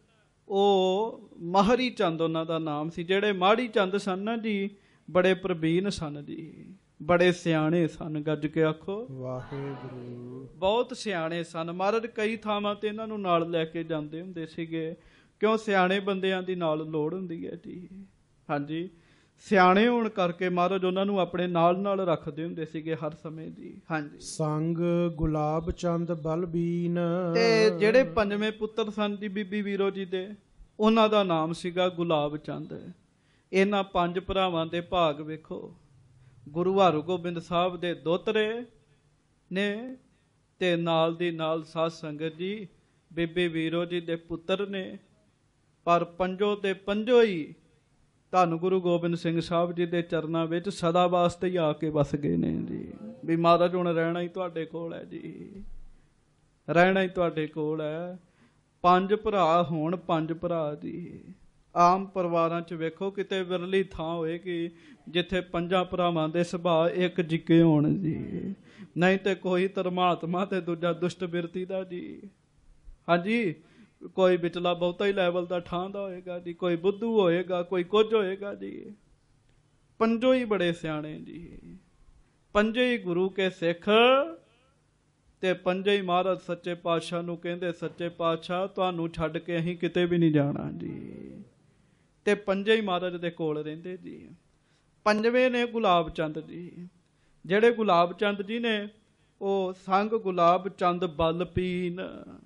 ਉਹ ਮਾਹਰੀ ਚੰਦ ਉਹਨਾਂ ਦਾ ਨਾਮ ਸੀ। ਜਿਹੜੇ ਮਾੜੀ ਚੰਦ ਸਨ ਨਾ ਜੀ ਬੜੇ ਪ੍ਰਵੀਨ ਸਨ ਜੀ, ਬੜੇ ਸਿਆਣੇ ਸਨ। ਗੱਜ ਕੇ ਆਖੋ ਵਾਹਿਗੁਰੂ। ਬਹੁਤ ਸਿਆਣੇ ਸਨ। ਮਹਾਰਾਜ ਕਈ ਥਾਵਾਂ ਤੇ ਇਹਨਾਂ ਨੂੰ ਨਾਲ ਲੈ ਕੇ ਜਾਂਦੇ ਹੁੰਦੇ ਸੀਗੇ, ਕਿਉਂ ਸਿਆਣੇ ਬੰਦਿਆਂ ਦੀ ਨਾਲ ਲੋੜ ਹੁੰਦੀ ਹੈ ਜੀ। ਹਾਂਜੀ, ਸਿਆਣੇ ਹੋਣ ਕਰਕੇ ਮਹਾਰਾਜ ਉਹਨਾਂ ਨੂੰ ਆਪਣੇ ਨਾਲ ਨਾਲ ਰੱਖਦੇ ਹੁੰਦੇ ਸੀਗੇ ਹਰ ਸਮੇਂ ਜੀ। ਹਾਂਜੀ, ਸੰਗ ਗੁਲਾਬ ਚੰਦ ਬਲਬੀਨ। ਤੇ ਜਿਹੜੇ ਪੰਜਵੇਂ ਪੁੱਤਰ ਸਨ ਜੀ ਬੀਬੀ ਵੀਰੋ ਜੀ ਦੇ, ਉਹਨਾਂ ਦਾ ਨਾਮ ਸੀਗਾ ਗੁਲਾਬ ਚੰਦ। ਇਹਨਾਂ 5 ਭਰਾਵਾਂ ਦੇ ਭਾਗ ਵੇਖੋ। ਗੁਰੂ ਹਰਗੋਬਿੰਦ ਸਾਹਿਬ ਦੇ ਦੋਤਰੇ ਨੇ ਤੇ ਨਾਲ ਦੀ ਨਾਲ ਸਾਧ ਸੰਗਤ ਜੀ ਬੀਬੀ ਵੀਰੋ ਜੀ ਦੇ ਪੁੱਤਰ ਨੇ, ਪਰ ਪੰਜੋ ਦੇ ਪੰਜੋ ਹੀ ਧੰਨ ਗੁਰੂ ਗੋਬਿੰਦ ਸਿੰਘ ਸਾਹਿਬ ਜੀ ਦੇ ਚਰਨਾਂ ਵਿੱਚ ਸਦਾ ਵਾਸਤੇ ਹੀ ਆ ਕੇ ਵਸ ਗਏ ਨੇ ਜੀ। ਵੀ ਮਹਾਰਾਜ ਹੁਣ ਰਹਿਣਾ ਹੀ ਤੁਹਾਡੇ ਕੋਲ ਹੈ ਜੀ, ਰਹਿਣਾ ਹੀ ਤੁਹਾਡੇ ਕੋਲ ਹੈ। 5 ਭਰਾ ਹੋਣ, 5 ਭਰਾ ਜੀ। ਆਮ ਪਰਿਵਾਰਾਂ 'ਚ ਵੇਖੋ ਕਿਤੇ ਵਿਰਲੀ ਥਾਂ ਹੋਏਗੀ ਜਿੱਥੇ 5 ਭਰਾਵਾਂ ਦੇ ਸੁਭਾਅ ਇੱਕ ਜਿੱਕੇ ਹੋਣ ਜੀ, ਨਹੀਂ ਤੇ ਕੋਈ ਧਰਮਾਤਮਾ ਤੇ ਦੂਜਾ ਦੁਸ਼ਟ ਬਿਰਤੀ ਦਾ ਜੀ। ਹਾਂਜੀ, ਕੋਈ ਵਿਚਲਾ ਬਹੁਤਾ ਹੀ ਲੈਵਲ ਦਾ ਠਾਂ ਦਾ ਹੋਏਗਾ ਜੀ, ਕੋਈ ਬੁੱਧੂ ਹੋਏਗਾ, ਕੋਈ ਕੁਝ ਹੋਏਗਾ ਜੀ। ਪੰਜੋ ਹੀ ਬੜੇ ਸਿਆਣੇ ਜੀ, ਪੰਜੇ ਹੀ ਗੁਰੂ ਕੇ ਸਿੱਖ ਤੇ ਪੰਜੇ ਹੀ ਮਹਾਰਾਜ ਸੱਚੇ ਪਾਤਸ਼ਾਹ ਨੂੰ ਕਹਿੰਦੇ ਸੱਚੇ ਪਾਤਸ਼ਾਹ ਤੁਹਾਨੂੰ ਛੱਡ ਕੇ ਅਸੀਂ ਕਿਤੇ ਵੀ ਨਹੀਂ ਜਾਣਾ ਜੀ। ਤੇ ਪੰਜੇ ਹੀ ਮਹਾਰਾਜ ਦੇ ਕੋਲ ਰਹਿੰਦੇ ਜੀ। ਪੰਜਵੇਂ ਨੇ ਗੁਲਾਬ ਚੰਦ ਜੀ। ਜਿਹੜੇ ਗੁਲਾਬ ਚੰਦ ਜੀ ਨੇ ਉਹ ਸੰਗ ਗੁਲਾਬ ਚੰਦ ਬਲ ਪੀਨ,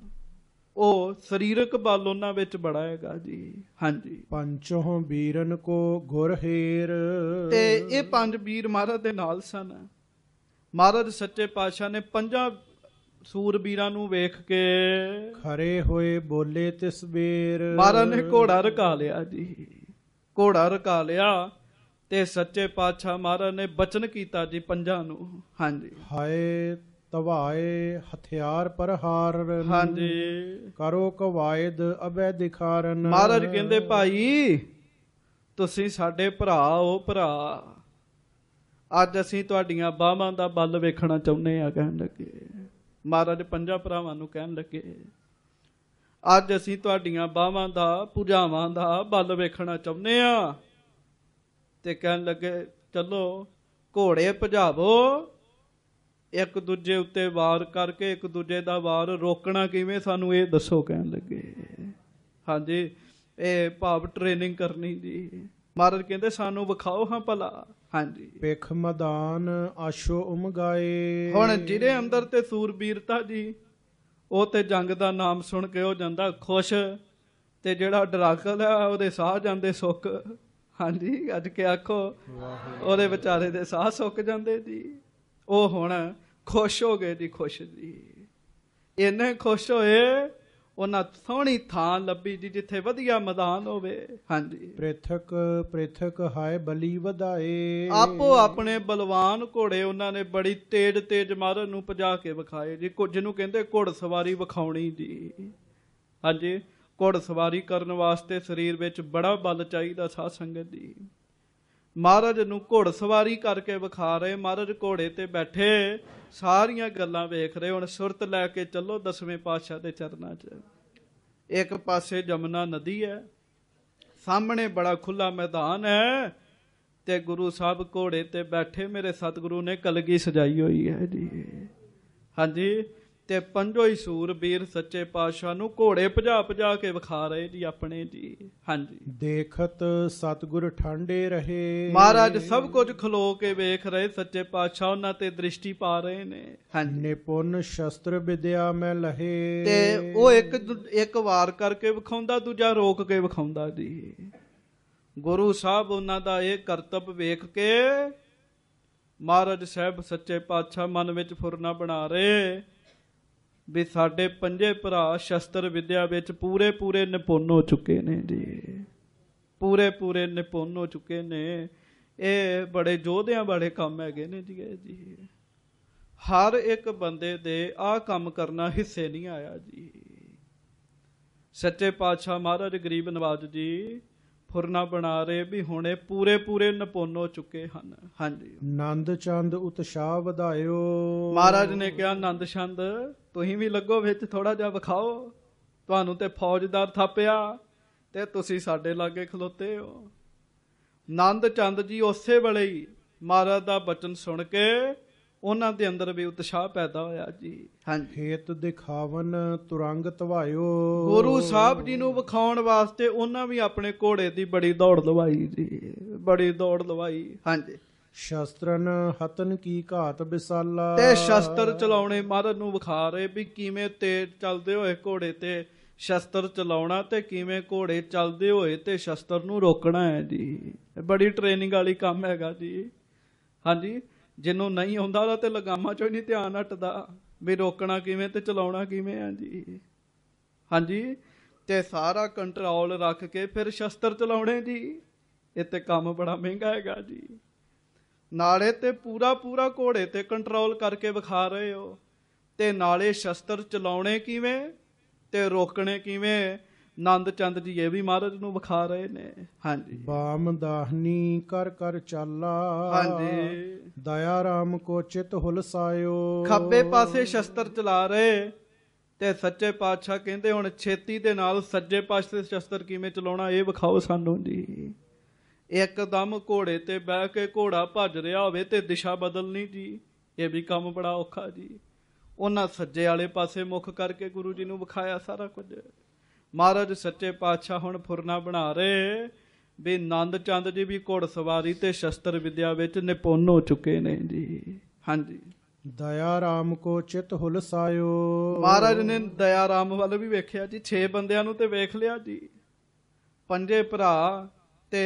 ਉਹ ਸਰੀਰਕ ਬਲ ਉਹਨਾਂ ਵਿੱਚ ਬੜਾ ਹੈਗਾ ਜੀ। ਹਾਂਜੀ, ਪੰਚੋਂ ਵੀਰਨ ਕੋ ਗੁਰ ਹੇਰ। ਤੇ ਇਹ 5 ਵੀਰ ਮਹਾਰਾਜ ਦੇ ਨਾਲ ਸਨ। ਮਹਾਰਾਜ ਸੱਚੇ ਪਾਤਸ਼ਾਹ ਨੇ 5 ਸੂਰਬੀਰਾਂ ਨੂੰ ਵੇਖ ਕੇ ਖਰੇ ਹੋਏ ਬੋਲੇ ਤਿਸ ਬੇਰ। ਮਹਾਰਾਜ ਨੇ ਘੋੜਾ ਰਕਾ ਲਿਆ ਜੀ, ਘੋੜਾ ਰਕਾ ਲਿਆ ਤੇ ਸੱਚੇ ਪਾਤਸ਼ਾਹ ਮਹਾਰਾਜ ਨੇ ਬਚਨ ਕੀਤਾ ਜੀ 5 ਨੂੰ। ਹਾਂਜੀ, ਹਾਏ ਤਵਾਏ ਹਥਿਆਰ ਪ੍ਰਹਾਰ। ਹਾਂਜੀ, ਕਰੋ ਕਵਾਇਦ ਅਬੈ ਦਿਖਾਰਨ। ਮਹਾਰਾਜ ਕਹਿੰਦੇ ਭਾਈ ਤੁਸੀਂ ਸਾਡੇ ਭਰਾ ਹੋ, ਭਰਾ ਅੱਜ ਅਸੀਂ ਤੁਹਾਡੀਆਂ ਬਾਹਾਂ ਦਾ ਬਲ ਵੇਖਣਾ ਚਾਹੁੰਦੇ ਆ। ਕਹਿਣ ਲੱਗੇ ਮਹਾਰਾਜ 5 ਭਰਾਵਾਂ ਨੂੰ ਕਹਿਣ ਲੱਗੇ ਅੱਜ ਅਸੀਂ ਤੁਹਾਡੀਆਂ ਬਾਹਾਂ ਦਾ, ਭੁਜਾਵਾਂ ਦਾ ਬਲ ਵੇਖਣਾ ਚਾਹੁੰਦੇ ਆ। ਤੇ ਕਹਿਣ ਲੱਗੇ ਚਲੋ ਘੋੜੇ ਭਜਾਵੋ, ਇੱਕ ਦੂਜੇ ਉੱਤੇ ਵਾਰ ਕਰਕੇ ਇੱਕ ਦੂਜੇ ਦਾ ਵਾਰ ਰੋਕਣਾ ਕਿਵੇਂ ਸਾਨੂੰ ਇਹ ਦੱਸੋ। ਕਹਿਣ ਲੱਗੇ ਹਾਂਜੀ, ਇਹ ਭਾਵ ਟ੍ਰੇਨਿੰਗ ਕਰਨੀ ਜੀ। ਮਹਾਰਾਜ ਕਹਿੰਦੇ ਸਾਨੂੰ ਵਿਖਾਓ ਹਾਂ ਭਲਾ। ਹਾਂਜੀ, ਪਿਖ ਮੈਦਾਨ ਆਸ਼ੋ ਉਮਗਾਏ। ਹੁਣ ਜਿਹਦੇ ਅੰਦਰ ਤੇ ਸੂਰਬੀਰਤਾ ਜੀ ਉਹ ਤੇ ਜੰਗ ਦਾ ਨਾਮ ਸੁਣ ਕੇ ਹੋ ਜਾਂਦਾ ਖੁਸ਼, ਤੇ ਜਿਹੜਾ ਡਰਾਕਲ ਹੈ ਉਹਦੇ ਸਾਹ ਜਾਂਦੇ ਸੁੱਕ। ਹਾਂਜੀ, ਅੱਜ ਕੇ ਆਖੋ ਉਹਦੇ ਵਿਚਾਰੇ ਦੇ ਸਾਹ ਸੁੱਕ ਜਾਂਦੇ ਜੀ। ਉਹ ਹੁਣ ਖੁਸ਼ ਹੋ ਗਏ ਜੀ, ਖੁਸ਼ ਜੀ। ਇੰਨੇ ਖੁਸ਼ ਹੋਏ ਉਹਨਾਂ ਸੋਹਣੀ ਥਾਂ ਲੱਭੀ ਜੀ ਜਿੱਥੇ ਵਧੀਆ ਮੈਦਾਨ ਹੋਵੇ। ਹਾਂਜੀ, ਪ੍ਰਿਥਕ ਪ੍ਰਿਥਕ ਹਾਏ ਬਲੀ ਵਧਾਏ। ਆਪੋ ਆਪਣੇ ਬਲਵਾਨ ਘੋੜੇ ਉਹਨਾਂ ਨੇ ਬੜੀ ਤੇਜ਼ ਤੇਜ਼ ਮਹਾਰਾਜ ਨੂੰ ਭਜਾ ਕੇ ਵਿਖਾਏ ਜੀ। ਜਿਹਨੂੰ ਕਹਿੰਦੇ ਘੋੜ ਸਵਾਰੀ ਵਿਖਾਉਣੀ ਜੀ। ਹਾਂਜੀ, ਘੋੜ ਸਵਾਰੀ ਕਰਨ ਵਾਸਤੇ ਸਰੀਰ ਵਿੱਚ ਬੜਾ ਬਲ ਚਾਹੀਦਾ ਸਾਧ ਸੰਗਤ ਜੀ। ਮਹਾਰਾਜ ਨੂੰ ਘੋੜ ਸਵਾਰੀ ਕਰਕੇ ਵਿਖਾ ਰਹੇ। ਮਹਾਰਾਜ ਘੋੜੇ ਤੇ ਬੈਠੇ ਸਾਰੀਆਂ ਗੱਲਾਂ ਵੇਖ ਰਹੇ। ਹੁਣ ਸੁਰਤ ਲੈ ਕੇ ਚੱਲੋ 10ਵੇਂ ਪਾਤਸ਼ਾਹ ਦੇ ਚਰਨਾਂ 'ਚ। ਇੱਕ ਪਾਸੇ ਜਮਨਾ ਨਦੀ ਹੈ, ਸਾਹਮਣੇ ਬੜਾ ਖੁੱਲਾ ਮੈਦਾਨ ਹੈ, ਤੇ ਗੁਰੂ ਸਾਹਿਬ ਘੋੜੇ ਤੇ ਬੈਠੇ, ਮੇਰੇ ਸਤਿਗੁਰੂ ਨੇ ਕਲਗੀ ਸਜਾਈ ਹੋਈ ਹੈ ਜੀ। ਹਾਂਜੀ, ਤੇ ਪੰਜੋ ਹੀ ਸੂਰਬੀਰ ਸੱਚੇ ਪਾਤਸ਼ਾਹ ਨੂੰ ਘੋੜੇ ਭਜਾ ਭਜਾ ਕੇ ਵਿਖਾ ਰਹੇ ਜੀ ਆਪਣੇ ਜੀ। ਹਾਂਜੀ, ਦੇਖਤ ਸਤਿਗੁਰ ਠਾਂਡੇ ਰਹੇ। ਮਹਾਰਾਜ ਸਭ ਕੁਝ ਖਲੋ ਕੇ ਵੇਖ ਰਹੇ, ਸੱਚੇ ਪਾਤਸ਼ਾਹ ਉਹਨਾਂ ਤੇ ਦ੍ਰਿਸ਼ਟੀ ਪਾ ਰਹੇ ਨੇ। ਹਾਂਜੀ, ਨਿਪੁੰਨ ਸ਼ਸਤਰ ਵਿਦਿਆ ਮੈਂ ਲਹੇ। ਤੇ ਉਹ ਇੱਕ ਵਾਰ ਕਰਕੇ ਵਿਖਾਉਂਦਾ, ਦੂਜਾ ਰੋਕ ਕੇ ਵਿਖਾਉਂਦਾ ਜੀ। ਗੁਰੂ ਸਾਹਿਬ ਉਹਨਾਂ ਦਾ ਇਹ ਕਰਤੱਵ ਵੇਖ ਕੇ ਮਹਾਰਾਜ ਸਾਹਿਬ ਸੱਚੇ ਪਾਤਸ਼ਾਹ ਮਨ ਵਿੱਚ ਫੁਰਨਾ ਬਣਾ ਰਹੇ ਵੀ ਸਾਡੇ ਪੰਜੇ ਭਰਾ ਸ਼ਸਤਰ ਵਿਦਿਆ ਵਿੱਚ ਪੂਰੇ ਪੂਰੇ ਨਿਪੁੰਨ ਹੋ ਚੁੱਕੇ ਨੇ ਜੀ। ਪੂਰੇ ਪੂਰੇ ਨਿਪੁੰਨ ਹੋ ਚੁੱਕੇ ਨੇ। ਇਹ ਬੜੇ ਯੋਧਿਆਂ ਵਾਲੇ ਕੰਮ ਹੈਗੇ ਨੇ ਜੀ। ਇਹ ਜੀ ਹਰ ਇੱਕ ਬੰਦੇ ਦੇ ਆਹ ਕੰਮ ਕਰਨਾ ਹਿੱਸੇ ਨਹੀਂ ਆਇਆ ਜੀ। ਸੱਚੇ ਪਾਤਸ਼ਾਹ ਮਹਾਰਾਜ ਗਰੀਬ ਨਵਾਜ ਜੀ ਫੁਰਨਾ ਬਣਾ ਰਹੇ ਵੀ ਹੁਣ ਇਹ ਪੂਰੇ ਪੂਰੇ ਨਿਪੁੰਨ ਹੋ ਚੁੱਕੇ ਹਨ। ਹਾਂਜੀ, ਨੰਦ ਚੰਦ ਉਤਸ਼ਾਹ ਵਧਾਇਓ। ਮਹਾਰਾਜ ਨੇ ਕਿਹਾ, ਨੰਦ ਚੰਦ ਤੁਸੀਂ ਵੀ ਲੱਗੋ ਵਿੱਚ, ਥੋੜਾ ਜਿਹਾ ਵਿਖਾਓ। ਤੁਹਾਨੂੰ ਤੇ ਫੌਜਦਾਰ ਥਾਪਿਆ ਤੇ ਤੁਸੀਂ ਸਾਡੇ ਲਾਗੇ ਖਲੋਤੇ ਹੋ। ਨੰਦ ਚੰਦ ਜੀ ਉਸੇ ਵੇਲੇ ਹੀ ਮਹਾਰਾਜ ਦਾ ਬਚਨ ਸੁਣ ਕੇ ਉਹਨਾਂ ਦੇ ਅੰਦਰ ਵੀ ਉਤਸ਼ਾਹ ਪੈਦਾ ਹੋਇਆ ਜੀ। ਹਾਂਜੀ, ਹੇਤ ਦਿਖਾਵਨ ਤੁਰੰਗ ਧਵਾਇਓ। ਗੁਰੂ ਸਾਹਿਬ ਜੀ ਨੂੰ ਵਿਖਾਉਣ ਵਾਸਤੇ ਉਹਨਾਂ ਵੀ ਆਪਣੇ ਘੋੜੇ ਦੀ ਬੜੀ ਦੌੜ ਲਵਾਈ ਜੀ, ਬੜੀ ਦੌੜ ਲਵਾਈ। ਹਾਂਜੀ, ਸ਼ਸਤਰਨ ਹਤਨ ਕੀ ਘਾਤ ਵਿਸਾਲਾ। ਤੇ ਸ਼ਸਤਰ ਚਲਾਉਣੇ ਮਹਾਰਾਜ ਨੂੰ ਵਿਖਾ ਰਹੇ ਵੀ ਕਿਵੇਂ ਤੇਜ਼ ਚੱਲਦੇ ਹੋਏ ਘੋੜੇ ਤੇ ਸ਼ਸਤਰ ਚਲਾਉਣਾ ਤੇ ਕਿਵੇਂ ਘੋੜੇ ਚੱਲਦੇ ਹੋਏ ਤੇ ਸ਼ਸਤਰ ਨੂੰ ਰੋਕਣਾ ਹੈ ਜੀ। ਬੜੀ ਟ੍ਰੇਨਿੰਗ ਵਾਲੀ ਕੰਮ ਹੈਗਾ ਜੀ। ਹਾਂਜੀ, ਜਿਹਨੂੰ ਨਹੀਂ ਆਉਂਦਾ ਉਹਦਾ ਤੇ ਲਗਾਮਾਂ ਚੋਂ ਹੀ ਨਹੀਂ ਧਿਆਨ ਹਟਦਾ ਵੀ ਰੋਕਣਾ ਕਿਵੇਂ ਤੇ ਚਲਾਉਣਾ ਕਿਵੇਂ ਆ ਜੀ। ਹਾਂਜੀ, ਤੇ ਸਾਰਾ ਕੰਟਰੋਲ ਰੱਖ ਕੇ ਫਿਰ ਸ਼ਸਤਰ ਚਲਾਉਣੇ ਜੀ। ਇਹ ਤੇ ਕੰਮ ਬੜਾ ਮਹਿੰਗਾ ਹੈਗਾ ਜੀ। ਨਾਲੇ ਤੇ ਪੂਰਾ ਪੂਰਾ ਘੋੜੇ ਤੇ ਕੰਟਰੋਲ ਕਰਕੇ ਵਿਖਾ ਰਹੇ ਹੋ ਤੇ ਨਾਲੇ ਸ਼ਸਤਰ ਚਲਾਉਣੇ ਕਿਵੇਂ ਤੇ ਰੋਕਣੇ ਕਿਵੇਂ। ਨੰਦ ਚੰਦ ਜੀ ਇਹ ਵੀ ਮਹਾਰਾਜ ਨੂੰ ਵਿਖਾ ਰਹੇ ਨੇ। ਹਾਂਜੀ, ਬਾਮ ਦਾਹਨੀ ਕਰ ਕਰ ਚਾਲਾ। ਹਾਂਜੀ, ਦਇਆ ਰਾਮ ਕੋ ਚਿਤ ਹੁਲਸਾਇਓ। ਖੱਬੇ ਪਾਸੇ ਸ਼ਸਤਰ ਚਲਾ ਰਹੇ ਤੇ ਸੱਚੇ ਪਾਤਸ਼ਾਹ ਕਹਿੰਦੇ ਹੁਣ ਛੇਤੀ ਦੇ ਨਾਲ ਸੱਜੇ ਪਾਸੇ ਸ਼ਸਤਰ ਕਿਵੇਂ ਚਲਾਉਣਾ ਇਹ ਵਿਖਾਓ ਸਾਨੂੰ ਜੀ। ਇੱਕਦਮ ਘੋੜੇ ਤੇ ਬਹਿ ਕੇ ਘੋੜਾ ਭੱਜ ਰਿਹਾ ਹੋਵੇ ਤੇ ਦਿਸ਼ਾ ਬਦਲਣੀ ਜੀ, ਇਹ ਵੀ ਕੰਮ ਬੜਾ ਔਖਾ ਜੀ। ਉਹਨਾਂ ਸੱਜੇ ਵਾਲੇ ਪਾਸੇ ਮੁੱਖ ਕਰਕੇ ਗੁਰੂ ਜੀ ਨੂੰ ਵਿਖਾਇਆ ਸਾਰਾ ਕੁਝ। ਮਹਾਰਾਜ ਸੱਚੇ ਪਾਤਸ਼ਾਹ ਹੁਣ ਫੁਰਨਾ ਬਣਾ ਰਹੇ ਵੀ ਨੰਦ ਚੰਦ ਜੀ ਵੀ ਘੋੜਸਵਾਰੀ ਤੇ ਸ਼ਸਤਰ ਵਿਦਿਆ ਵਿੱਚ ਨਿਪੁੰਨ ਹੋ ਚੁੱਕੇ ਨੇ ਜੀ। ਹਾਂਜੀ, ਦਇਆ ਰਾਮ ਕੋ ਚਿਤ ਹੁਲਸਾਇਓ। ਮਹਾਰਾਜ ਨੇ ਦਇਆ ਰਾਮ ਵੱਲ ਵੀ ਵੇਖਿਆ ਜੀ। 6 ਬੰਦਿਆਂ ਨੂੰ ਤੇ ਵੇਖ ਲਿਆ ਜੀ, ਪੰਜੇ ਭਰਾ ਤੇ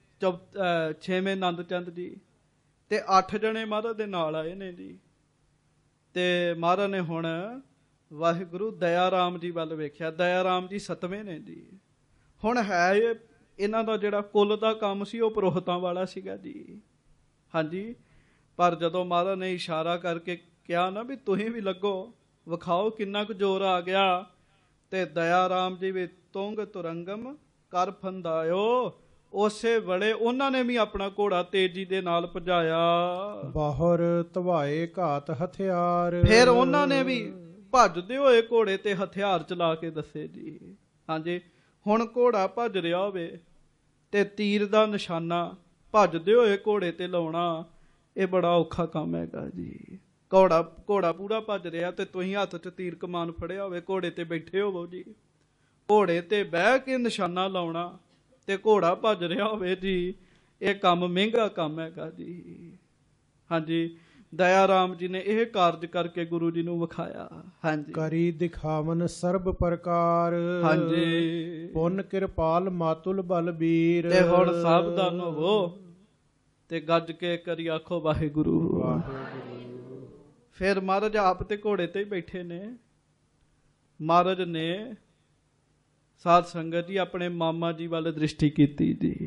6ਵੇਂ ਨੰਦ ਚੰਦ ਜੀ ਤੇ 8 ਜਣੇ ਮਹਾਰਾਜ ਦੇ ਨਾਲ ਆਏ ਨੇ ਜੀ। ਤੇ ਮਹਾਰਾਜ ਨੇ ਹੁਣ ਵਾਹਿਗੁਰੂ ਦਇਆ ਰਾਮ ਜੀ ਵੱਲ ਵੇਖਿਆ। ਦਇਆ ਰਾਮ ਜੀ 7ਵੇਂ ਨੇ ਜੀ। ਹੁਣ ਹੈ ਇਹਨਾਂ ਦਾ ਜਿਹੜਾ ਕੁੱਲ ਦਾ ਕੰਮ ਸੀ ਉਹ ਪੁਰੋਹਿਤਾਂ ਵਾਲਾ ਸੀਗਾ ਜੀ। ਹਾਂਜੀ, ਪਰ ਜਦੋਂ ਮਹਾਰਾਜ ਨੇ ਇਸ਼ਾਰਾ ਕਰਕੇ ਕਿਹਾ ਨਾ ਵੀ ਤੁਸੀਂ ਵੀ ਲੱਗੋ, ਵਿਖਾਓ ਕਿੰਨਾ ਕੁ ਜ਼ੋਰ ਆ ਗਿਆ, ਤੇ ਦਇਆ ਰਾਮ ਜੀ ਵੀ ਤੁੰਗ ਤੁਰੰਗਮ ਕਰ ਫੰਦਾਇਓ। ਉਸੇ ਵੇਲੇ ਉਹਨਾਂ ਨੇ ਵੀ ਆਪਣਾ ਘੋੜਾ ਤੇਜ਼ੀ ਦੇ ਨਾਲ ਭਜਾਇਆ। ਬਾਹਰ ਧਵਾਏ ਘਾਤ ਹਥਿਆਰ। ਫਿਰ ਉਹਨਾਂ ਨੇ ਵੀ ਭੱਜਦੇ ਹੋਏ ਘੋੜੇ ਤੇ ਹਥਿਆਰ ਚਲਾ ਕੇ ਦੱਸੇ ਜੀ। ਹਾਂਜੀ, ਹੁਣ ਘੋੜਾ ਭੱਜ ਰਿਹਾ ਹੋਵੇ ਤੇ ਤੀਰ ਦਾ ਨਿਸ਼ਾਨਾ ਭੱਜਦੇ ਹੋਏ ਘੋੜੇ ਤੇ ਲਾਉਣਾ, ਇਹ ਬੜਾ ਔਖਾ ਕੰਮ ਹੈਗਾ ਜੀ। ਘੋੜਾ ਪੂਰਾ ਭੱਜ ਰਿਹਾ ਤੇ ਤੁਸੀਂ ਹੱਥ 'ਚ ਤੀਰ ਕਮਾਨ ਫੜਿਆ ਹੋਵੇ, ਘੋੜੇ ਤੇ ਬੈਠੇ ਹੋਵੋ ਜੀ, ਘੋੜੇ ਤੇ ਬਹਿ ਕੇ ਨਿਸ਼ਾਨਾ ਲਾਉਣਾ ਤੇ ਘੋੜਾ ਭੱਜ ਰਿਹਾ ਹੋਵੇ ਜੀ, ਇਹ ਕੰਮ ਮਹਿੰਗਾ ਕੰਮ ਹੈਗਾ ਜੀ। ਹਾਂਜੀ, ਦਇਆ ਰਾਮ ਜੀ ਨੇ ਇਹ ਕਾਰਜ ਕਰਕੇ ਗੁਰੂ ਜੀ ਨੂੰ ਵਿਖਾਇਆ। ਹਾਂਜੀ, ਕਰੀ ਦਿਖਾਵਨ ਸਰਬ ਪ੍ਰਕਾਰ। ਹਾਂਜੀ, ਪੁੰਨ ਕਿਰਪਾਲ ਮਾਤੁਲ ਬਲਬੀਰ। ਤੇ ਹੁਣ ਸਾਵਧਾਨ ਹੋਵੋ ਤੇ ਗੱਜ ਕੇ ਕਰੀ ਆਖੋ ਵਾਹਿਗੁਰੂ। ਫਿਰ ਮਹਾਰਾਜ ਆਪ ਤੇ ਘੋੜੇ ਤੇ ਹੀ ਬੈਠੇ ਨੇ। ਮਹਾਰਾਜ ਨੇ ਸਾਧ ਸੰਗਤ ਜੀ ਆਪਣੇ ਮਾਮਾ ਜੀ ਵੱਲ ਦ੍ਰਿਸ਼ਟੀ ਕੀਤੀ ਜੀ।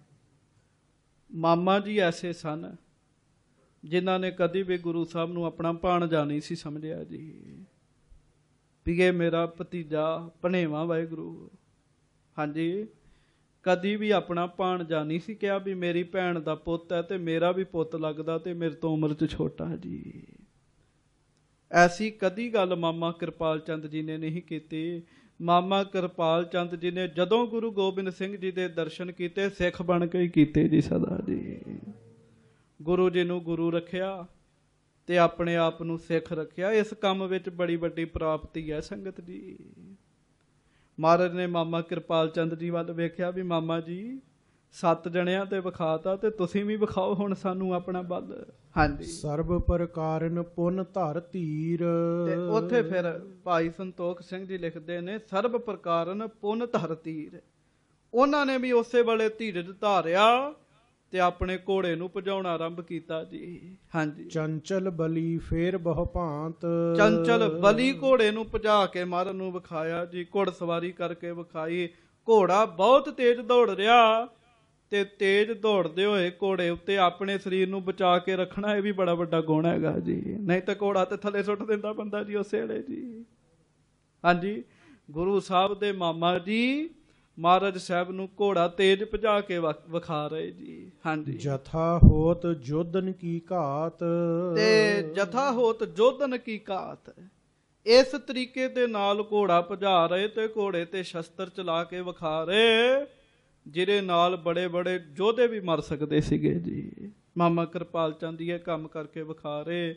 ਮਾਮਾ ਜੀ ਐਸੇ ਸਨ ਜਿਨ੍ਹਾਂ ਨੇ ਕਦੀ ਵੀ ਗੁਰੂ ਸਾਹਿਬ ਨੂੰ ਆਪਣਾ ਭਾਣਜਾ ਨਹੀਂ ਸੀ ਸਮਝਿਆ ਜੀ। ਵੀ ਇਹ ਮੇਰਾ ਭਤੀਜਾ ਭਣੇਵਾ ਵਾਹਿਗੁਰੂ। ਹਾਂਜੀ, ਕਦੀ ਵੀ ਆਪਣਾ ਭਾਣਜਾ ਨਹੀਂ ਸੀ ਕਿਹਾ ਵੀ ਮੇਰੀ ਭੈਣ ਦਾ ਪੁੱਤ ਹੈ ਤੇ ਮੇਰਾ ਵੀ ਪੁੱਤ ਲੱਗਦਾ ਤੇ ਮੇਰੇ ਤੋਂ ਉਮਰ 'ਚ ਛੋਟਾ ਜੀ। ਐਸੀ ਕਦੀ ਗੱਲ ਮਾਮਾ ਕਿਰਪਾਲ ਚੰਦ ਜੀ ਨੇ ਨਹੀਂ ਕੀਤੀ। ਮਾਮਾ ਕਿਰਪਾਲ ਚੰਦ ਜੀ ਨੇ ਜਦੋਂ ਗੁਰੂ ਗੋਬਿੰਦ ਸਿੰਘ ਜੀ ਦੇ ਦਰਸ਼ਨ ਕੀਤੇ, ਸਿੱਖ ਬਣ ਕੇ ਹੀ ਕੀਤੇ ਜੀ ਸਦਾ ਜੀ। ਗੁਰੂ ਜੀ ਨੂੰ ਗੁਰੂ ਰੱਖਿਆ ਤੇ ਆਪਣੇ ਆਪ ਨੂੰ ਸਿੱਖ ਰੱਖਿਆ। ਇਸ ਕੰਮ ਵਿੱਚ ਬੜੀ ਵੱਡੀ ਪ੍ਰਾਪਤੀ ਹੈ ਸੰਗਤ ਜੀ। ਮਹਾਰਾਜ ਨੇ ਮਾਮਾ ਕਿਰਪਾਲ ਚੰਦ ਜੀ ਵੱਲ ਵੇਖਿਆ ਵੀ ਮਾਮਾ ਜੀ 7 ਜਣਿਆਂ ਤੇ ਵਿਖਾਤਾ ਤੇ ਤੁਸੀਂ ਵੀ ਵਿਖਾਓ ਹੁਣ ਸਾਨੂੰ ਆਪਣਾ ਬਲ। ਹਾਂਜੀ, ਸਰਬ ਪ੍ਰਕਾਰਨ ਪੁੰਨ ਧਰ ਧੀਰ। ਤੇ ਉੱਥੇ ਫਿਰ ਭਾਈ ਸੰਤੋਖ ਸਿੰਘ ਜੀ ਲਿਖਦੇ ਨੇ ਸਰਬ ਪ੍ਰਕਾਰਨ ਪੁੰਨ ਧਰ ਧੀਰ। ਉਹਨਾਂ ਨੇ ਵੀ ਉਸੇ ਵੇਲੇ ਧੀਰਜ ਧਾਰਿਆ ਤੇ ਆਪਣੇ ਘੋੜੇ ਨੂੰ ਭਜਾਉਣਾ ਆਰੰਭ ਕੀਤਾ ਜੀ। ਹਾਂਜੀ, ਚੰਚਲ ਬਲੀ ਫੇਰ ਬਹੁ ਭਾਂਤ। ਚੰਚਲ ਬਲੀ ਘੋੜੇ ਨੂੰ ਭਜਾ ਕੇ ਮਾਰਨ ਨੂੰ ਵਿਖਾਇਆ ਜੀ, ਘੋੜਸਵਾਰੀ ਕਰਕੇ ਵਿਖਾਈ। ਘੋੜਾ ਬਹੁਤ ਤੇਜ਼ ਦੌੜ ਰਿਹਾ ਤੇ ਤੇਜ਼ ਦੌੜਦੇ ਹੋਏ ਘੋੜੇ ਉੱਤੇ ਆਪਣੇ ਸਰੀਰ ਨੂੰ ਬਚਾ ਕੇ ਰੱਖਣਾ, ਇਹ ਵੀ ਬੜਾ ਵੱਡਾ ਗੁਣ ਹੈਗਾ ਜੀ। ਨਹੀਂ ਤਾਂ ਘੋੜਾ ਤੇ ਥੱਲੇ ਸੁੱਟ ਦਿੰਦਾ ਬੰਦਾ ਜੀ ਉਸੇ ਵੇਲੇ ਜੀ। ਹਾਂਜੀ, ਗੁਰੂ ਸਾਹਿਬ ਦੇ ਮਾਮਾ ਜੀ ਮਹਾਰਾਜ ਸਾਹਿਬ ਨੂੰ ਘੋੜਾ ਤੇਜ਼ ਭਜਾ ਕੇ ਵਿਖਾ ਰਹੇ ਜੀ। ਹਾਂਜੀ, ਜਥਾ ਹੋਤ ਜੋਧਨ ਕੀ ਘਾਤ। ਤੇ ਜਥਾ ਹੋਤ ਜੋਧਨ ਕੀ ਘਾਤ, ਇਸ ਤਰੀਕੇ ਦੇ ਨਾਲ ਘੋੜਾ ਭਜਾ ਰਹੇ ਤੇ ਘੋੜੇ ਤੇ ਸ਼ਸਤਰ ਚਲਾ ਕੇ ਵਿਖਾ ਰਹੇ, ਜਿਹਦੇ ਨਾਲ ਬੜੇ ਬੜੇ ਯੋਧੇ ਵੀ ਮਰ ਸਕਦੇ ਸੀਗੇ ਜੀ। ਮਾਮਾ ਕਿਰਪਾਲ ਚੰਦ ਜੀ ਇਹ ਕੰਮ ਕਰਕੇ ਵਿਖਾ ਰਹੇ।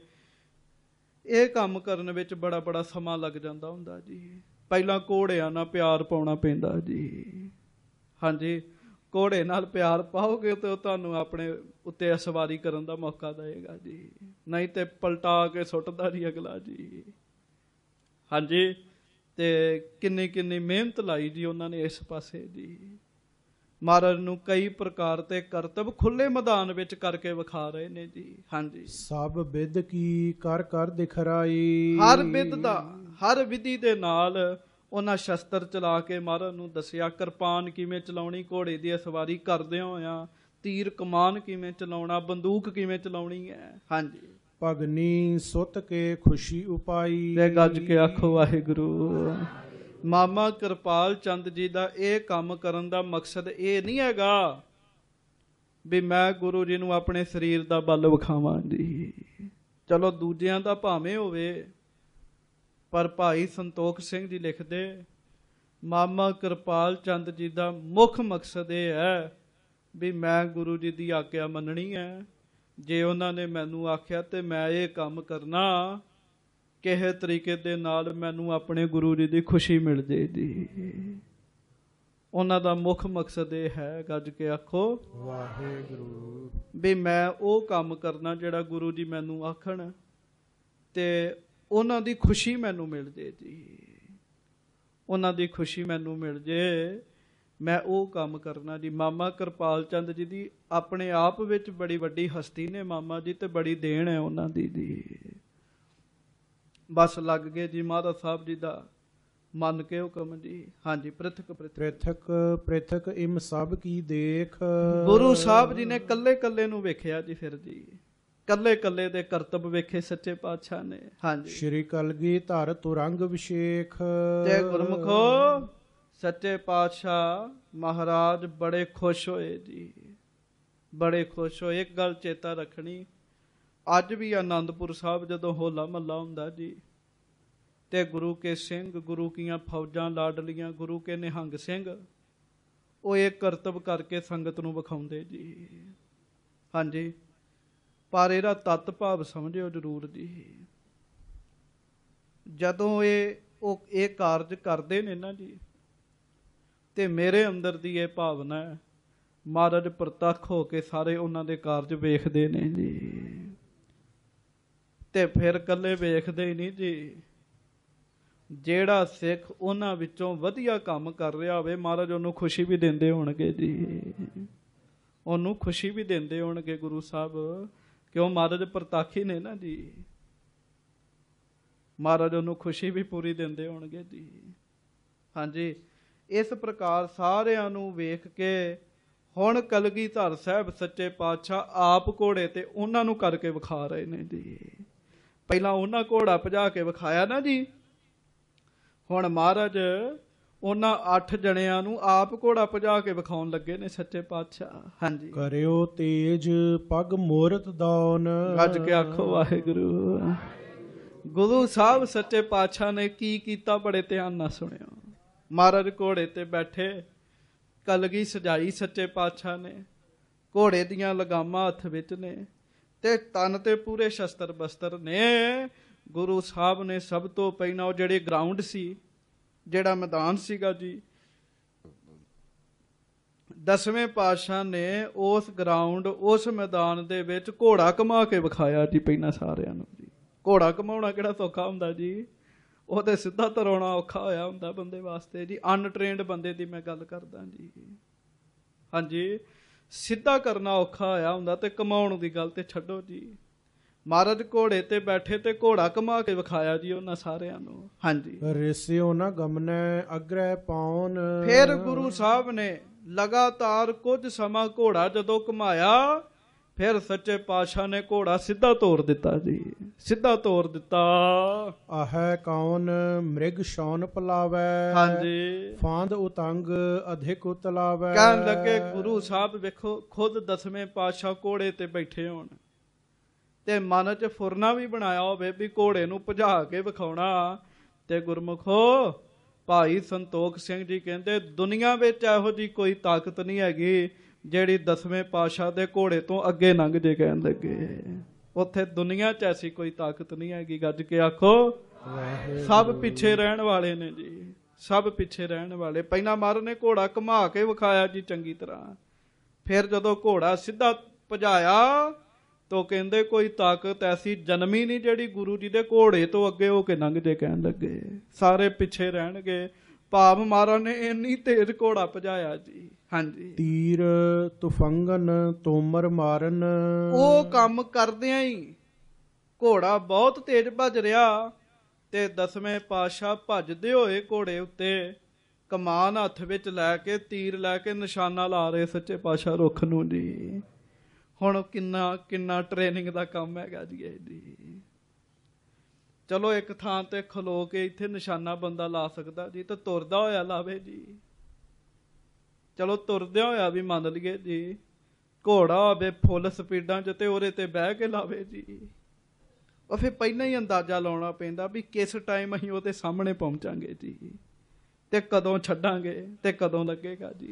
ਇਹ ਕੰਮ ਕਰਨ ਵਿੱਚ ਬੜਾ ਬੜਾ ਸਮਾਂ ਲੱਗ ਜਾਂਦਾ ਹੁੰਦਾ ਜੀ। ਪਹਿਲਾਂ ਘੋੜਿਆਂ ਨਾਲ ਪਿਆਰ ਪਾਉਣਾ ਪੈਂਦਾ ਜੀ। ਹਾਂਜੀ, ਘੋੜੇ ਨਾਲ ਪਿਆਰ ਪਾਓਗੇ ਤੇ ਉਹ ਤੁਹਾਨੂੰ ਆਪਣੇ ਉੱਤੇ ਸਵਾਰੀ ਕਰਨ ਦਾ ਮੌਕਾ ਦੇਗਾ ਜੀ, ਨਹੀਂ ਤੇ ਪਲਟਾ ਕੇ ਸੁੱਟਦਾ ਜੀ ਅਗਲਾ ਜੀ। ਹਾਂਜੀ, ਤੇ ਕਿੰਨੀ ਕਿੰਨੀ ਮਿਹਨਤ ਲਾਈ ਜੀ ਉਹਨਾਂ ਨੇ ਇਸ ਪਾਸੇ ਜੀ। ਮਹਾਰਾਜ ਨੂੰ ਕਈ ਪ੍ਰਕਾਰ ਤੇ ਕਰਤੱਵ ਖੁੱਲੇ ਮੈਦਾਨ ਵਿੱਚ ਕਰਕੇ ਵਿਖਾ ਰਹੇ ਨੇ ਜੀ। ਹਾਂਜੀ, ਸਭ ਵਿਦ ਕੀ ਕਰ ਕਰ ਦਿਖਰਾਈ। ਹਰ ਵਿਦ ਦਾ, ਹਰ ਵਿਧੀ ਦੇ ਨਾਲ ਉਹਨਾਂ ਸ਼ਸਤਰ ਚਲਾ ਕੇ ਮਹਾਰਾਜ ਨੂੰ ਦੱਸਿਆ। ਕਿਰਪਾਨ ਕਿਵੇਂ ਚਲਾਉਣੀ, ਘੋੜੇ ਦੀ ਸਵਾਰੀ ਕਰਦੇ ਹੋਇਆਂ ਤੀਰ ਕਮਾਨ ਕਿਵੇਂ ਚਲਾਉਣਾ, ਬੰਦੂਕ ਕਿਵੇਂ ਚਲਾਉਣੀ ਹੈ। ਹਾਂਜੀ, ਭਗਨੀ ਸੁੱਤ ਕੇ ਖੁਸ਼ੀ ਉਪਾਈ। ਤੇ ਗੱਜ ਕੇ ਆਖੋ ਵਾਹਿਗੁਰੂ। ਮਾਮਾ ਕਿਰਪਾਲ ਚੰਦ ਜੀ ਦਾ ਇਹ ਕੰਮ ਕਰਨ ਦਾ ਮਕਸਦ ਇਹ ਨਹੀਂ ਹੈਗਾ ਵੀ ਮੈਂ ਗੁਰੂ ਜੀ ਨੂੰ ਆਪਣੇ ਸਰੀਰ ਦਾ ਬਲ ਵਿਖਾਵਾਂ ਜੀ। ਚਲੋ ਦੂਜਿਆਂ ਦਾ ਭਾਵੇਂ ਹੋਵੇ, ਪਰ ਭਾਈ ਸੰਤੋਖ ਸਿੰਘ ਜੀ ਲਿਖਦੇ ਮਾਮਾ ਕਿਰਪਾਲ ਚੰਦ ਜੀ ਦਾ ਮੁੱਖ ਮਕਸਦ ਇਹ ਹੈ ਵੀ ਮੈਂ ਗੁਰੂ ਜੀ ਦੀ ਆਗਿਆ ਮੰਨਣੀ ਹੈ। ਜੇ ਉਹਨਾਂ ਨੇ ਮੈਨੂੰ ਆਖਿਆ ਤੇ ਮੈਂ ਇਹ ਕੰਮ ਕਰਨਾ, ਕਿਸੇ ਤਰੀਕੇ ਦੇ ਨਾਲ ਮੈਨੂੰ ਆਪਣੇ ਗੁਰੂ ਜੀ ਦੀ ਖੁਸ਼ੀ ਮਿਲ ਜੇ ਜੀ। ਉਹਨਾਂ ਦਾ ਮੁੱਖ ਮਕਸਦ ਇਹ ਹੈ, ਗੱਜ ਕੇ ਆਖੋ ਵਾਹਿਗੁਰੂ, ਵੀ ਮੈਂ ਉਹ ਕੰਮ ਕਰਨਾ ਜਿਹੜਾ ਗੁਰੂ ਜੀ ਮੈਨੂੰ ਆਖਣ ਤੇ ਉਹਨਾਂ ਦੀ ਖੁਸ਼ੀ ਮੈਨੂੰ ਮਿਲ ਜੇ ਜੀ। ਉਹਨਾਂ ਦੀ ਖੁਸ਼ੀ ਮੈਨੂੰ ਮਿਲ ਜੇ, ਮੈਂ ਉਹ ਕੰਮ ਕਰਨਾ ਜੀ। ਮਾਮਾ ਕਿਰਪਾਲ ਚੰਦ ਜੀ ਦੀ ਆਪਣੇ ਆਪ ਵਿੱਚ ਬੜੀ ਵੱਡੀ ਹਸਤੀ ਨੇ ਮਾਮਾ ਜੀ, ਤੇ ਬੜੀ ਦੇਣ ਹੈ ਉਹਨਾਂ ਦੀ ਜੀ। ਬਸ ਲੱਗ ਗਏ ਜੀ ਮਹਾਰਾਜ ਸਾਹਿਬ ਜੀ ਦਾ ਮੰਨ ਕੇ ਹੁਕਮ ਜੀ। ਹਾਂਜੀ, ਪ੍ਰਿਥਕ ਪ੍ਰਿਥਕ ਪ੍ਰਿਥਕ ਇਮ ਸਭ ਕੀ ਦੇਖ। ਗੁਰੂ ਸਾਹਿਬ ਜੀ ਨੇ ਕੱਲੇ ਕੱਲੇ ਨੂੰ ਵੇਖਿਆ ਜੀ। ਫਿਰ ਜੀ ਕੱਲੇ ਕੱਲੇ ਦੇ ਕਰਤੱਵ ਵੇਖੇ ਸੱਚੇ ਪਾਤਸ਼ਾਹ ਨੇ। ਹਾਂਜੀ, ਸ਼੍ਰੀ ਕਲਗੀ ਧਰ ਤੁਰੰਗ ਵਿਸ਼ੇਖ। ਤੇ ਗੁਰਮੁਖੋ ਸੱਚੇ ਪਾਤਸ਼ਾਹ ਮਹਾਰਾਜ ਬੜੇ ਖੁਸ਼ ਹੋਏ ਜੀ, ਬੜੇ ਖੁਸ਼ ਹੋਏ। ਇੱਕ ਗੱਲ ਚੇਤਾ ਰੱਖਣੀ, ਅੱਜ ਵੀ ਆਨੰਦਪੁਰ ਸਾਹਿਬ ਜਦੋਂ ਹੋਲਾ ਮਹੱਲਾ ਹੁੰਦਾ ਜੀ ਤੇ ਗੁਰੂ ਕੇ ਸਿੰਘ, ਗੁਰੂ ਕੀਆਂ ਫੌਜਾਂ ਲਾਡਲੀਆਂ, ਗੁਰੂ ਕੇ ਨਿਹੰਗ ਸਿੰਘ ਉਹ ਇਹ ਕਰਤੱਵ ਕਰਕੇ ਸੰਗਤ ਨੂੰ ਵਿਖਾਉਂਦੇ ਜੀ। ਹਾਂਜੀ, ਪਰ ਇਹਦਾ ਤੱਤ ਭਾਵ ਸਮਝਿਓ ਜ਼ਰੂਰ ਜੀ। ਜਦੋਂ ਇਹ ਕਾਰਜ ਕਰਦੇ ਨੇ ਨਾ ਜੀ, ਤੇ ਮੇਰੇ ਅੰਦਰ ਦੀ ਇਹ ਭਾਵਨਾ ਹੈ ਮਹਾਰਾਜ ਪ੍ਰਤੱਖ ਹੋ ਕੇ ਸਾਰੇ ਉਹਨਾਂ ਦੇ ਕਾਰਜ ਵੇਖਦੇ ਨੇ ਜੀ। ਤੇ ਫਿਰ ਕੱਲੇ ਵੇਖਦੇ ਹੀ ਨਹੀਂ ਜੀ, ਜਿਹੜਾ ਸਿੱਖ ਉਹਨਾਂ ਵਿੱਚੋਂ ਵਧੀਆ ਕੰਮ ਕਰ ਰਿਹਾ ਹੋਵੇ ਮਹਾਰਾਜ ਉਹਨੂੰ ਖੁਸ਼ੀ ਵੀ ਦਿੰਦੇ ਹੋਣਗੇ ਜੀ। ਉਹਨੂੰ ਖੁਸ਼ੀ ਵੀ ਦਿੰਦੇ ਹੋਣਗੇ ਗੁਰੂ ਸਾਹਿਬ, ਕਿਉਂ ਮਹਾਰਾਜ ਪ੍ਰਤੱਖ ਹੀ ਨੇ ਨਾ ਜੀ। ਮਹਾਰਾਜ ਉਹਨੂੰ ਖੁਸ਼ੀ ਵੀ ਪੂਰੀ ਦਿੰਦੇ ਹੋਣਗੇ ਜੀ। ਹਾਂਜੀ, ਇਸ ਪ੍ਰਕਾਰ ਸਾਰਿਆਂ ਨੂੰ ਵੇਖ ਕੇ ਹੁਣ ਕਲਗੀਧਰ ਸਾਹਿਬ ਸੱਚੇ ਪਾਤਸ਼ਾਹ ਆਪ ਘੋੜੇ ਤੇ ਉਹਨਾਂ ਨੂੰ ਕਰਕੇ ਵਿਖਾ ਰਹੇ ਨੇ ਜੀ। ਪਹਿਲਾਂ ਉਹਨਾਂ ਘੋੜਾ ਭਜਾ ਕੇ ਵਿਖਾਇਆ ਨਾ ਜੀ, ਹੁਣ ਮਹਾਰਾਜ ਉਹਨਾਂ 8 ਜਣਿਆਂ ਨੂੰ ਆਪ ਘੋੜਾ ਭਜਾ ਕੇ ਵਿਖਾਉਣ ਲੱਗੇ ਨੇ ਸੱਚੇ ਪਾਤਸ਼ਾਹ। ਹਾਂਜੀ, ਕਰਿਓ ਤੇਜ ਪਗ ਮੂਰਤ ਦਾਨ। ਗੱਜ ਕੇ ਆਖੋ ਵਾਹਿਗੁਰੂ। ਗੁਰੂ ਸਾਹਿਬ ਸੱਚੇ ਪਾਤਸ਼ਾਹ ਨੇ ਕੀ ਕੀਤਾ ਬੜੇ ਧਿਆਨ ਨਾਲ ਸੁਣਿਓ। ਮਹਾਰਾਜ ਘੋੜੇ ਤੇ ਬੈਠੇ, ਕਲਗੀ ਸਜਾਈ ਸੱਚੇ ਪਾਤਸ਼ਾਹ ਨੇ, ਘੋੜੇ ਦੀਆਂ ਲਗਾਮਾਂ ਹੱਥ ਵਿੱਚ ਨੇ, ਤੇ ਤਨ ਤੇ ਪੂਰੇ ਸ਼ਸਤਰ ਬਸਤਰ ਨੇ। ਗੁਰੂ ਸਾਹਿਬ ਨੇ ਸਭ ਤੋਂ ਪਹਿਲਾਂ ਉਹ ਜਿਹੜੇ ਗਰਾਊਂਡ ਸੀ, ਜਿਹੜਾ ਮੈਦਾਨ ਸੀਗਾ ਜੀ, ਦਸਵੇਂ ਪਾਤਸ਼ਾਹ ਨੇ ਉਸ ਗਰਾਊਂਡ, ਉਸ ਮੈਦਾਨ ਦੇ ਵਿੱਚ ਘੋੜਾ ਘੁਮਾ ਕੇ ਵਿਖਾਇਆ ਜੀ ਪਹਿਲਾਂ ਸਾਰਿਆਂ ਨੂੰ ਜੀ। ਘੋੜਾ ਘੁਮਾਉਣਾ ਕਿਹੜਾ ਸੌਖਾ ਹੁੰਦਾ ਜੀ, ਉਹ ਤੇ ਸਿੱਧਾ ਤਰਾਉਣਾ ਔਖਾ ਹੋਇਆ ਹੁੰਦਾ ਬੰਦੇ ਵਾਸਤੇ ਜੀ। ਅਨਟ੍ਰੇਨਡ ਬੰਦੇ ਦੀ ਮੈਂ ਗੱਲ ਕਰਦਾ ਜੀ। ਹਾਂਜੀ, ਸਿੱਧਾ ਕਰਨਾ ਔਖਾ ਹੋਇਆ ਹੁੰਦਾ, ਤੇ ਘੁਮਾਉਣ ਦੀ ਗੱਲ ਤੇ ਛੱਡੋ ਜੀ। ਮਹਾਰਾਜ ਘੋੜੇ ਤੇ ਬੈਠੇ ਤੇ ਘੋੜਾ ਘੁਮਾ ਕੇ ਵਿਖਾਇਆ ਜੀ ਉਹਨਾਂ ਸਾਰਿਆਂ ਨੂੰ। ਹਾਂਜੀ, ਰਿਸਿਓ ਨਾ ਗਮਨੈ ਅਗ੍ਰਹਿ ਪਾਉਨ। ਫਿਰ ਗੁਰੂ ਸਾਹਿਬ ਨੇ ਲਗਾਤਾਰ ਕੁਝ ਸਮਾਂ ਘੋੜਾ ਜਦੋਂ ਘੁਮਾਇਆ, ਫਿਰ ਸੱਚੇ ਪਾਤਸ਼ਾਹ ਨੇ ਘੋੜਾ ਸਿੱਧਾ ਤੋਰ ਦਿੱਤਾ ਜੀ, ਸਿੱਧਾ ਤੋਰ ਦਿੱਤਾ। ਆਹੈ ਕੌਣ ਮ੍ਰਿਗ ਸ਼ੌਨ ਪਲਾਵੈ। ਹਾਂਜੀ, ਫਾਂਦ ਉਤੰਗ ਅਧਿਕ ਉਤਲਾਵੈ। ਕਹਿਣ ਲੱਗੇ ਗੁਰੂ ਸਾਹਿਬ ਵੇਖੋ, ਖੁਦ ਦਸਵੇਂ ਪਾਤਸ਼ਾਹ ਘੋੜੇ ਤੇ ਬੈਠੇ ਹੋਣ ਤੇ ਮਨ 'ਚ ਫੁਰਨਾ ਵੀ ਬਣਾਇਆ ਹੋਵੇ ਵੀ ਘੋੜੇ ਨੂੰ ਭਜਾ ਕੇ ਵਿਖਾਉਣਾ। ਤੇ ਗੁਰਮੁਖੋ, ਭਾਈ ਸੰਤੋਖ ਸਿੰਘ ਜੀ ਕਹਿੰਦੇ ਦੁਨੀਆ ਵਿੱਚ ਇਹੋ ਜਿਹੀ ਕੋਈ ਤਾਕਤ ਨਹੀਂ ਹੈਗੀ ਜਿਹੜੀ ਦਸਵੇਂ ਪਾਤਸ਼ਾਹ ਦੇ ਘੋੜੇ ਤੋਂ ਅੱਗੇ ਲੰਘ ਜੇ। ਕਹਿਣ ਲੱਗੇ ਉੱਥੇ ਦੁਨੀਆ 'ਚ ਐਸੀ ਕੋਈ ਤਾਕਤ ਨਹੀਂ ਹੈਗੀ। ਗੱਜ ਕੇ ਆਖੋ, ਸਭ ਪਿੱਛੇ ਰਹਿਣ ਵਾਲੇ ਨੇ ਜੀ, ਸਭ ਪਿੱਛੇ ਰਹਿਣ ਵਾਲੇ। ਪਹਿਲਾਂ ਮਹਾਰਾਜ ਨੇ ਘੋੜਾ ਘੁਮਾ ਕੇ ਵਿਖਾਇਆ ਜੀ ਚੰਗੀ ਤਰ੍ਹਾਂ, ਫਿਰ ਜਦੋਂ ਘੋੜਾ ਸਿੱਧਾ ਭਜਾਇਆ ਤਾਂ ਕਹਿੰਦੇ ਕੋਈ ਤਾਕਤ ਐਸੀ ਜਨਮੀ ਨਹੀਂ ਜਿਹੜੀ ਗੁਰੂ ਜੀ ਦੇ ਘੋੜੇ ਤੋਂ ਅੱਗੇ ਹੋ ਕੇ ਲੰਘ ਜੇ। ਕਹਿਣ ਲੱਗੇ ਸਾਰੇ ਪਿੱਛੇ ਰਹਿਣਗੇ। ਭਾਵ ਮਹਾਰਾਜ ਨੇ ਇੰਨੀ ਤੇਜ਼ ਘੋੜਾ ਭਜਾਇਆ ਜੀ। ਹਾਂਜੀ, ਤੀਰ ਤੁਫੰਗਨ ਤੋਮਰ ਮਾਰਨ। ਉਹ ਕੰਮ ਕਰਦਿਆਂ ਹੀ ਘੋੜਾ ਬਹੁਤ ਤੇਜ਼ ਭੱਜ ਰਿਹਾ ਤੇ ਦਸਵੇਂ ਪਾਤਸ਼ਾਹ ਭੱਜਦੇ ਹੋਏ ਘੋੜੇ ਉੱਤੇ ਕਮਾਨ ਹੱਥ ਵਿੱਚ ਲੈ ਕੇ, ਤੀਰ ਲੈ ਕੇ ਨਿਸ਼ਾਨਾ ਲਾ ਰਹੇ ਸੱਚੇ ਪਾਤਸ਼ਾਹ ਰੁੱਖ ਨੂੰ ਜੀ। ਹੁਣ ਕਿੰਨਾ ਟ੍ਰੇਨਿੰਗ ਦਾ ਕੰਮ ਹੈਗਾ ਜੀ ਇਹ ਜੀ। ਚਲੋ ਇੱਕ ਥਾਂ ਤੇ ਖਲੋ ਕੇ ਇੱਥੇ ਨਿਸ਼ਾਨਾ ਬੰਦਾ ਲਾ ਸਕਦਾ ਜੀ, ਤੇ ਤੁਰਦਾ ਹੋਇਆ ਲਾਵੇ ਜੀ। ਚਲੋ ਤੁਰਦਿਆਂ ਹੋਇਆ ਵੀ ਮੰਨ ਲਈਏ ਜੀ, ਘੋੜਾ ਹੋਵੇ ਫੁੱਲ ਸਪੀਡਾਂ 'ਚ ਤੇ ਉਹਦੇ ਤੇ ਬਹਿ ਕੇ ਲਾਵੇ ਜੀ। ਉਹ ਫਿਰ ਪਹਿਲਾਂ ਹੀ ਅੰਦਾਜ਼ਾ ਲਾਉਣਾ ਪੈਂਦਾ ਵੀ ਕਿਸ ਟਾਈਮ ਅਸੀਂ ਉਹਦੇ ਸਾਹਮਣੇ ਪਹੁੰਚਾਂਗੇ ਜੀ, ਤੇ ਕਦੋਂ ਛੱਡਾਂਗੇ ਤੇ ਕਦੋਂ ਲੱਗੇਗਾ ਜੀ।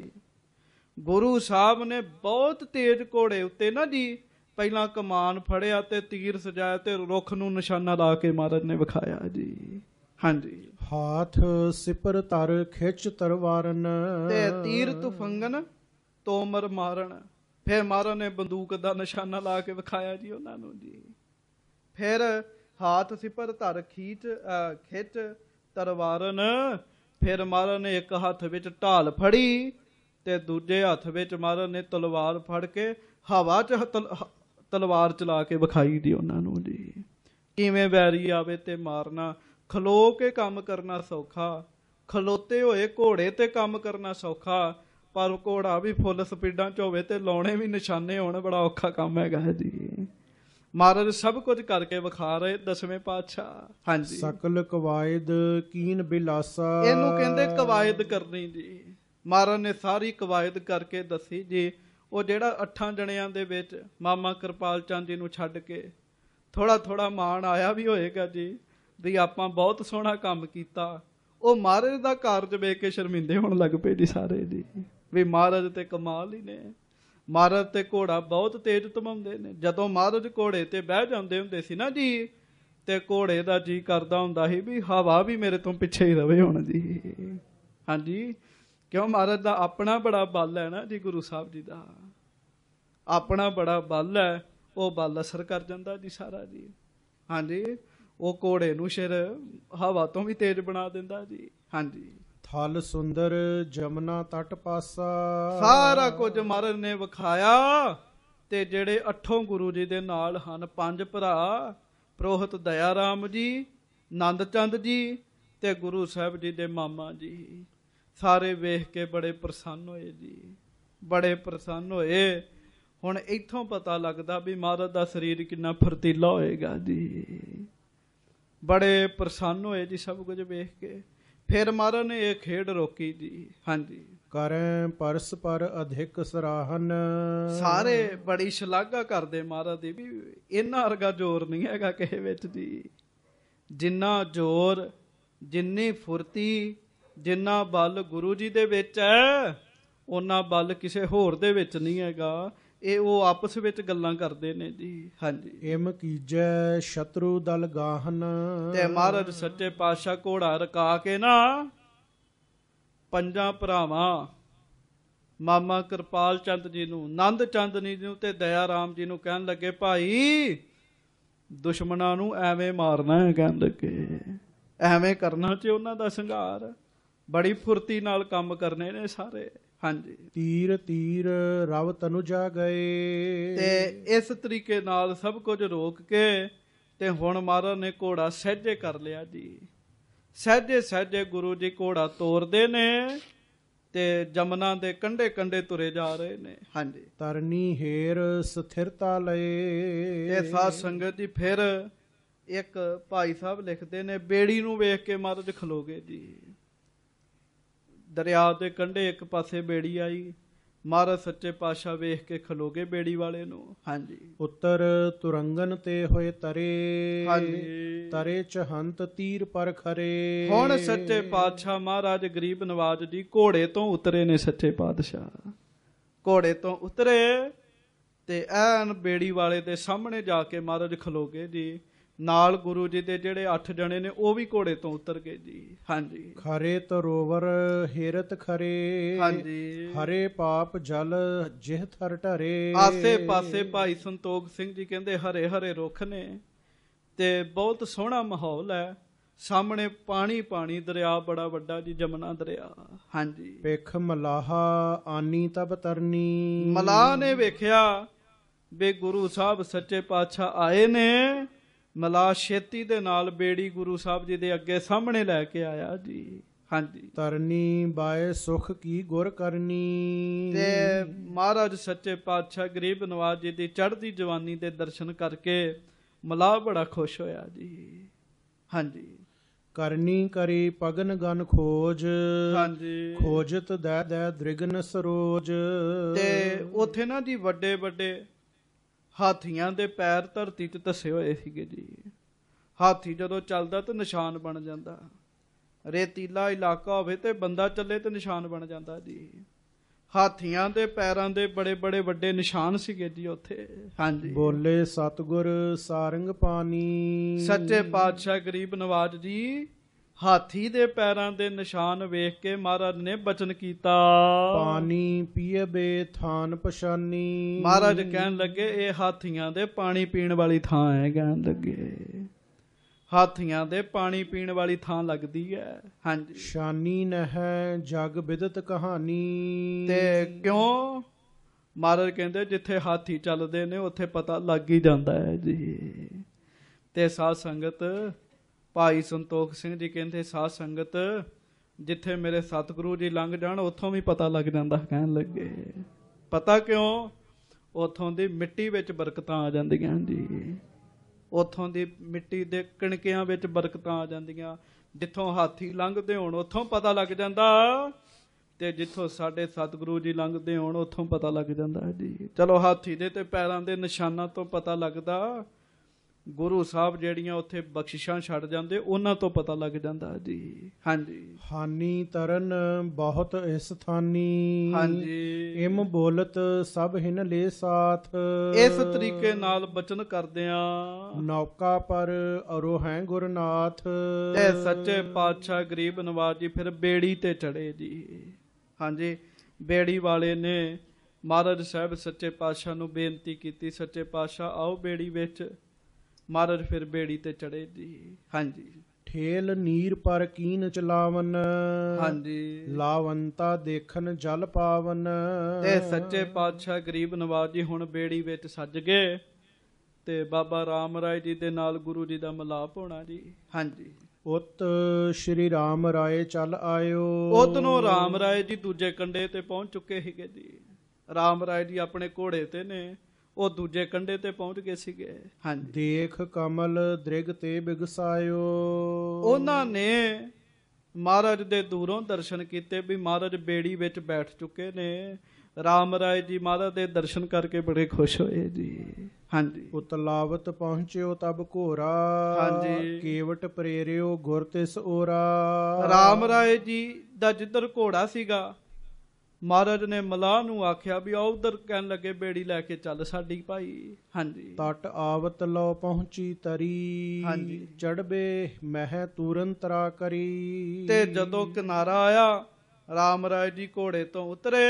ਗੁਰੂ ਸਾਹਿਬ ਨੇ ਬਹੁਤ ਤੇਜ਼ ਘੋੜੇ ਉੱਤੇ ਨਾ ਜੀ ਪਹਿਲਾਂ ਕਮਾਨ ਫੜਿਆ ਤੇ ਤੀਰ ਸਜਾਇਆ ਤੇ ਰੁੱਖ ਨੂੰ ਨਿਸ਼ਾਨਾ ਲਾ ਕੇ ਮਹਾਰਾਜ ਨੇ ਵਿਖਾਇਆ ਜੀ। ਹਾਂਜੀ, ਹਾਥ ਸਿਪਰ ਤਰ ਖਿੱਚ ਤਰਵਾਰਨ। ਤੇ ਤੀਰ ਤੁਫੰਗਨ ਤੋਮਰ ਮਾਰਨ। ਫਿਰ ਮਹਾਰਾਜ ਨੇ ਬੰਦੂਕ ਦਾ ਨਿਸ਼ਾਨਾ ਲਾ ਕੇ ਵਿਖਾਇਆ ਜੀ ਉਹਨਾਂ ਨੂੰ ਜੀ। ਫਿਰ ਹਾਥ ਸਿਪਰ ਧਰ ਖਿੱਚ ਤਰਵਾਰਨ। ਫਿਰ ਮਹਾਰਾਜ ਨੇ ਇੱਕ ਹੱਥ ਵਿੱਚ ਢਾਲ ਫੜੀ ਤੇ ਦੂਜੇ ਹੱਥ ਵਿੱਚ ਮਹਾਰਾਜ ਨੇ ਤਲਵਾਰ ਫੜ ਕੇ ਹਵਾ 'ਚ ਤਲਵਾਰ ਚਲਾ ਕੇ ਵਿਖਾਈ ਦੀ ਉਹਨਾਂ ਨੂੰ ਜੀ। ਕਿਵੇਂ ਵੈਰੀ ਆਵੇ ਤੇ ਮਾਰਨਾ। ਖਲੋ ਕੇ ਕੰਮ ਕਰਨਾ ਸੌਖਾ, ਖਲੋਤੇ ਹੋਏ ਘੋੜੇ ਤੇ ਕੰਮ ਕਰਨਾ ਸੌਖਾ, ਪਰ ਘੋੜਾ ਵੀ ਫੁੱਲ ਸਪੀਡਾਂ 'ਚ ਹੋਵੇ ਤੇ ਲਾਉਣੇ ਵੀ ਨਿਸ਼ਾਨੇ ਹੋਣ ਬੜਾ ਔਖਾ ਕੰਮ ਹੈਗਾ ਜੀ। ਮਹਾਰਾਜ ਸਭ ਕੁਝ ਕਰਕੇ ਵਿਖਾ ਰਹੇ ਦਸਵੇਂ ਪਾਤਸ਼ਾਹ। ਹਾਂਜੀ, ਸਕਲ ਕਵਾਇਦ ਕੀਨ ਬਿਲਾਸਾ। ਇਹਨੂੰ ਕਹਿੰਦੇ ਕਵਾਇਦ ਕਰਨੀ ਜੀ। ਮਹਾਰਾਜ ਨੇ ਸਾਰੀ ਕਵਾਇਦ ਕਰਕੇ ਦੱਸੀ ਜੀ। ਉਹ ਜਿਹੜਾ 8 ਜਣਿਆਂ ਦੇ ਵਿੱਚ ਮਾਮਾ ਕਿਰਪਾਲ ਚੰਦ ਜੀ ਨੂੰ ਛੱਡ ਕੇ ਥੋੜਾ ਥੋੜਾ ਮਾਣ ਆਇਆ ਵੀ ਹੋਏਗਾ ਜੀ ਵੀ ਆਪਾਂ ਬਹੁਤ ਸੋਹਣਾ ਕੰਮ ਕੀਤਾ, ਉਹ ਮਹਾਰਾਜ ਦਾ ਕਾਰਜ ਵੇਖ ਕੇ ਸ਼ਰਮਿੰਦੇ ਹੋਣ ਲੱਗ ਪਏ ਜੀ ਸਾਰੇ ਜੀ, ਵੀ ਮਹਾਰਾਜ ਤੇ ਕਮਾਲ ਹੀ ਨੇ। ਮਹਾਰਾਜ ਤੇ ਘੋੜਾ ਬਹੁਤ ਤੇਜ਼ ਧਮਾਉਂਦੇ ਨੇ। ਜਦੋਂ ਮਹਾਰਾਜ ਘੋੜੇ ਤੇ ਬਹਿ ਜਾਂਦੇ ਹੁੰਦੇ ਸੀ ਨਾ ਜੀ, ਤੇ ਘੋੜੇ ਦਾ ਜੀ ਕਰਦਾ ਹੁੰਦਾ ਸੀ ਵੀ ਹਵਾ ਵੀ ਮੇਰੇ ਤੋਂ ਪਿੱਛੇ ਹੀ ਰਵੇ ਹੁਣ ਜੀ। ਹਾਂਜੀ, ਕਿਉਂ ਮਹਾਰਾਜ ਦਾ ਆਪਣਾ ਬੜਾ ਬਲ ਹੈ ਨਾ ਜੀ, ਗੁਰੂ ਸਾਹਿਬ ਜੀ ਦਾ ਆਪਣਾ ਬੜਾ ਬਲ ਹੈ। ਉਹ ਬਲ ਅਸਰ ਕਰ ਜਾਂਦਾ ਜੀ ਸਾਰਾ ਜੀ। ਹਾਂਜੀ, ਉਹ ਘੋੜੇ ਨੂੰ ਸਿਰ ਹਵਾ ਤੋਂ ਵੀ ਤੇਜ਼ ਬਣਾ ਦਿੰਦਾ ਜੀ। ਹਾਂਜੀ, ਥਲ ਸੁੰਦਰ ਜਮਨਾ ਤਟ ਪਾਸਾ। ਸਾਰਾ ਕੁਝ ਮਹਾਰਾਜ ਨੇ ਵਿਖਾਇਆ। ਤੇ ਜਿਹੜੇ 8 ਗੁਰੂ ਜੀ ਦੇ ਨਾਲ ਹਨ, 5 ਭਰਾ, ਪ੍ਰੋਹਿਤ ਦਇਆ ਰਾਮ ਜੀ, ਨੰਦ ਚੰਦ ਜੀ ਤੇ ਗੁਰੂ ਸਾਹਿਬ ਜੀ ਦੇ ਮਾਮਾ ਜੀ, ਸਾਰੇ ਵੇਖ ਕੇ ਬੜੇ ਪ੍ਰਸੰਨ ਹੋਏ ਜੀ, ਬੜੇ ਪ੍ਰਸੰਨ ਹੋਏ। ਹੁਣ ਇੱਥੋਂ ਪਤਾ ਲੱਗਦਾ ਵੀ ਮਹਾਰਾਜ ਦਾ ਸਰੀਰ ਕਿੰਨਾ ਫੁਰਤੀਲਾ ਹੋਏਗਾ ਜੀ। ਬੜੇ ਪ੍ਰਸੰਨ ਹੋਏ ਜੀ ਸਭ ਕੁਝ ਵੇਖ ਕੇ। ਫਿਰ ਮਹਾਰਾਜ ਨੇ ਇਹ ਖੇਡ ਰੋਕੀ ਜੀ। ਹਾਂਜੀ, ਕਰੈ ਪਰਸ ਪਰ ਅਧਿਕ ਸਰਾਹਨ। ਸਾਰੇ ਬੜੀ ਸ਼ਲਾਘਾ ਕਰਦੇ ਮਹਾਰਾਜ ਦੀ ਵੀ ਇਹਨਾਂ ਵਰਗਾ ਜ਼ੋਰ ਨਹੀਂ ਹੈਗਾ ਕਿਸੇ ਵਿੱਚ ਜੀ। ਜਿੰਨਾ ਜ਼ੋਰ, ਜਿੰਨੀ ਫੁਰਤੀ, ਜਿੰਨਾ ਬਲ ਗੁਰੂ ਜੀ ਦੇ ਵਿੱਚ ਹੈ, ਉਹਨਾਂ ਬਲ ਕਿਸੇ ਹੋਰ ਦੇ ਵਿੱਚ ਨਹੀਂ ਹੈਗਾ। ਇਹ ਉਹ ਆਪਸ ਵਿੱਚ ਗੱਲਾਂ ਕਰਦੇ ਨੇ ਜੀ। ਹਾਂਜੀ। ਇਮ ਕੀਜੈ ਸ਼ਤਰੂ ਦਲ ਗਾਹਨ। ਤੇ ਮਹਾਰਾਜ ਸੱਚੇ ਪਾਤਸ਼ਾਹ ਘੋੜਾ ਰਕਾ ਕੇ ਨਾ ਪੰਜਾਂ ਭਰਾਵਾਂ ਮਾਮਾ ਕਿਰਪਾਲ ਚੰਦ ਜੀ ਨੂੰ, ਨੰਦ ਚੰਦਨੀ ਜੀ ਨੂੰ ਤੇ ਦਇਆ ਰਾਮ ਜੀ ਨੂੰ ਕਹਿਣ ਲੱਗੇ, ਭਾਈ ਦੁਸ਼ਮਣਾਂ ਨੂੰ ਐਵੇਂ ਮਾਰਨਾ ਹੈ। ਕਹਿਣ ਲੱਗੇ ਐਵੇਂ ਕਰਨਾ ਚ ਉਹਨਾਂ ਦਾ ਸੰਘਾਰ, ਬੜੀ ਫੁਰਤੀ ਨਾਲ ਕੰਮ ਕਰਨੇ ਨੇ ਸਾਰੇ। ਹਾਂਜੀ। ਤੀਰ ਤੀਰ ਰਵ ਤਨੁਜਾ ਗਏ। ਤੇ ਇਸ ਤਰੀਕੇ ਨਾਲ ਸਭ ਕੁਝ ਰੋਕ ਕੇ ਤੇ ਹੁਣ ਮਹਾਰਾਜ ਨੇ ਘੋੜਾ ਸਹਿਜੇ ਕਰ ਲਿਆ ਜੀ। ਸਹਿਜੇ ਸਹਿਜੇ ਗੁਰੂ ਜੀ ਘੋੜਾ ਤੋਰਦੇ ਨੇ ਤੇ ਜਮਨਾ ਦੇ ਕੰਢੇ ਕੰਢੇ ਤੁਰੇ ਜਾ ਰਹੇ ਨੇ। ਹਾਂਜੀ। ਤਰਨੀ ਹੇਰ ਸਥਿਰਤਾ ਲਏ। ਇਹ ਸਾਧ ਸੰਗਤ ਜੀ ਫਿਰ ਇੱਕ ਭਾਈ ਸਾਹਿਬ ਲਿਖਦੇ ਨੇ, ਬੇੜੀ ਨੂੰ ਵੇਖ ਕੇ ਮਹਾਰਾਜ ਖਲੋ ਗਏ ਜੀ। ਦਰਿਆ ਦੇ ਕੰਢੇ ਇੱਕ ਪਾਸੇ ਬੇੜੀ ਆਈ, ਮਹਾਰਾਜ ਸੱਚੇ ਪਾਤਸ਼ਾਹ ਵੇਖ ਕੇ ਖਲੋ ਗਏ ਬੇੜੀ ਵਾਲੇ ਨੂੰ। ਹਾਂਜੀ। ਉੱਤਰ ਤੁਰੰਗਨ ਤੇ ਹੋਏ ਤਰੇ। ਹਾਂਜੀ। ਤਰੇ ਚਹੰਤ ਤੀਰ ਪਰ ਖਰੇ। ਹੁਣ ਸੱਚੇ ਪਾਤਸ਼ਾਹ ਮਹਾਰਾਜ ਗਰੀਬ ਨਵਾਜ ਜੀ ਘੋੜੇ ਤੋਂ ਉਤਰੇ ਨੇ। ਸੱਚੇ ਪਾਤਸ਼ਾਹ ਘੋੜੇ ਤੋਂ ਉਤਰੇ ਤੇ ਐਨ ਬੇੜੀ ਵਾਲੇ ਦੇ ਸਾਹਮਣੇ ਜਾ ਕੇ ਮਹਾਰਾਜ ਖਲੋ ਗਏ ਜੀ। ਨਾਲ ਗੁਰੂ ਜੀ ਦੇ ਜਿਹੜੇ 8 ਜਣੇ ਨੇ ਉਹ ਵੀ ਘੋੜੇ ਤੋਂ ਉਤਰ ਗਏ ਜੀ। ਹਾਂਜੀ। ਖਰੇ ਤਰੋਵਰ ਹੇਰਤ ਖਰੇ। ਹਾਂਜੀ। ਹਰੇ ਪਾਪ ਜਲ ਜਿਹ ਥਰ ਢਰੇ। ਆਸੇ ਪਾਸੇ ਭਾਈ ਸੰਤੋਖ ਸਿੰਘ ਜੀ ਕਹਿੰਦੇ ਹਰੇ ਹਰੇ ਰੁੱਖ ਨੇ ਤੇ ਬਹੁਤ ਸੋਹਣਾ ਮਾਹੌਲ ਹੈ। ਸਾਹਮਣੇ ਪਾਣੀ ਪਾਣੀ, ਦਰਿਆ ਬੜਾ ਵੱਡਾ ਜੀ, ਜਮਨਾ ਦਰਿਆ। ਹਾਂਜੀ। ਪਿੱਖ ਮਲਾਹਾ ਆਨੀ ਤਬ ਤਰਨੀ। ਮਲਾਹ ਨੇ ਵੇਖਿਆ ਵੀ ਗੁਰੂ ਸਾਹਿਬ ਸੱਚੇ ਪਾਤਸ਼ਾਹ ਆਏ ਨੇ। ਮਲਾਹ ਛੇਤੀ ਦੇ ਨਾਲ ਬੇੜੀ ਗੁਰੂ ਸਾਹਿਬ ਜੀ ਦੇ ਅੱਗੇ ਸਾਹਮਣੇ ਲੈ ਕੇ ਆਇਆ ਜੀ। ਹਾਂਜੀ। ਤਰਨੀ ਬਾਏ ਸੁਖ ਕੀ ਗੁਰ ਕਰਨੀ। ਤੇ ਮਹਾਰਾਜ ਸੱਚੇ ਪਾਤਸ਼ਾਹ ਗਰੀਬ ਨਵਾਜ ਜੀ ਦੀ ਚੜ੍ਹਦੀ ਜਵਾਨੀ ਦੇ ਦਰਸ਼ਨ ਕਰਕੇ ਮਲਾਹ ਬੜਾ ਖੁਸ਼ ਹੋਇਆ ਜੀ। ਹਾਂਜੀ। ਕਰਨੀ ਕਰੀ ਪਗਨ ਗਨ ਖੋਜ। ਹਾਂਜੀ। ਖੋਜਤ ਦੈ ਦੈ ਦ੍ਰਿਗਨ ਸਰੋਜ। ਤੇ ਉਥੇ ਨਾ ਜੀ ਵੱਡੇ ਵੱਡੇ ਹਾਥੀਆਂ ਦੇ ਪੈਰ ਧਰਤੀ 'ਚ ਧੱਸੇ ਹੋਏ ਸੀਗੇ ਜੀ। ਹਾਥੀ ਜਦੋਂ ਚੱਲਦਾ ਤਾਂ ਨਿਸ਼ਾਨ ਬਣ ਜਾਂਦਾ। ਰੇਤੀਲਾ ਇਲਾਕਾ ਹੋਵੇ ਤੇ ਬੰਦਾ ਚੱਲੇ ਤੇ ਨਿਸ਼ਾਨ ਬਣ ਜਾਂਦਾ ਜੀ। ਹਾਥੀਆਂ ਦੇ ਪੈਰਾਂ ਦੇ ਬੜੇ ਬੜੇ ਵੱਡੇ ਨਿਸ਼ਾਨ ਸੀਗੇ ਜੀ ਉੱਥੇ। ਹਾਂਜੀ। ਬੋਲੇ ਸਤਿਗੁਰ ਸਾਰੰਗ ਪਾਣੀ। ਸੱਚੇ ਪਾਤਸ਼ਾਹ ਗਰੀਬ ਨਵਾਜ ਜੀ ਹਾਥੀ ਦੇ ਪੈਰਾਂ ਦੇ ਨਿਸ਼ਾਨ ਵੇਖ ਕੇ ਮਹਾਰਾਜ ਨੇ ਬਚਨ ਕੀਤਾ, ਪਾਣੀ ਪੀਏਬੇ ਥਾਨ ਪਛਾਨੀ। ਮਹਾਰਾਜ ਕਹਿਣ ਲੱਗੇ ਇਹ ਹਾਥੀਆਂ ਦੇ ਪਾਣੀ ਪੀਣ ਵਾਲੀ ਥਾਂ ਹੈ। ਕਹਿਣ ਲੱਗੇ ਹਾਥੀਆਂ ਦੇ ਪਾਣੀ ਪੀਣ ਵਾਲੀ ਥਾਂ ਲੱਗਦੀ ਹੈ। ਹਾਂਜੀ। ਸ਼ਾਨੀ ਨਹਿ ਜਗ ਬਿਦਤ ਕਹਾਣੀ। ਤੇ ਕਿਉਂ? ਮਹਾਰਾਜ ਕਹਿੰਦੇ ਜਿੱਥੇ ਹਾਥੀ ਚੱਲਦੇ ਨੇ ਉੱਥੇ ਪਤਾ ਲੱਗ ਹੀ ਜਾਂਦਾ ਹੈ ਜੀ। ਤੇ ਸਾਧ ਸੰਗਤ ਭਾਈ ਸੰਤੋਖ ਸਿੰਘ ਜੀ ਕਹਿੰਦੇ, ਸਾਧ ਸੰਗਤ ਜਿੱਥੇ ਮੇਰੇ ਸਤਿਗੁਰੂ ਜੀ ਲੰਘ ਜਾਣ ਉੱਥੋਂ ਵੀ ਪਤਾ ਲੱਗ ਜਾਂਦਾ। ਕਹਿਣ ਲੱਗੇ ਪਤਾ ਕਿਉਂ? ਉੱਥੋਂ ਦੀ ਮਿੱਟੀ ਵਿੱਚ ਬਰਕਤਾਂ ਆ ਜਾਂਦੀਆਂ ਜੀ। ਉੱਥੋਂ ਦੀ ਮਿੱਟੀ ਦੇ ਕਣਕਿਆਂ ਵਿੱਚ ਬਰਕਤਾਂ ਆ ਜਾਂਦੀਆਂ। ਜਿੱਥੋਂ ਹਾਥੀ ਲੰਘਦੇ ਹੋਣ ਉੱਥੋਂ ਪਤਾ ਲੱਗ ਜਾਂਦਾ ਤੇ ਜਿੱਥੋਂ ਸਾਡੇ ਸਤਿਗੁਰੂ ਜੀ ਲੰਘਦੇ ਹੋਣ ਉੱਥੋਂ ਪਤਾ ਲੱਗ ਜਾਂਦਾ ਜੀ। ਚਲੋ ਹਾਥੀ ਦੇ ਤੇ ਪੈਰਾਂ ਦੇ ਨਿਸ਼ਾਨਾਂ ਤੋਂ ਪਤਾ ਲੱਗਦਾ, ਗੁਰੂ ਸਾਹਿਬ ਜਿਹੜੀਆਂ ਉੱਥੇ ਬਖਸ਼ਿਸ਼ਾਂ ਛੱਡ ਜਾਂਦੇ ਉਹਨਾਂ ਤੋਂ ਪਤਾ ਲੱਗ ਜਾਂਦਾ ਜੀ। ਹਾਂਜੀ। ਹਾਨੀ ਤਰਨ ਬਹੁਤ ਇਸ ਥਾਨੀ। ਹਾਂਜੀ। ਇਮ ਬੋਲਤ ਸਭ ਹਿਨ ਲੈ ਸਾਥ। ਇਸ ਤਰੀਕੇ ਨਾਲ ਬਚਨ ਕਰਦਿਆਂ ਨੌਕਾ ਪਰ ਅਰੋ ਹੈ ਗੁਰਨਾਥ। ਤੇ ਸੱਚੇ ਪਾਤਸ਼ਾਹ ਗਰੀਬ ਨਵਾਜ ਜੀ ਫਿਰ ਬੇੜੀ ਤੇ ਚੜੇ ਜੀ। ਹਾਂਜੀ। ਬੇੜੀ ਵਾਲੇ ਨੇ ਮਹਾਰਾਜ ਸਾਹਿਬ ਸੱਚੇ ਪਾਤਸ਼ਾਹ ਨੂੰ ਬੇਨਤੀ ਕੀਤੀ, ਸੱਚੇ ਪਾਤਸ਼ਾਹ ਆਓ ਬੇੜੀ ਵਿੱਚ। ਮਹਾਰਾਜ ਫਿਰ ਬੇੜੀ ਤੇ ਚੜੇ ਜੀ। ਹਾਂਜੀ। ਠੇਲ ਨੀਰ ਪਰ ਕੀਨ ਚਲਾਵਨ। ਹਾਂਜੀ। ਲਾਵੰਤਾ ਦੇਖਨ ਜਲ ਪਾਵਨ। ਤੇ ਸੱਚੇ ਪਾਤਸ਼ਾਹ ਗਰੀਬ ਨਵਾਜ ਜੀ ਹੁਣ ਬੇੜੀ ਵਿੱਚ ਸੱਜ ਗਏ ਤੇ ਬਾਬਾ ਰਾਮ ਰਾਏ ਜੀ ਦੇ ਨਾਲ ਗੁਰੂ ਜੀ ਦਾ ਮਿਲਾਪ ਹੋਣਾ ਜੀ। ਹਾਂਜੀ। ਉਤ ਸ਼੍ਰੀ ਰਾਮ ਰਾਏ ਚੱਲ ਆਇਓ। ਉਤਨੋਂ ਰਾਮ ਰਾਏ ਜੀ ਦੂਜੇ ਕੰਢੇ ਤੇ ਪਹੁੰਚ ਚੁੱਕੇ ਸੀਗੇ ਜੀ। ਰਾਮ ਰਾਏ ਜੀ ਆਪਣੇ ਘੋੜੇ ਤੇ ਨੇ, ਉਹ ਦੂਜੇ ਕੰਢੇ ਤੇ ਪਹੁੰਚ ਗਏ ਸੀਗੇ। ਹਾਂਜੀ। ਦੇਖ ਕਮਲ ਦ੍ਰਿਗ ਤੇ ਬਿਗਸਾਇਓ। ਉਹਨਾਂ ਨੇ ਮਹਾਰਾਜ ਦੇ ਦੂਰੋਂ ਦਰਸ਼ਨ ਕੀਤੇ ਵੀ ਮਹਾਰਾਜ ਬੇੜੀ ਵਿੱਚ ਬੈਠ ਚੁੱਕੇ ਨੇ। ਰਾਮ ਰਾਏ ਜੀ ਮਹਾਰਾਜ ਦੇ ਦਰਸ਼ਨ ਕਰਕੇ ਬੜੇ ਖੁਸ਼ ਹੋਏ ਜੀ। ਹਾਂਜੀ। ਉਤਲਾਵਤ ਪਹੁੰਚਿਓ ਤਬ ਘੋਰਾ। ਹਾਂਜੀ। ਕੇਵਟ ਪ੍ਰੇਰਿਓ ਗੁਰ ਤਿਸ ਓਰਾ। ਰਾਮ ਰਾਏ ਜੀ ਦਾ ਜਿੱਧਰ ਘੋੜਾ ਸੀਗਾ ਮਹਾਰਾਜ ਨੇ ਮਲਾਹ ਨੂੰ ਆਖਿਆ ਵੀ ਆਓ ਉਧਰ, ਕਹਿਣ ਲੱਗੇ ਬੇੜੀ ਲੈ ਕੇ ਚੱਲ ਸਾਡੀ ਭਾਈ। ਹਾਂਜੀ। ਤਟ ਆਵਤ ਲੋ ਪਹੁੰਚੀ ਤਰੀ, ਹਾਂਜੀ। ਚੜਬੇ ਮਹਿ ਤੁਰੰਤਰਾ ਕਰੀ। ਤੇ ਜਦੋਂ ਕਿਨਾਰਾ ਆਇਆ, ਰਾਮ ਰਾਏ ਜੀ ਘੋੜੇ ਤੋਂ ਉਤਰੇ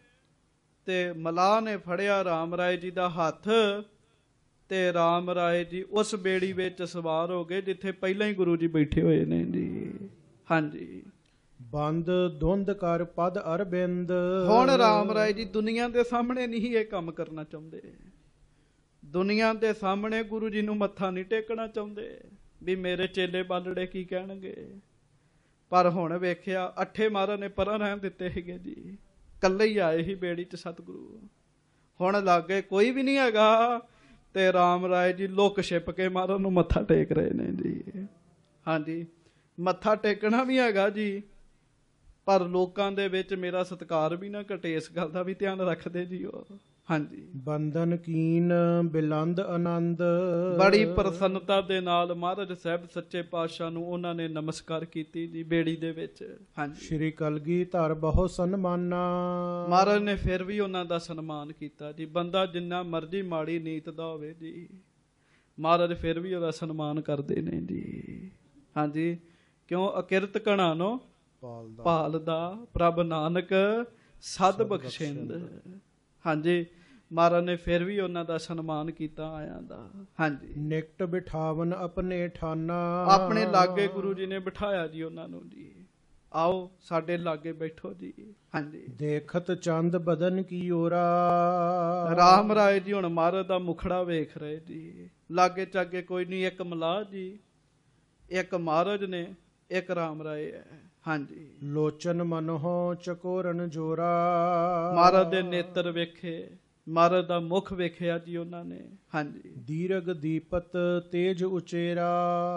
ਤੇ ਮਲਾਹ ਨੇ ਫੜਿਆ ਰਾਮ ਰਾਏ ਜੀ ਦਾ ਹੱਥ, ਤੇ ਰਾਮ ਰਾਏ ਜੀ ਉਸ ਬੇੜੀ ਵਿੱਚ ਸਵਾਰ ਹੋ ਗਏ ਜਿੱਥੇ ਪਹਿਲਾਂ ਹੀ ਗੁਰੂ ਜੀ ਬੈਠੇ ਹੋਏ ਨੇ ਜੀ। ਹਾਂਜੀ। ਬੰਦ ਧੁੰਦ ਕਰ ਪਦ ਅਰਬਿੰਦ। ਹੁਣ ਰਾਮ ਰਾਏ ਜੀ ਦੁਨੀਆ ਦੇ ਸਾਹਮਣੇ ਨਹੀਂ ਇਹ ਕੰਮ ਕਰਨਾ ਚਾਹੁੰਦੇ, ਦੁਨੀਆ ਦੇ ਸਾਹਮਣੇ ਗੁਰੂ ਜੀ ਨੂੰ ਮੱਥਾ ਨਹੀਂ ਟੇਕਣਾ ਚਾਹੁੰਦੇ ਵੀ ਮੇਰੇ ਚੇਲੇ ਬਾਲੜੇ ਕੀ ਕਹਿਣਗੇ। ਪਰ ਹੁਣ ਵੇਖਿਆ ਅੱਠੇ ਮਹਾਰਾਜ ਨੇ ਪਰਾਂ ਰਹਿਣ ਦਿੱਤੇ ਸੀਗੇ ਜੀ, ਇਕੱਲੇ ਹੀ ਆਏ ਸੀ ਬੇੜੀ 'ਚ ਸਤਿਗੁਰੂ। ਹੁਣ ਲਾਗੇ ਕੋਈ ਵੀ ਨਹੀਂ ਹੈਗਾ ਤੇ ਰਾਮ ਰਾਏ ਜੀ ਲੁੱਕ ਛਿਪ ਕੇ ਮਹਾਰਾਜ ਨੂੰ ਮੱਥਾ ਟੇਕ ਰਹੇ ਨੇ ਜੀ। ਹਾਂਜੀ। ਮੱਥਾ ਟੇਕਣਾ ਵੀ ਹੈਗਾ ਜੀ, ਪਰ ਲੋਕਾਂ ਦੇ ਵਿੱਚ ਮੇਰਾ ਸਤਿਕਾਰ ਵੀ ਨਾ ਘਟੇ, ਇਸ ਗੱਲ ਦਾ ਵੀ ਧਿਆਨ ਰੱਖਦੇ ਜੀ ਉਹ। ਹਾਂਜੀ। ਬੰਧਨ ਕੀਨ ਬਿਲੰਦ ਆਨੰਦ। ਬੜੀ ਪ੍ਰਸੰਨਤਾ ਦੇ ਨਾਲ ਮਹਾਰਾਜ ਸਾਹਿਬ ਸੱਚੇ ਪਾਤਸ਼ਾਹ ਨੂੰ ਉਹਨਾਂ ਨੇ ਨਮਸਕਾਰ ਕੀਤੀ ਜੀ ਬੇੜੀ ਦੇ ਵਿੱਚ। ਹਾਂਜੀ। ਸ਼੍ਰੀ ਕਲਗੀਧਰ ਬਹੁ ਸਨਮਾਨਾ। ਮਹਾਰਾਜ ਨੇ ਫਿਰ ਵੀ ਉਹਨਾਂ ਦਾ ਸਨਮਾਨ ਕੀਤਾ ਜੀ। ਬੰਦਾ ਜਿੰਨਾ ਮਰਜ਼ੀ ਮਾੜੀ ਨੀਤ ਦਾ ਹੋਵੇ ਜੀ, ਮਹਾਰਾਜ ਫਿਰ ਵੀ ਉਹਦਾ ਸਨਮਾਨ ਕਰਦੇ ਨੇ ਜੀ। ਹਾਂਜੀ। ਕਿਉਂ? ਅਕਿਰਤ ਘਣਾਨੋ ਪਾਲਦਾ, ਪ੍ਰਭ ਨਾਨਕ ਸਦ ਬਖਸ਼ਿੰਦ। ਹਾਂਜੀ। ਮਹਾਰਾਜ ਨੇ ਫਿਰ ਵੀ ਉਹਨਾਂ ਦਾ ਸਨਮਾਨ ਕੀਤਾ ਆਇਆਂ ਦਾ। ਹਾਂਜੀ। ਨਿਕਟ ਬਿਠਾਵਨ ਆਪਣੇ ਠਾਨਾ। ਆਪਣੇ ਲਾਗੇ ਗੁਰੂ ਜੀ ਨੇ ਬਿਠਾਇਆ ਜੀ ਉਹਨਾਂ ਨੂੰ ਜੀ, ਆਓ ਸਾਡੇ ਲਾਗੇ ਬੈਠੋ ਜੀ। ਹਾਂਜੀ। ਦੇਖਤ ਚੰਦ ਬਦਨ ਕੀ ਓਰਾ। ਰਾਮ ਰਾਏ ਜੀ ਹੁਣ ਮਹਾਰਾਜ ਦਾ ਮੁਖੜਾ ਵੇਖ ਰਹੇ ਜੀ। ਲਾਗੇ ਚਾਗੇ ਕੋਈ ਨਹੀਂ, ਇੱਕ ਮਲਾਹ ਜੀ, ਇੱਕ ਮਹਾਰਾਜ ਨੇ, ਇੱਕ ਰਾਮ ਰਾਏ ਹੈ। ਹਾਂਜੀ। ਲੋਚਨ ਮਨਹੁ ਚਕੋਰਨ ਜੋਰਾ। ਮਹਾਰਾਜ ਦੇ ਨੇਤਰ ਵੇਖੇ, ਮਹਾਰਾਜ ਦਾ ਮੁਖ ਵੇਖਿਆ ਜੀ ਉਹਨਾਂ ਨੇ। ਹਾਂਜੀ। ਦੀਰਘ ਦੀਪਤ ਤੇਜ ਉਚੇਰਾ।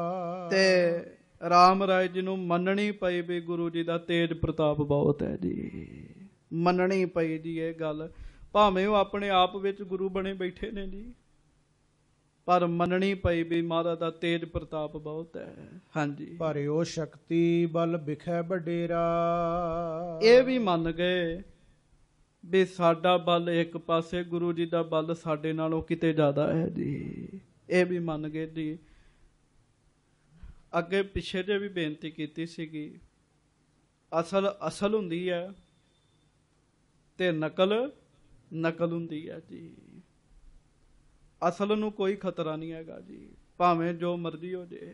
ਤੇ ਰਾਮ ਰਾਏ ਜੀ ਨੂੰ ਮੰਨਣੀ ਪਈ ਵੀ ਗੁਰੂ ਜੀ ਦਾ ਤੇਜ ਪ੍ਰਤਾਪ ਬਹੁਤ ਹੈ ਜੀ। ਮੰਨਣੀ ਪਈ ਜੀ ਇਹ ਗੱਲ, ਭਾਵੇਂ ਉਹ ਆਪਣੇ ਆਪ ਵਿੱਚ ਗੁਰੂ ਬਣੇ ਬੈਠੇ ਨੇ ਜੀ, ਪਰ ਮੰਨਣੀ ਪਈ ਵੀ ਮਹਾਰਾਜ ਦਾ ਤੇਜ ਪ੍ਰਤਾਪ ਬਹੁਤ ਹੈ। ਹਾਂਜੀ। ਭਰਿਓ ਸ਼ਕਤੀ ਬਲ ਬਿਖੈ ਬਡੇਰਾ। ਇਹ ਵੀ ਮੰਨ ਗਏ ਵੀ ਸਾਡਾ ਬਲ ਇੱਕ ਪਾਸੇ, ਗੁਰੂ ਜੀ ਦਾ ਬਲ ਸਾਡੇ ਨਾਲੋਂ ਕਿਤੇ ਜ਼ਿਆਦਾ ਹੈ ਜੀ। ਇਹ ਵੀ ਮੰਨ ਗਏ ਜੀ। ਅੱਗੇ ਪਿੱਛੇ ਜੇ ਵੀ ਬੇਨਤੀ ਕੀਤੀ ਸੀਗੀ, ਅਸਲ ਹੁੰਦੀ ਹੈ ਤੇ ਨਕਲ ਹੁੰਦੀ ਹੈ ਜੀ। ਅਸਲ ਨੂੰ ਕੋਈ ਖਤਰਾ ਨਹੀਂ ਹੈਗਾ ਜੀ, ਭਾਵੇਂ ਜੋ ਮਰਜ਼ੀ ਹੋ ਜੇ।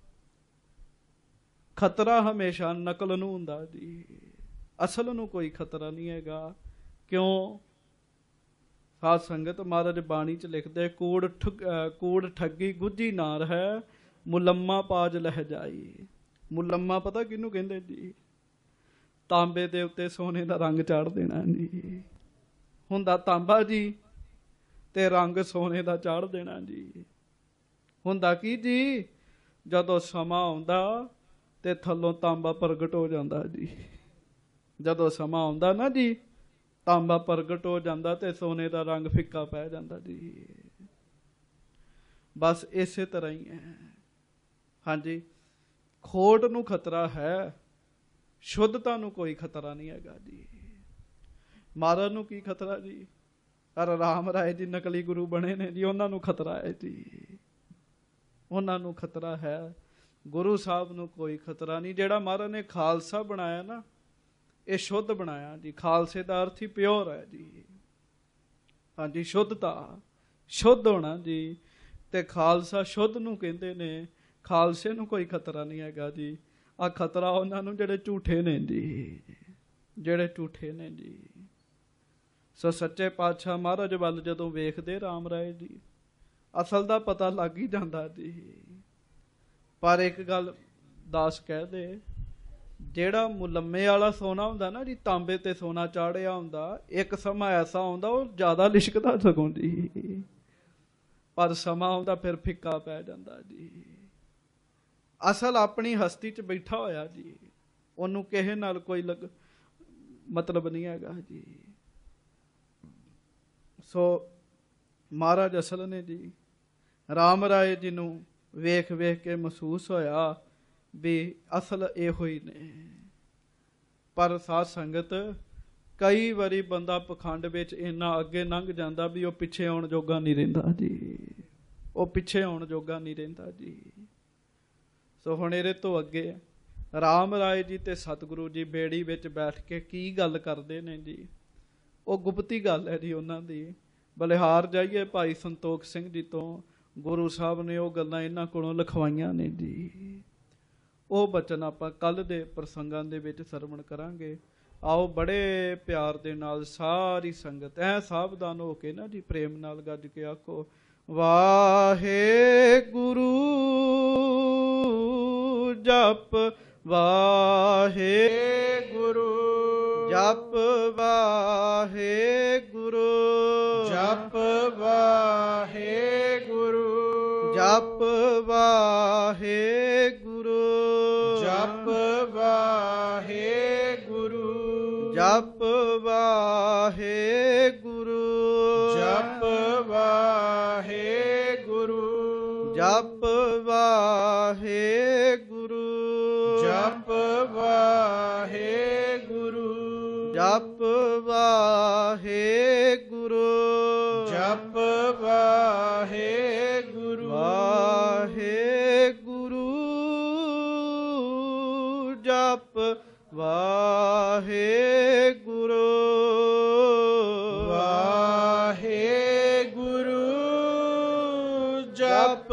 ਖਤਰਾ ਹਮੇਸ਼ਾ ਨਕਲ ਨੂੰ ਹੁੰਦਾ ਜੀ, ਅਸਲ ਨੂੰ ਕੋਈ ਖਤਰਾ ਨਹੀਂ ਹੈਗਾ। ਕਿਉਂ? ਸਾਧ ਸੰਗਤ ਮਹਾਰਾਜ ਬਾਣੀ 'ਚ ਲਿਖਦੇ, ਕੂੜ ਠੱਗੀ ਗੁੱਝੀ ਨਾਰ ਹੈ, ਮੁਲੰਮਾ ਪਾਜ ਲਹਿ ਜਾਈ। ਮੁਲੰਮਾ ਪਤਾ ਕਿਹਨੂੰ ਕਹਿੰਦੇ ਜੀ? ਤਾਂਬੇ ਦੇ ਉੱਤੇ ਸੋਨੇ ਦਾ ਰੰਗ ਚਾੜ ਦੇਣਾ ਜੀ। ਹੁੰਦਾ ਤਾਂਬਾ ਜੀ ਤੇ ਰੰਗ ਸੋਨੇ ਦਾ ਚਾੜ ਦੇਣਾ ਜੀ। ਹੁੰਦਾ ਕੀ ਜੀ? ਜਦੋਂ ਸਮਾਂ ਆਉਂਦਾ ਤੇ ਥੱਲੋਂ ਤਾਂਬਾ ਪ੍ਰਗਟ ਹੋ ਜਾਂਦਾ ਜੀ। ਜਦੋਂ ਸਮਾਂ ਆਉਂਦਾ ਨਾ ਜੀ, ਤਾਂਬਾ ਪ੍ਰਗਟ ਹੋ ਜਾਂਦਾ ਤੇ ਸੋਨੇ ਦਾ ਰੰਗ ਫਿੱਕਾ ਪੈ ਜਾਂਦਾ ਜੀ। ਬਸ ਇਸੇ ਤਰ੍ਹਾਂ ਹੀ ਹੈ। ਹਾਂਜੀ। ਖੋਟ ਨੂੰ ਖਤਰਾ ਹੈ, ਸ਼ੁੱਧਤਾ ਨੂੰ ਕੋਈ ਖਤਰਾ ਨਹੀਂ ਹੈਗਾ ਜੀ। ਮਹਾਰਾਜ ਨੂੰ ਕੀ ਖਤਰਾ ਜੀ? ਪਰ ਰਾਮ ਰਾਏ ਜੀ ਨਕਲੀ ਗੁਰੂ ਬਣੇ ਨੇ ਜੀ, ਉਹਨਾਂ ਨੂੰ ਖਤਰਾ ਹੈ ਜੀ। ਉਹਨਾਂ ਨੂੰ ਖਤਰਾ ਹੈ, ਗੁਰੂ ਸਾਹਿਬ ਨੂੰ ਕੋਈ ਖਤਰਾ ਨਹੀਂ। ਜਿਹੜਾ ਮਹਾਰਾਜ ਨੇ ਖਾਲਸਾ ਬਣਾਇਆ ਨਾ, ਇਹ ਸ਼ੁੱਧ ਬਣਾਇਆ ਜੀ। ਖਾਲਸੇ ਦਾ ਅਰਥ ਹੀ ਪਿਓਰ ਹੈ ਜੀ। ਹਾਂਜੀ। ਸ਼ੁੱਧਤਾ, ਸ਼ੁੱਧ ਹੋਣਾ ਜੀ। ਤੇ ਖਾਲਸਾ ਸ਼ੁੱਧ ਨੂੰ ਕਹਿੰਦੇ ਨੇ, ਖਾਲਸੇ ਨੂੰ ਕੋਈ ਖਤਰਾ ਨਹੀਂ ਹੈਗਾ ਜੀ। ਆ ਖਤਰਾ ਉਹਨਾਂ ਨੂੰ ਜਿਹੜੇ ਝੂਠੇ ਨੇ ਜੀ, ਜਿਹੜੇ ਝੂਠੇ ਨੇ ਜੀ। ਸੋ ਸੱਚੇ ਪਾਤਸ਼ਾਹ ਮਹਾਰਾਜ ਵੱਲ ਜਦੋਂ ਵੇਖਦੇ ਰਾਮ ਰਾਏ ਜੀ, ਅਸਲ ਦਾ ਪਤਾ ਲੱਗ ਹੀ ਜਾਂਦਾ ਜੀ। ਪਰ ਇੱਕ ਗੱਲ ਦਾਸ ਕਹਿ ਦੇ, ਜਿਹੜਾ ਮੁਲੰਮੇ ਵਾਲਾ ਸੋਨਾ ਹੁੰਦਾ ਨਾ ਜੀ, ਤਾਂਬੇ ਤੇ ਸੋਨਾ ਚਾੜਿਆ ਹੁੰਦਾ, ਇੱਕ ਸਮਾਂ ਐਸਾ ਆਉਂਦਾ ਉਹ ਜ਼ਿਆਦਾ ਲਿਸ਼ਕਦਾ ਸਗੋਂ ਜੀ, ਪਰ ਸਮਾਂ ਆਉਂਦਾ ਫਿਰ ਫਿੱਕਾ ਪੈ ਜਾਂਦਾ ਜੀ। ਅਸਲ ਆਪਣੀ ਹਸਤੀ 'ਚ ਬੈਠਾ ਹੋਇਆ ਜੀ, ਉਹਨੂੰ ਕਿਸੇ ਨਾਲ ਕੋਈ ਮਤਲਬ ਨਹੀਂ ਹੈਗਾ ਜੀ। ਸੋ ਮਹਾਰਾਜ ਅਸਲ ਨੇ ਜੀ। ਰਾਮ ਰਾਏ ਜੀ ਨੂੰ ਵੇਖ ਵੇਖ ਕੇ ਮਹਿਸੂਸ ਹੋਇਆ ਵੀ ਅਸਲ ਇਹੋ ਹੀ ਨੇ। ਪਰ ਸਾਧ ਸੰਗਤ ਕਈ ਵਾਰੀ ਬੰਦਾ ਪਖੰਡ ਵਿੱਚ ਇੰਨਾ ਅੱਗੇ ਲੰਘ ਜਾਂਦਾ ਵੀ ਉਹ ਪਿੱਛੇ ਆਉਣ ਜੋਗਾ ਨਹੀਂ ਰਹਿੰਦਾ ਜੀ, ਉਹ ਪਿੱਛੇ ਆਉਣ ਜੋਗਾ ਨਹੀਂ ਰਹਿੰਦਾ ਜੀ। ਸੋ ਹੁਣ ਇਹਦੇ ਤੋਂ ਅੱਗੇ ਰਾਮ ਰਾਏ ਜੀ ਤੇ ਸਤਿਗੁਰੂ ਜੀ ਬੇੜੀ ਵਿੱਚ ਬੈਠ ਕੇ ਕੀ ਗੱਲ ਕਰਦੇ ਨੇ ਜੀ, ਉਹ ਗੁਪਤੀ ਗੱਲ ਹੈ ਜੀ ਉਹਨਾਂ ਦੀ। ਬਲਿਹਾਰ ਜਾਈਏ ਭਾਈ ਸੰਤੋਖ ਸਿੰਘ ਜੀ ਤੋਂ, ਗੁਰੂ ਸਾਹਿਬ ਨੇ ਉਹ ਗੱਲਾਂ ਇਹਨਾਂ ਕੋਲੋਂ ਲਿਖਵਾਈਆਂ ਨੇ ਜੀ। ਉਹ ਬਚਨ ਆਪਾਂ ਕੱਲ ਦੇ ਪ੍ਰਸੰਗਾਂ ਦੇ ਵਿੱਚ ਸਰਵਣ ਕਰਾਂਗੇ। ਆਓ ਬੜੇ ਪਿਆਰ ਦੇ ਨਾਲ ਸਾਰੀ ਸੰਗਤ ਐ ਸਾਵਧਾਨ ਹੋ ਕੇ ਨਾ ਜੀ ਪ੍ਰੇਮ ਨਾਲ ਗੱਜ ਕੇ ਆਖੋ, ਵਾਹਿਗੁਰੂ ਜਪ ਵਾਹਿਗੁਰੂ ਜਪ ਵਾਹਿਗੁਰੂ ਜਪ ਵਾਹਿਗੁਰੂ ਜਪ ਵਾਹਿਗੁਰੂ ਜਪ ਵਾਹਿਗੁਰੂ ਜਪ ਵਾਹਿਗੁਰੂ ਜਪ ਵਾਹਿਗੁਰੂ ਜਪ ਵਾਹਿਗੁਰੂ ਜਪ ਵਾਹਿਗੁਰੂ ਜਪ ਵਾਹਿਗੁਰੂ ਜਪ ਵਾਹਿਗੁਰੂ ਵਾਹਿਗੁਰੂ ਜਪ ਵਾਹਿਗੁਰੂ ਵਾਹਿਗੁਰੂ ਜਪ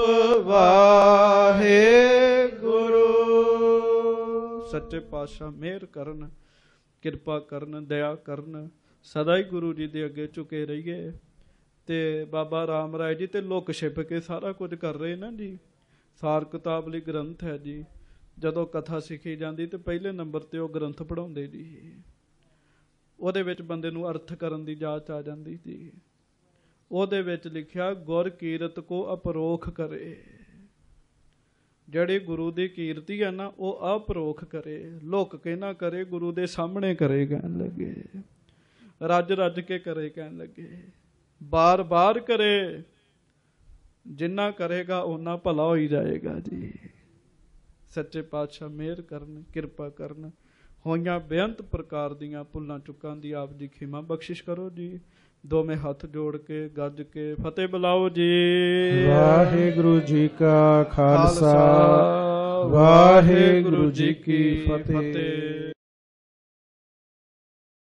ਵਾਹਿਗੁਰੂ। ਸੱਚੇ ਪਾਤਸ਼ਾਹ ਮਿਹਰ ਕਰਨ, ਕਿਰਪਾ ਕਰਨ, ਦਇਆ ਕਰਨ, ਸਦਾ ਹੀ ਗੁਰੂ ਜੀ ਦੇ ਅੱਗੇ ਝੁਕੇ ਰਹੀਏ। ਤੇ ਬਾਬਾ ਰਾਮ ਰਾਏ ਜੀ ਤੇ ਲੁੱਕ ਛਿਪ ਕੇ ਸਾਰਾ ਕੁਝ ਕਰ ਰਹੇ ਨਾ ਜੀ। ਸਾਰ ਕਿਤਾਬ ਲਈ ਗ੍ਰੰਥ ਹੈ ਜੀ। ਜਦੋਂ ਕਥਾ ਸਿੱਖੀ ਜਾਂਦੀ ਤੇ ਪਹਿਲੇ ਨੰਬਰ ਤੇ ਉਹ ਗ੍ਰੰਥ ਪੜ੍ਹਾਉਂਦੇ ਜੀ। ਉਹਦੇ ਵਿੱਚ ਬੰਦੇ ਨੂੰ ਅਰਥ ਕਰਨ ਦੀ ਜਾਚ ਆ ਜਾਂਦੀ ਜੀ। ਉਹਦੇ ਵਿੱਚ ਲਿਖਿਆ, ਗੁਰ ਕੀਰਤ ਕੋ ਅਪਰੋਖ ਕਰੇ। ਜਿਹੜੀ ਗੁਰੂ ਦੀ ਕੀਰਤੀ ਹੈ ਨਾ ਉਹ ਅਪਰੋਖ ਕਰੇ, ਲੁੱਕ ਕੇ ਨਾ ਕਰੇ, ਗੁਰੂ ਦੇ ਸਾਹਮਣੇ ਕਰੇ ਕਹਿਣ ਲੱਗੇ, ਰੱਜ ਰੱਜ ਕੇ ਕਰੇ ਕਹਿਣ ਲੱਗੇ, ਬਾਰ ਬਾਰ ਕਰੇ। ਜਿੰਨਾ ਕਰੇਗਾ ਓਨਾ ਭਲਾ ਹੋਈ ਜਾਏਗਾ ਜੀ। ਸੱਚੇ ਪਾਤਸ਼ਾਹ ਮਿਹਰ ਕਰਨ, ਕਿਰਪਾ ਕਰਨ। ਹੋਈਆਂ ਬੇਅੰਤ ਪ੍ਰਕਾਰ ਦੀਆਂ ਭੁੱਲਾਂ ਚੁੱਕਾਂ ਦੀ ਆਪ ਜੀ ਖਿਮਾ ਬਖਸ਼ਿਸ਼ ਕਰੋ ਜੀ। ਦੋਵੇਂ ਹੱਥ ਜੋੜ ਕੇ ਗੱਜ ਕੇ ਫਤਿਹ ਬੁਲਾਓ ਜੀ। ਵਾਹਿਗੁਰੂ ਜੀ ਕਾ ਖਾਲਸਾ, ਵਾਹਿਗੁਰੂ ਜੀ ਕੀ ਫਤਿਹ।